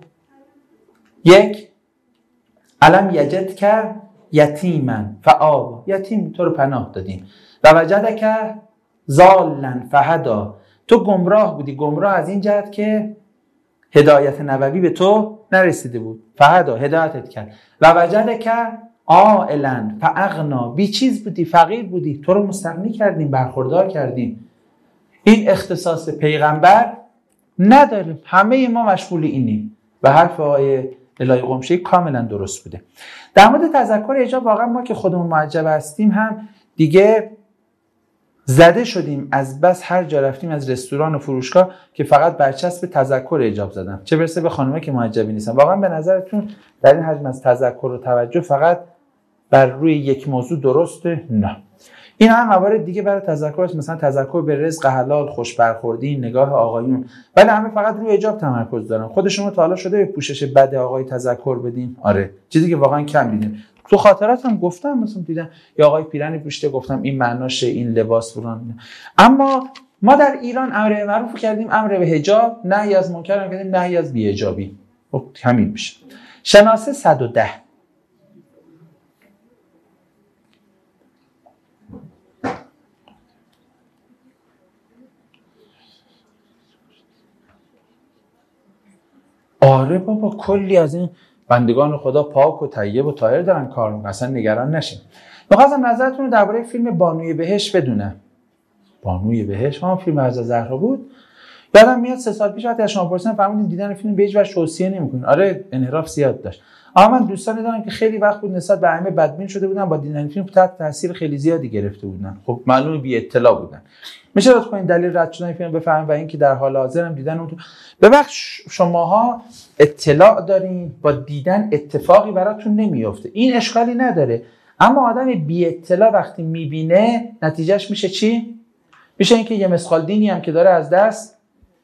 یک، الم یجدک یتیما فآوا، یتیم تو رو پناه دادیم. و وجدک ضالا فهدا، تو گمراه بودی، گمراه از این جهت که هدایت نبوی به تو نرسیده بود. فهدا، هدایتت کرد. و وجدک عائلا فاغنا، بی چیز بودی، فقیر بودی، تو رو مستغنی کردیم، برخوردار کردیم. این اختصاص پیغمبر نداریم، همه ما مشغول اینیم و حرف آقای الهی قمشه‌ای کاملا درست بوده. در مورد تذکر ایجاب واقعا ما که خودمون معجب هستیم هم دیگه زده شدیم از بس هر جا رفتیم از رستوران و فروشگاه که فقط برچسب تذکر ایجاب زدم، چه برسه به خانمایی که معجبی نیستن. واقعا به نظرتون در این حجم از تذکر و توجه فقط بر روی یک موضوع درسته؟ نه. این هم موارد دیگه برای تذکر است، مثلا تذکر به رزق حلال، خوش برخوردی، نگاه آقایون، ولی همه فقط روی ایجاب تمرکز دارن. خود شما تا حالا شده به پوشش بد آقای تذکر بدین؟ آره، چیزی که واقعا کم دیدین. تو خاطراتم گفتم، مثلا دیدم یا آقای پیرنی پوشته، گفتم این معناشه، این لباس فلان. اما ما در ایران امر به معروف کردیم، امر به حجاب، نهی از منکر کردیم، نهی از بی حجابی. خب همین میشه. شناسه صد و ده. آره بابا، کلی از این بندگان خدا پاک و طیب و طاهر دارن کار میکنن، اصلا نگران نشین. می‌خواستم نظرتون رو درباره فیلم بانوی بهشت بدونم. بانوی بهشت هم فیلم از زهرا بود. یادم میاد سه سال پیش وقتی از شما پرسیدم فرمودین دیدن فیلم به هیچ وجه توصیه نمی‌کنین. آره، انحراف زیاد داشت. اما من دوستانی دارم که خیلی وقت بود نسبت به ائمه بدبین شده بودن، با دیدن فیلم تحت تاثیر خیلی زیادی گرفته بودن. خب معلومه بی اطلاع بودن. میشه لطفاً این دلیل رد شدن فیلم بفهمید و اینکه در حال حاضر هم دیدن اون تو. ببخش شماها اطلاع دارین، با دیدن اتفاقی براتون نمیافته، این اشکالی نداره. اما آدم بی اطلاع وقتی میبینه نتیجهش میشه چی؟ میشه اینکه یه مسخال دینی هم که داره از دست،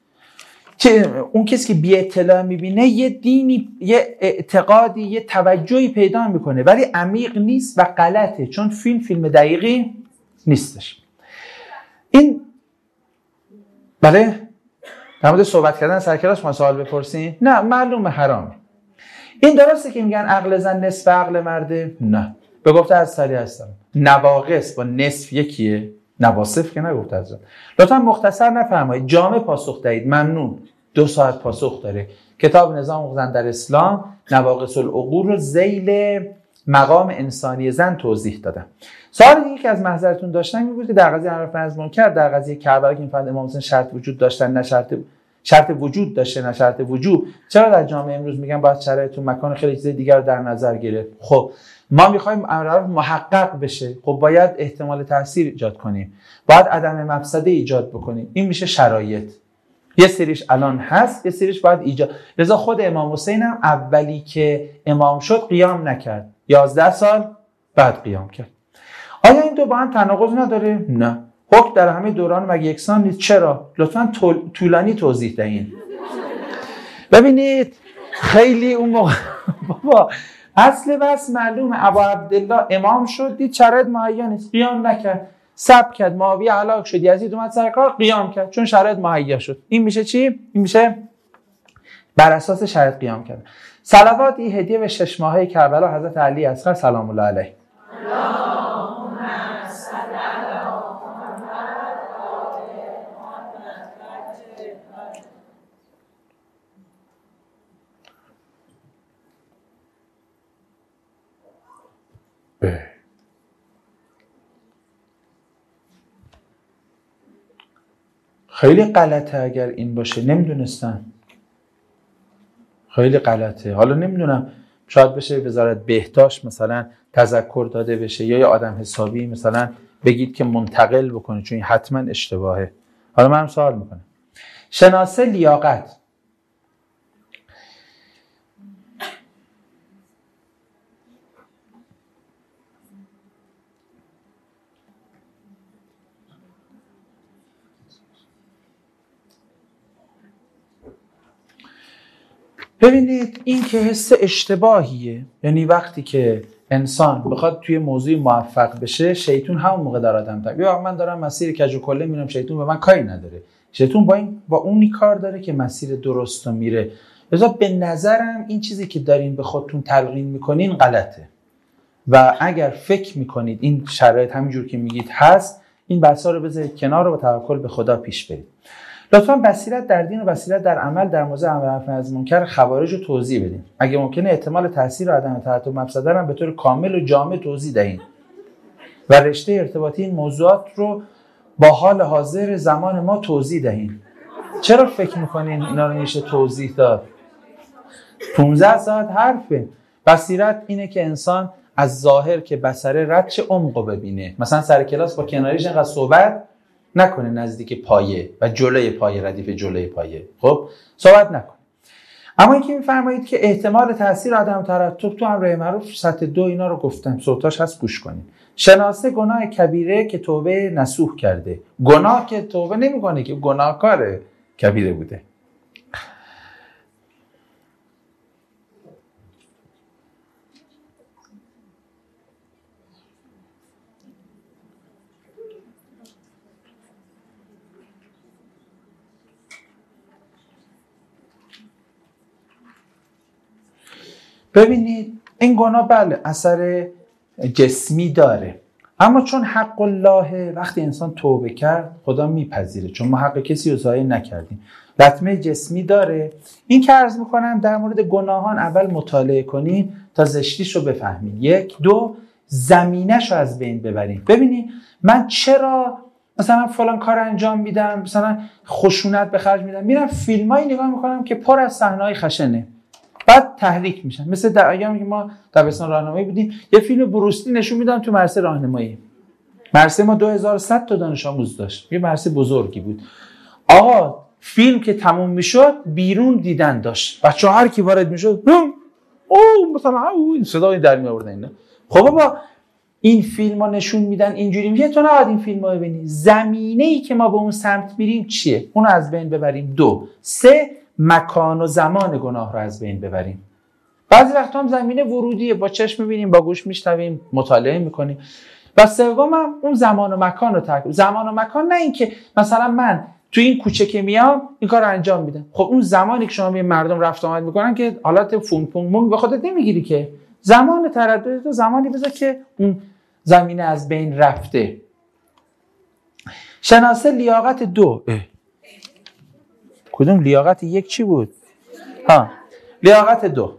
چه اون کسی که بی اطلاع میبینه یه دینی، یه اعتقادی، یه توجهی پیدا میکنه ولی عمیق نیست و غلطه، چون فیلم فیلم دقیقی نیستش. این بله در مورد صحبت کردن سر کلاس ما سوال بپرسین؟ نه، معلومه حرامه. این درسته که میگن عقل زن نصف عقل مرده؟ نه. به گفته از سری هستم نواقص با نصف یکیه، نواصف که نگفته از زن. لطفا مختصر نفرمایید، جامع پاسخ دهید. ممنون. دو ساعت پاسخ داره. کتاب نظام زن در اسلام، نواقص العقول رو ذیل مقام انسانی زن توضیح دادم. سوال دیگه که از محضرتون داشتم این بود که در قضیه امر فرض منکر، در قضیه کربلا که می‌فهمید امام حسین شرط وجود داشتن نه شرط شرط وجود داشته نه شرط وجوب، چرا در جامعه امروز میگن باید شرایط و مکان خیلی چیز دیگر رو در نظر گرفت؟ خب ما می‌خوایم امر محقق بشه، خب باید احتمال تاثیر ایجاد کنیم، باید عدم مفسده ایجاد بکنیم. این میشه شرایط. یه سریش الان هست، یه سریش باید ایجاد. لذا خود امام حسین هم اولی که امام شد قیام نکرد، یازده سال بعد قیام کرد. آیا این دو با هم تناقض نداره؟ نه. حکم در همه دوران مگه یکسان نیست؟ چرا؟ لطفاً طولانی توضیح دهید. ببینید خیلی اون موقع بابا اصل بس معلومه. ابا عبدالله امام شد، دید شرایط مهیا نیست، قیام نکرد، صبر کرد، معاویه هلاک شد، یزید اومد سر کار، قیام کرد چون شرایط مهیا شد. این میشه چی؟ این میشه بر اساس شرایط قیام کرد. صلوات این هدیه به شش ماهه کربلا حضرت علی اصغر سلام الله علیه. خیلی غلطه اگر این باشه، نمیدونستم، خیلی غلطه. حالا نمیدونم شاید بشه وزارت بهداشت مثلا تذکر داده بشه یا یه آدم حسابی مثلا بگید که منتقل بکنه، چون این حتما اشتباهه. حالا من هم سوال میکنم، شناسه لیاقت ببینید این که حس اشتباهیه، یعنی وقتی که انسان بخواد توی موضوع موفق بشه، شیطان همون موقع در آدم تک یا من دارم مسیر کج و کله میرم، شیطان به من کاری نداره. شیطان با این با اونی کار داره که مسیر درست رو میره. لذا به نظرم این چیزی که دارین به خودتون تلقین میکنین غلطه و اگر فکر میکنید این شرایط همینجور که میگید هست، این بحثا رو بذارید کنار و با توکل به خدا پیش برید. لطفاً بصیرت در دین و بصیرت در عمل در موضوع امر از منکر خوارج رو توضیح بدین. اگه ممکنه احتمال تاثیر و عدم تحتم مفسده رو به طور کامل و جامع توضیح دهید و رشته ارتباطی این موضوعات رو با حال حاضر زمان ما توضیح دهید. چرا فکر میکنین اینا رو میشه توضیح داد؟ پانزده ساعت حرفه. بصیرت اینه که انسان از ظاهر که بصره رد چه عمقو ببینه. مثلا سر کلاس با کناریش اینقدر صحبت نکنه نزدیک پایه و جلوی پایه، ردیف جلوی پایه، خب صحبت نکنه. اما اینکه میفرمایید که احتمال تاثیر عدم ترتب تو امر معروف سطح دو، اینا رو گفتم، صوتاش هست گوش کنید. شناسه گناه کبیره که توبه نصوح کرده. گناه که توبه نمیکنه که گناهکار کبیره بوده. ببینید این گناه بله اثر جسمی داره، اما چون حق الله وقتی انسان توبه کرد خدا میپذیره، چون ما حق کسی رو ضایع نکردیم. لطمه جسمی داره. این که عرض میکنم در مورد گناهان اول مطالعه کنین تا زشتیش رو بفهمین. یک دو زمینش رو از بین ببرین. ببینید من چرا مثلا فلان کار انجام میدم، مثلا خشونت به خرج میدم، میرم فیلمایی نگاه میکنم که پر از صحنه‌های خشنه، بعد تحریک میشن. مثل در ایامی که ما دبستان راهنمایی بودیم یه فیلم بروسلی نشون میدن تو مدرسه راهنمایی. مدرسه ما دو هزار و صد تا دانش آموز داشت، یه مدرسه بزرگی بود. آقا فیلم که تموم میشد بیرون دیدن داشت، بچه‌ها هر کی وارد میشد او مثلا او صدای در می آوردن اینا. خب بابا این فیلمو نشون میدن اینجوری، میگه تو نباید این فیلمو ببینی. زمینه‌ای که ما به اون سمت میریم چیه؟ اونو از بین ببریم. دو سه مکان و زمان گناه رو از بین ببریم. بعضی وقتا هم زمینه ورودیه، با چشم میبینیم، با گوش میشنویم، مطالعه میکنیم. و سوم هم اون زمان و مکان رو ترک. زمان و مکان نه این که مثلا من تو این کوچه که میام این کار رو انجام میدم. خب اون زمانی که شما می مردم رفت آمد میکنن که حالت فون پون مون به خودت نمیگیری که. زمان تردد تو زمانی بذار که اون زمینه از بین رفته. شناسه لیاقت دو. اه. کدوم لیاقت یک چی بود؟ ها لیاقت دو.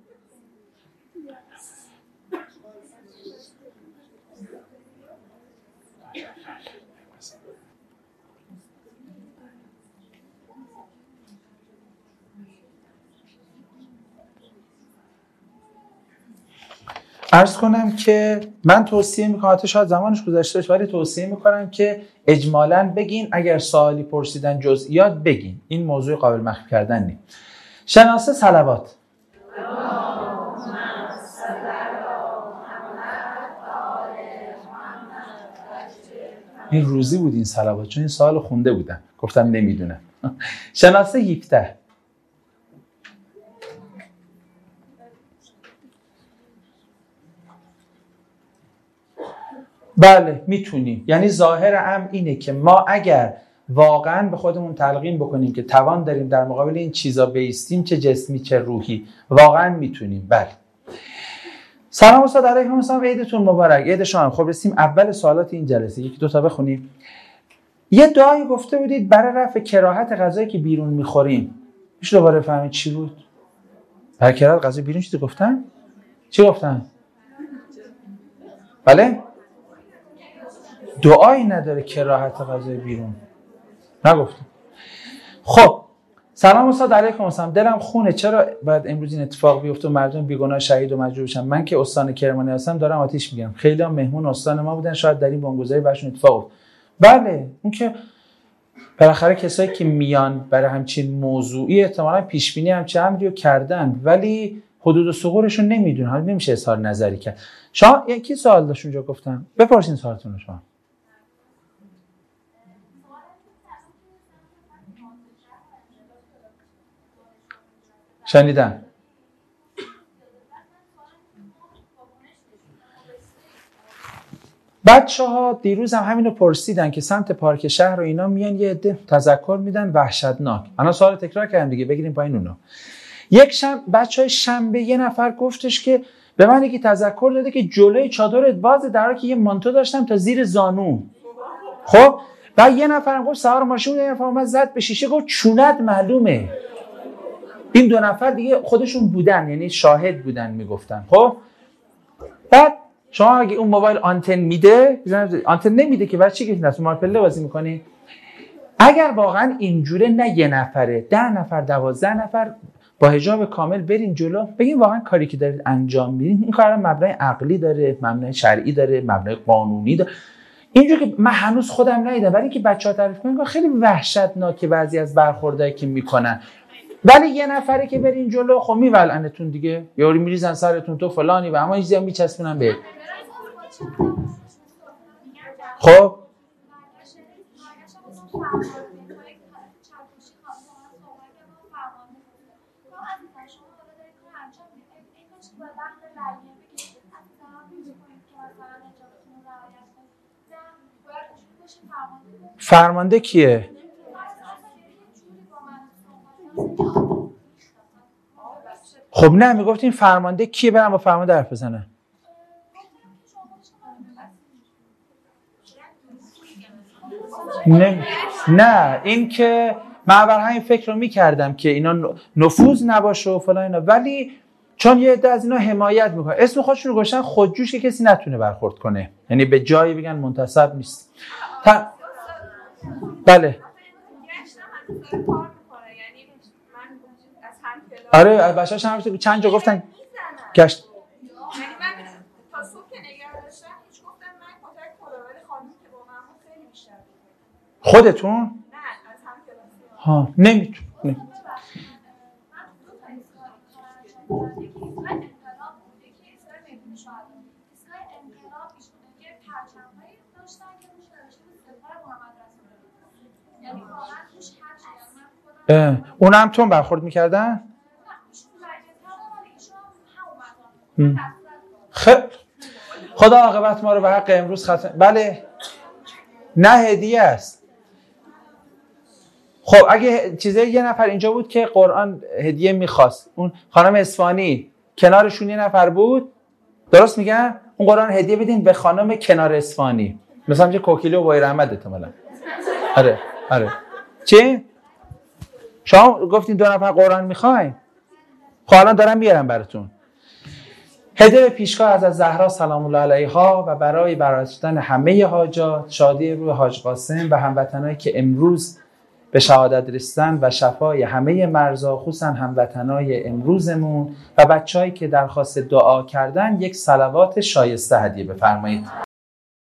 عرض کنم که من توصیه میکنم، حتی شاید زمانش گذشته باشه ولی توصیه میکنم که اجمالاً بگین، اگر سوالی پرسیدن جزئیات بگین، این موضوع قابل مخفی کردن نیست. شناسه صلوات. این روزی بود این صلوات، چون این سوال خونده بودم گفتم نمیدونم. شناسه هفده. بله میتونیم، یعنی ظاهر امر اینه که ما اگر واقعا به خودمون تلقین بکنیم که توان داریم در مقابل این چیزا بایستیم، چه جسمی چه روحی، واقعا میتونیم. بله. سلام استاد علیکم السلام، عیدتون مبارک. عید شما. خب رسیم اول سوالات این جلسه، یکی دو تا بخونیم. یه دعایی گفته بودید برای رفع کراهت غذایی که بیرون میخوریم. میشه دوباره فهمید چی بود؟ برای کراهت غذای بیرون چیزی گفتن؟ چی گفتن؟ بله؟ دعایی نداره کراهت غذای بیرون. نگفتم. خب سلام استاد علیکم السلام، دلم خونه، چرا باید امروز این اتفاق بیفته و مردم بیگناه شهید و مجروح بشن؟ من که استان کرمانی هستم دارم آتیش میگیرم. خیلی هم مهمون استان ما بودن، شاید در این بمبگذاری براشون اتفاق افتاد. بله اون که بالاخره کسایی که میان برای همچین موضوعی احتمالاً پیش بینی همچین امری رو کردن، ولی حدود و ثغورشون نمیدونن، حالا نمیشه اظهار نظری کرد. شما یکی سوال داشت اونجا گفتم، بپرسین سوالتون رو. شما شنیدم. بچه ها دیروز هم همینو پرسیدن که سمت پارک شهر و اینا میان یه عده تذکر میدن وحشتناک. انا سوال تکرار کردم دیگه، بگیریم پایین اونو. یک شب بچهای شنبه یه نفر گفتش که به من یکی تذکر داده که جلوی چادرت بازه، در حالی که یه مانتو داشتم تا زیر زانو. خب بعد یه نفرم گفت سوار ماشین، یه نفر اومد زد به شیشه گفت چونت معلومه. این دو نفر دیگه خودشون بودن، یعنی شاهد بودن میگفتن. خب بعد شما اگه اون موبایل آنتن میده، آنتن نمیده که برای چی که نسو مارپله بازی میکنی؟ اگر واقعا اینجوره، نه یه نفره، ده نفر، دوازده نفر با حجاب کامل برین جلو، بگین واقعا کاری که دارید انجام میدین این کار مبنای عقلی داره، مبنای شرعی داره، مبنای قانونی داره. اینجور که من هنوز خودم ندیدم، ولی که بچه‌ها تعریف کنن خیلی وحشتناکه بعضی از برخوردایی که میکنن. ولی یه نفره که برین جلو، خب میولعنتون دیگه، یاری میریزن سرتون تو فلانی و اما چیزی هم میچسبونن به. خب فرمانده کیه؟ خب نه میگفتین فرمانده کیه، برم با فرمانده حرف بزنه. نه نه این که من بر همین فکر رو میکردم که اینا نفوذ نباشه و فلان اینا، ولی چون یه عده از اینا حمایت میکنه، اسم خودشون رو گذاشتن خودجوش که کسی نتونه برخورد کنه، یعنی به جایی بگن منتسب نیست. تا... بله آره بچه‌هاش هم چند جا گفتن گشت. یعنی من تا صبح که نگه داشتم هیچ گفتم من کاتک خدا، ولی خانم که با من خیلی بیشتر بود. خودتون؟ نه از هم کلاسی ها نمیتون نه. اونم تون برخورد میکردن؟ خب خدا عاقبت ما رو به حق امروز ختم. بله نه هدیه است. خب اگه چیزه یه نفر اینجا بود که قرآن هدیه میخواست، اون خانم اصفهانی کنارشون یه نفر بود، درست میگن؟ اون قرآن هدیه بدین به خانم کنار اصفهانی، مثلا چه کوکیله و بایر احمد احتمالاً. آره آره چی؟ شما گفتین دو نفر قرآن میخواین؟ خب الان دارم میارم براتون. هدیه به پیشگاه از زهرا سلام الله علیها و برای برآوردن همه حاجات، شادی روی حاج قاسم و هموطنایی که امروز به شهادت رسیدن و شفای همه مرزا، خصوصا هموطنای امروزمون و بچه‌هایی که درخواست دعا کردن، یک صلوات شایسته هدیه بفرمایید.